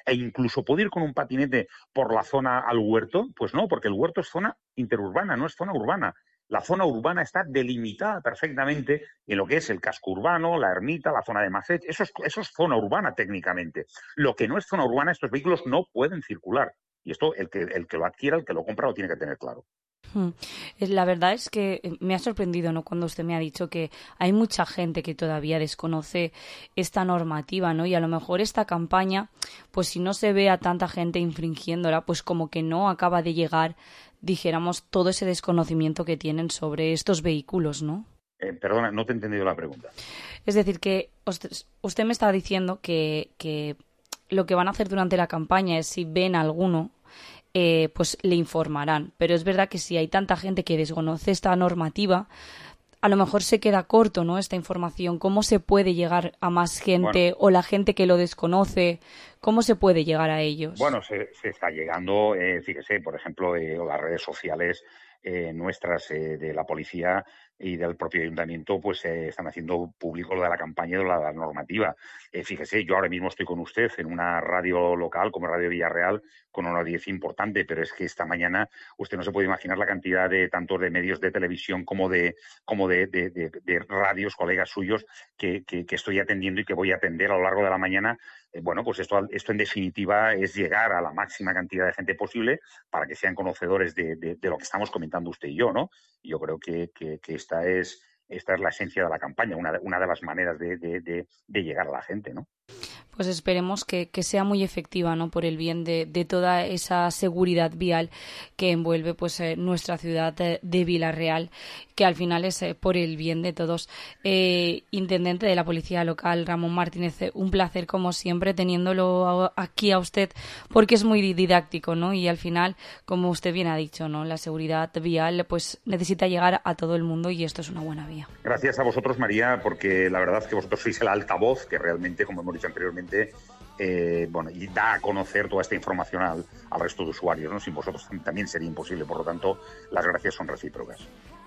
e incluso puedo ir con un patinete por la zona al huerto, pues no, porque el huerto es zona interurbana, no es zona urbana. La zona urbana está delimitada perfectamente en lo que es el casco urbano, la ermita, la zona de Macet. Eso es, eso es zona urbana técnicamente. Lo que no es zona urbana, estos vehículos no pueden circular. Y esto el que, el que lo adquiera, el que lo compra, lo tiene que tener claro. La verdad es que me ha sorprendido, ¿no?, cuando usted me ha dicho que hay mucha gente que todavía desconoce esta normativa, ¿no? Y a lo mejor esta campaña, pues si no se ve a tanta gente infringiéndola, pues como que no acaba de llegar, dijéramos, todo ese desconocimiento que tienen sobre estos vehículos, ¿no? Eh, perdona, no te he entendido la pregunta. Es decir, que usted, usted me estaba diciendo que, que lo que van a hacer durante la campaña es, si ven a alguno, Eh, pues le informarán. Pero es verdad que si hay tanta gente que desconoce esta normativa, a lo mejor se queda corto, ¿no?, esta información. ¿Cómo se puede llegar a más gente? Bueno, o la gente que lo desconoce, ¿cómo se puede llegar a ellos? Bueno, se, se está llegando, eh, fíjese, por ejemplo, eh, las redes sociales eh, nuestras eh, de la policía y del propio ayuntamiento, pues eh, están haciendo público lo de la campaña de la, la normativa. Eh, fíjese, yo ahora mismo estoy con usted en una radio local como Radio Villarreal con una audiencia importante, pero es que esta mañana usted no se puede imaginar la cantidad de tanto de medios de televisión como de como de, de, de, de radios, colegas suyos, que, que, que estoy atendiendo y que voy a atender a lo largo de la mañana. Eh, bueno, pues esto, esto en definitiva es llegar a la máxima cantidad de gente posible para que sean conocedores de, de, de lo que estamos comentando usted y yo, ¿no? Y yo creo que, que, que esta es esta es la esencia de la campaña, una de, una de las maneras de, de, de, de llegar a la gente, ¿no? Pues esperemos que, que sea muy efectiva, ¿no?, por el bien de, de toda esa seguridad vial que envuelve, pues, eh, nuestra ciudad de, de Vila-real, que al final es eh, por el bien de todos. Eh, intendente de la Policía Local, Ramón Martínez, eh, un placer como siempre teniéndolo a, aquí a usted, porque es muy didáctico, ¿no? Y al final, como usted bien ha dicho, ¿no?, la seguridad vial pues necesita llegar a todo el mundo y esto es una buena vía. Gracias a vosotros, María, porque la verdad es que vosotros sois el altavoz que realmente, como hemos dicho anteriormente, Eh, bueno, y da a conocer toda esta información al, al resto de usuarios, ¿no? Sin vosotros también sería imposible, por lo tanto, las gracias son recíprocas.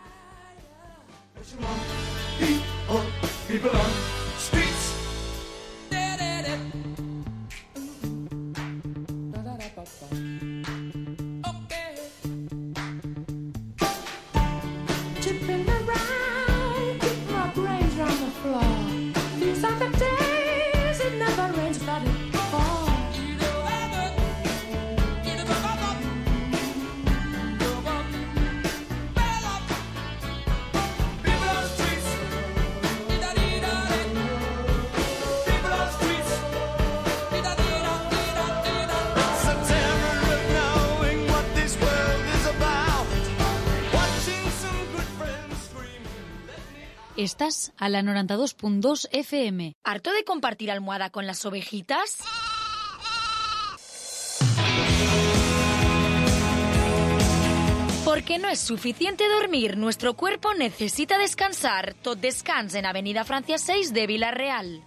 Estás a la noventa y dos punto dos F M. ¿Harto de compartir almohada con las ovejitas? Porque no es suficiente dormir, nuestro cuerpo necesita descansar. Tot descans en Avenida Francia seis de Vila-real.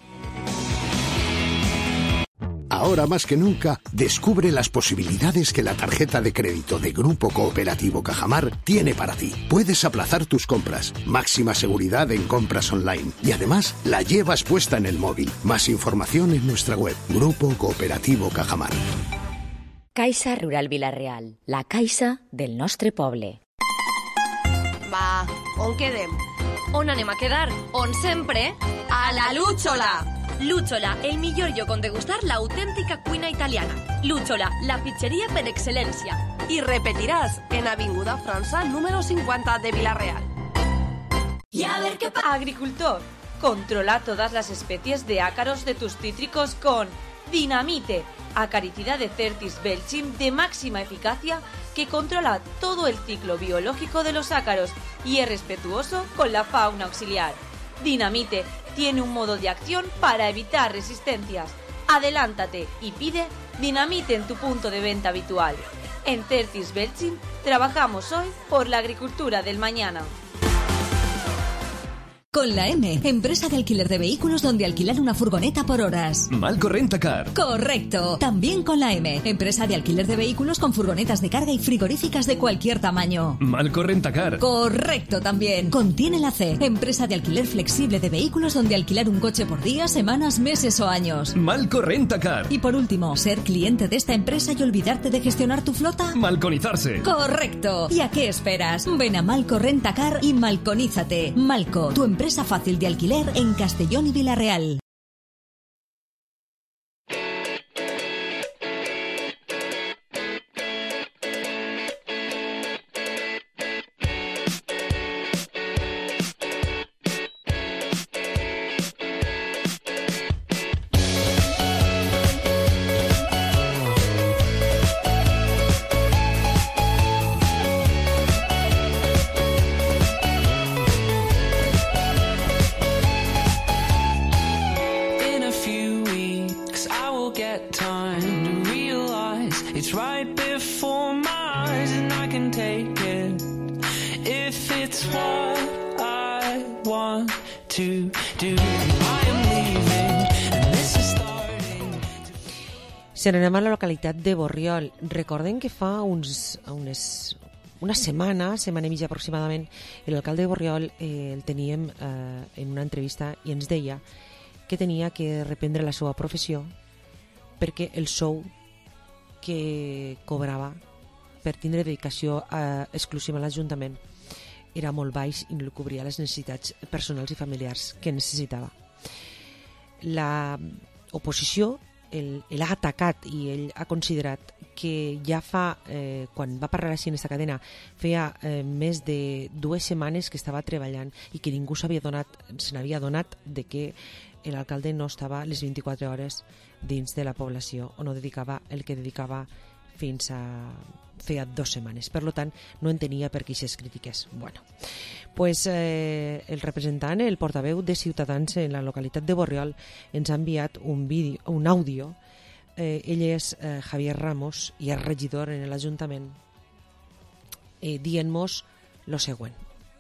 Ahora más que nunca, descubre las posibilidades que la tarjeta de crédito de Grupo Cooperativo Cajamar tiene para ti. Puedes aplazar tus compras, máxima seguridad en compras online y además la llevas puesta en el móvil. Más información en nuestra web, Grupo Cooperativo Cajamar. Caixa Rural Vila-real, la caixa del nostre poble. Va, on quedem? On anem a quedar? On sempre? A la Lúchola! Lúchola, el millor lloc on degustar l'autèntica cuina italiana. Lúchola, la pizzeria per excel·lència. I repetiràs en Avinguda França, número cincuenta de Vila-real. Y a ver qué pasa. Agricultor, controla todas las especies de ácaros de tus cítricos con Dinamite, acaricida de Certis Belchim de máxima eficacia que controla todo el ciclo biológico de los ácaros y es respetuoso con la fauna auxiliar. Dinamite tiene un modo de acción para evitar resistencias. Adelántate y pide Dinamite en tu punto de venta habitual. En Certis Belchim trabajamos hoy por la agricultura del mañana. Con la M, empresa de alquiler de vehículos donde alquilar una furgoneta por horas. Malco Rentacar. Correcto. También con la M, empresa de alquiler de vehículos con furgonetas de carga y frigoríficas de cualquier tamaño. Malco Rentacar. Correcto también. Contiene la C, empresa de alquiler flexible de vehículos donde alquilar un coche por días, semanas, meses o años. Malco Rentacar. Y por último, ser cliente de esta empresa y olvidarte de gestionar tu flota. Malconizarse. Correcto. ¿Y a qué esperas? Ven a Malco Rentacar y malconízate. Malco, tu empresa Empresa fácil de alquiler en Castellón y Villarreal. Se n'anem a la localitat de Borriol. Recordem que fa uns, unes, una setmana, setmana i mitja aproximadament, l'alcalde de Borriol eh, el teníem eh, en una entrevista i ens deia que tenia que reprendre la seva professió perquè el sou que cobrava per tindre dedicació eh, exclusiva a l'Ajuntament era molt baix i no cobria les necessitats personals i familiars que necessitava. La oposició ell, ell ha atacat i ell ha considerat que ja fa, eh, quan va parlar així en aquesta cadena, feia eh, més de dues setmanes que estava treballant i que ningú s'havia donat, se n'havia donat de que l'alcalde no estava les vint-i-quatre hores dins de la població o no dedicava el que dedicava fins a feia dues setmanes. Per tant, no entenia per què aquestes crítiques. Bueno, pues, eh, el representant, el portaveu de Ciutadans en la localitat de Borriol, ens ha enviat un, vídeo, un àudio. Eh, ell és eh, Javier Ramos i és regidor en l'Ajuntament, eh, dient-nos lo següent.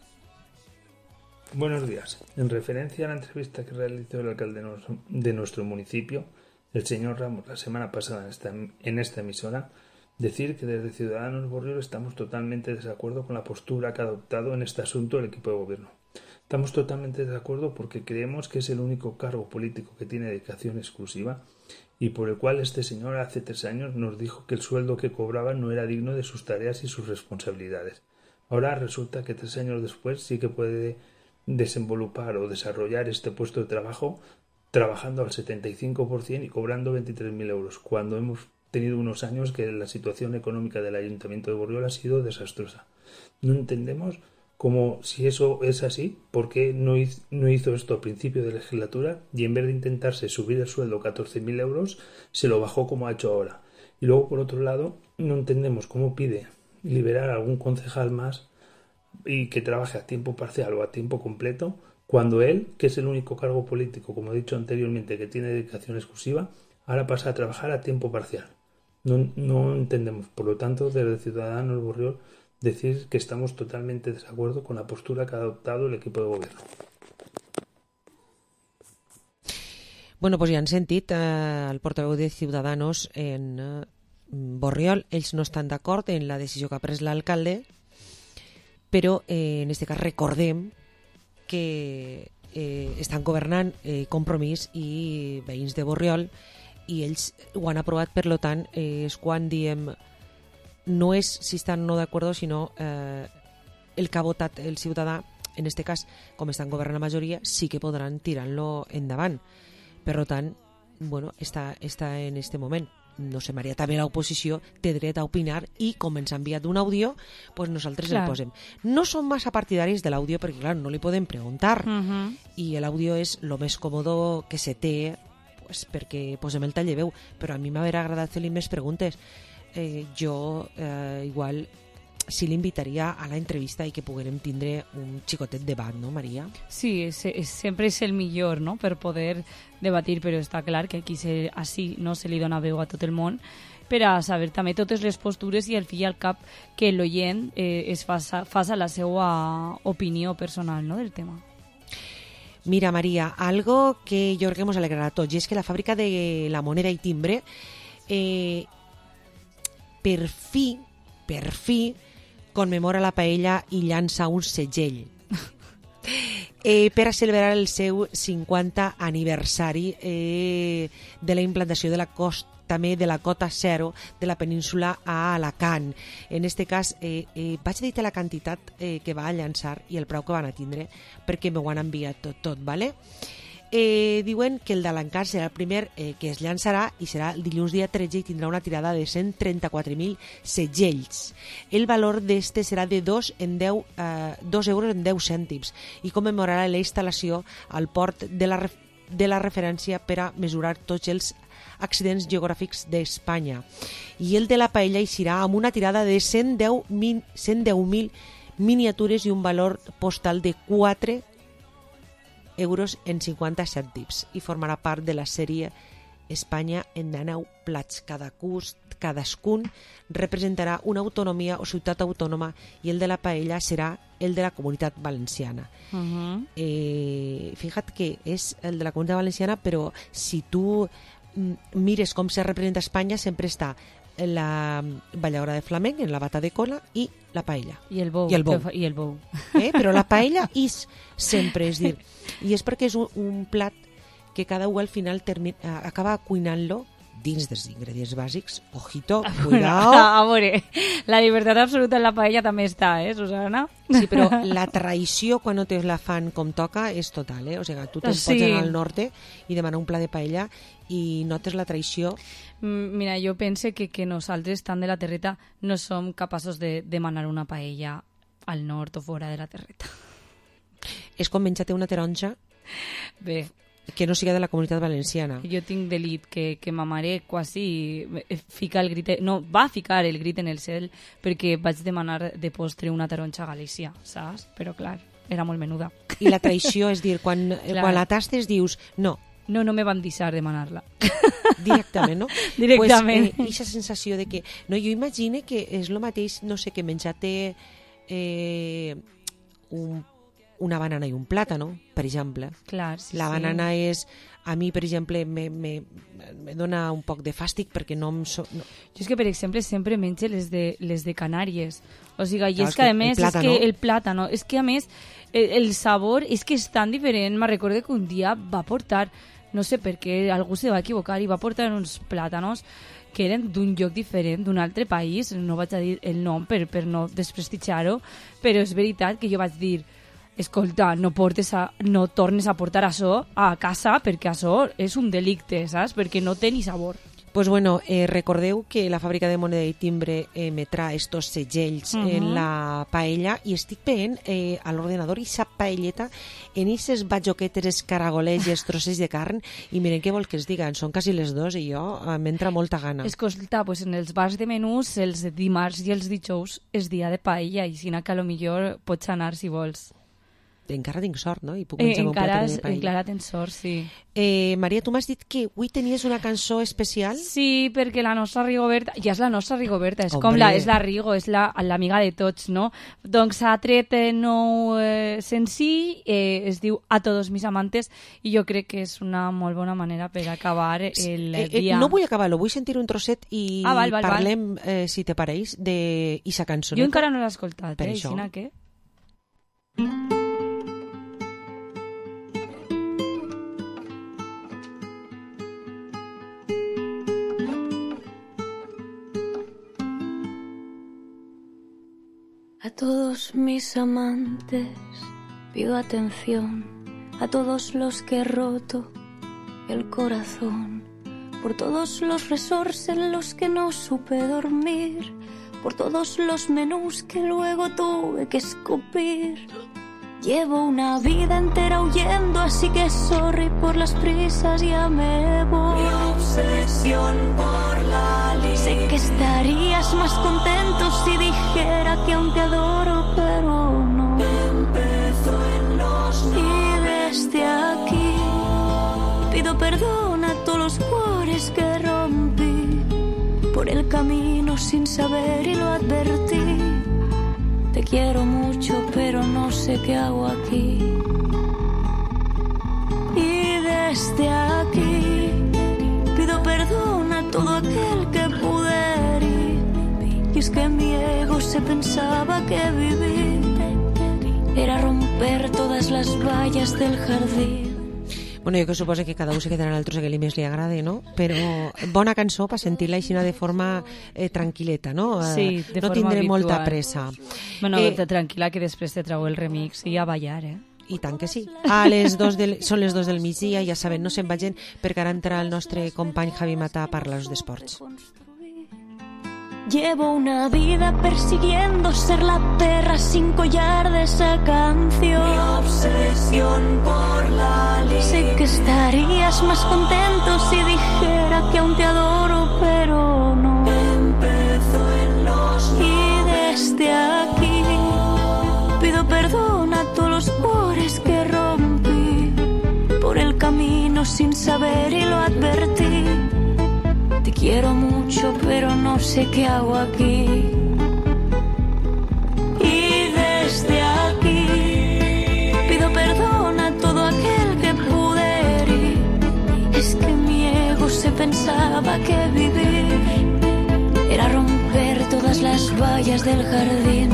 Buenos días. En referencia a la entrevista que realizó el alcalde de nuestro municipio, el señor Ramos, la semana pasada en esta, en esta emisora, decir que desde Ciudadanos Borriol estamos totalmente de desacuerdo con la postura que ha adoptado en este asunto el equipo de gobierno. Estamos totalmente de desacuerdo porque creemos que es el único cargo político que tiene dedicación exclusiva y por el cual este señor hace tres años nos dijo que el sueldo que cobraba no era digno de sus tareas y sus responsabilidades. Ahora resulta que tres años después sí que puede desenvolupar o desarrollar este puesto de trabajo trabajando al setenta y cinco por ciento y cobrando veintitrés mil euros, cuando hemos tenido unos años que la situación económica del Ayuntamiento de Borriol ha sido desastrosa. No entendemos cómo, si eso es así, por qué no hizo, no hizo esto a principio de legislatura y en vez de intentarse subir el sueldo a catorce mil euros, se lo bajó como ha hecho ahora. Y luego, por otro lado, no entendemos cómo pide liberar a algún concejal más y que trabaje a tiempo parcial o a tiempo completo, cuando él, que es el único cargo político, como he dicho anteriormente, que tiene dedicación exclusiva, ahora pasa a trabajar a tiempo parcial. No, no entendemos. Por lo tanto, desde Ciudadanos Borriol, decir que estamos totalmente de desacuerdo con la postura que ha adoptado el equipo de gobierno. Bueno, pues ja han sentit eh, el portaveu de Ciudadanos en eh, Borriol. Ells no estan d'acord en la decisió que ha pres l'alcalde, però eh, en aquest cas recordem que eh, estan governant eh, Compromís i veïns de Borriol i ells ho han aprovat, per lo tant eh, és quan diem no és si estan no d'acord, sinó eh, el que ha votat el ciutadà, en aquest cas, com estan governant la majoria, sí que podran tirar-lo endavant. Per tant, bueno, està, està en aquest moment. No sé, Maria, també l'oposició té dret a opinar i com ens ha enviat un àudio, pues nosaltres clar. El posem. No som massa partidaris de l'àudio perquè, clar, no li podem preguntar uh-huh. i l'àudio és el més còmode que se té pues, perquè posem el talleveu, però a mi m'hauria agradat fer-li més preguntes. Eh, jo eh, igual sí l'invitaria a la entrevista i que poguérem tindre un xicotet debat, no, Maria? Sí, és, és, sempre és el millor, no?, per poder debatir, però està clar que aquí se, així no se li dona veu a tot el món per a saber també totes les postures i al fi i al cap que l'oient eh, es faça, faça la seva opinió personal, no?, del tema. Mira, Maria, algo que jo crec que ens alegrarà a tots, i és que la fàbrica de la moneda i timbre eh, per fi, per fi, commemora la paella i llança un segell eh, per a celebrar el seu cinquanta aniversari eh, de la implantació de la costa també de la cota zero de la península a Alacant. En este cas, eh, eh, vaig dir la quantitat eh, que va llançar i el preu que van a tindre, perquè m'ho han enviat tot, tot, ¿vale? Eh, diuen que el d'Alencar serà el primer eh, que es llançarà i serà el dilluns dia tretze i tindrà una tirada de cent trenta-quatre mil segells. El valor d'este serà de dos euros en deu cèntims i commemorarà la instal·lació al port de la, de la referència per a mesurar tots els accidents geogràfics d'Espanya. I el de la paella eixirà amb una tirada de cent deu mil miniatures i un valor postal de quatre euros en cinquanta cèntims i formarà part de la sèrie Espanya en dinou plats. Cada cust, cadascun representarà una autonomia o ciutat autònoma i el de la paella serà el de la Comunitat Valenciana. Uh-huh. eh, fíjate que és el de la Comunitat Valenciana, però si tu mires com se representa Espanya, sempre està la balladora de flamenc en la bata de cola i la paella. I el bou. I el bou. I el bou. Eh? Però la paella és sempre, és dir, i és perquè és un, un plat que cada un al final termina, acaba cuinant-lo dins dels ingredients bàsics. Ojito, cuidao. A veure, la llibertat absoluta en la paella també està, eh, Susana? Sí, però la traïció quan no te la fan com toca és total, eh? O sigui, tu te'n sí. pots anar al nord i demanar un pla de paella i notes la traïció. Mira, jo pense que, que nosaltres, tant de la terreta, no som capaços de demanar una paella al nord o fora de la terreta. És com menjar-te una taronja? Bé, que no siga de la Comunitat Valenciana. Jo tinc delit que, que ma mare quasi fica el grit, no, va ficar el grit en el cel perquè vaig demanar de postre una taronja a Galícia, saps? Però clar, era molt menuda. I la traïció, és dir, quan, quan la tastes dius no. No, no me van deixar demanar-la. Directament, no? Directament. Pues, eh, aquesta sensació de que... No, jo imagine que és el mateix, no sé, que menjar-te eh, un una banana i un plàtano, per exemple. Clar, sí, la sí. banana és... A mi, per exemple, me, me, me dona un poc de fàstic perquè no em... So, no. Jo és que, per exemple, sempre menjo les de, les de Canàries. O sigui, i Clar, és que, a més, és que el plàtano... És que, a més, el, el sabor és que és tan diferent. Me recordo que un dia va portar... No sé per què, algú se va equivocar i va portar uns plàtanos que eren d'un lloc diferent, d'un altre país. No vaig a dir el nom per, per no desprestigiar-ho, però és veritat que jo vaig dir... Escolta, no, portes a, no tornes a portar això a casa perquè això és un delicte, saps? Perquè no té ni sabor. Pues bueno, eh, recordeu que la fàbrica de moneda i timbre emetrà estos segells uh-huh. en la paella i estic veient eh, a l'ordenador i sa paelleta en aquestes batjoquetes, escaragolets i trossets de carn i miren què vol que es diguen, són quasi les dos i jo eh, m'entra molta gana. Escolta, pues en els bars de menús els dimarts i els dijous és dia de paella i si no que a lo millor pots anar si vols. Encara tinc sort, no? I puc menjar un plat de paella. Encara tens sort, sí. Eh, Maria, tu m'has dit que avui tenies una cançó especial? Sí, perquè la nostra Rigoberta, ja és la nostra Rigoberta, és Hombre. com la, és la Rigo, és la, l'amiga de tots, no? Doncs ha tret nou eh, senzill, eh, es diu A todos mis amantes, i jo crec que és una molt bona manera per acabar el eh, dia. Eh, no vull acabar-lo, vull sentir un trosset i ah, val, val, parlem, val. Eh, si te pareix, d'Isa cançoneta. Jo encara no l'he escoltat, per eh? això. Aixina què? A todos mis amantes pido atención, a todos los que he roto el corazón, por todos los resorts en los que no supe dormir, por todos los menús que luego tuve que escupir. Llevo una vida entera huyendo, así que sorry por las prisas, ya me voy. Mi obsesión por la línea. Sé que estarías más contento si dijera que aún te adoro, pero no. Empezó en los y desde aquí pido perdón a todos los cuores que rompí por el camino sin saber y lo advertí. Te quiero mucho, pero no sé qué hago aquí. desde aquí pido perdón a todo aquel que pude herir. Y es que mi ego se pensaba que vivir era romper todas las vallas del jardín. Bueno, jo que suposo que cada un se quedarà en l'altre que li més li agrada, no? Però bona cançó per sentir-la així de forma eh, tranquil·leta, no? Sí, de no forma tindré habitual. molta pressa. Bueno, Eh, tranquil·la que després te trau el remix i a ballar, eh? I tant que sí. A les dos del, són les dos del migdia, ja saben, no se'n vagin, perquè ara entrarà el nostre company Javi Matà a parlar-los d'esports. Llevo una vida persiguiendo ser la perra sin collar de esa canción. Mi obsesión por la línea. Sé que estarías más contento si dijera que aún te adoro, pero no. Empezó en los y desde aquí pido perdón a todos los cuores que rompí por el camino sin saber y lo advertí. Te quiero mucho, pero no sé qué hago aquí. Y desde aquí pido perdón a todo aquel que pude herir. Es que mi ego se pensaba que vivir era romper todas las vallas del jardín.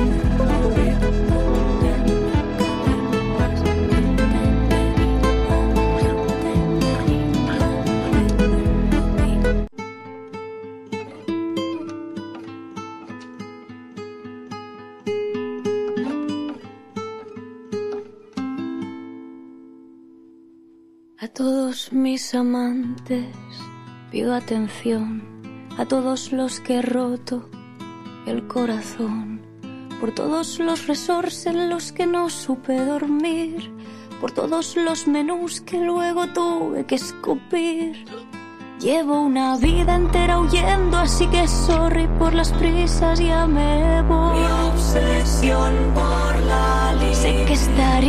A todos mis amantes pido atención, a todos los que he roto el corazón, por todos los resorts en los que no supe dormir, por todos los menús que luego tuve que escupir. Llevo una vida entera huyendo, así que sorry por las prisas, ya me voy. Mi obsesión por la línea. Sé que estaría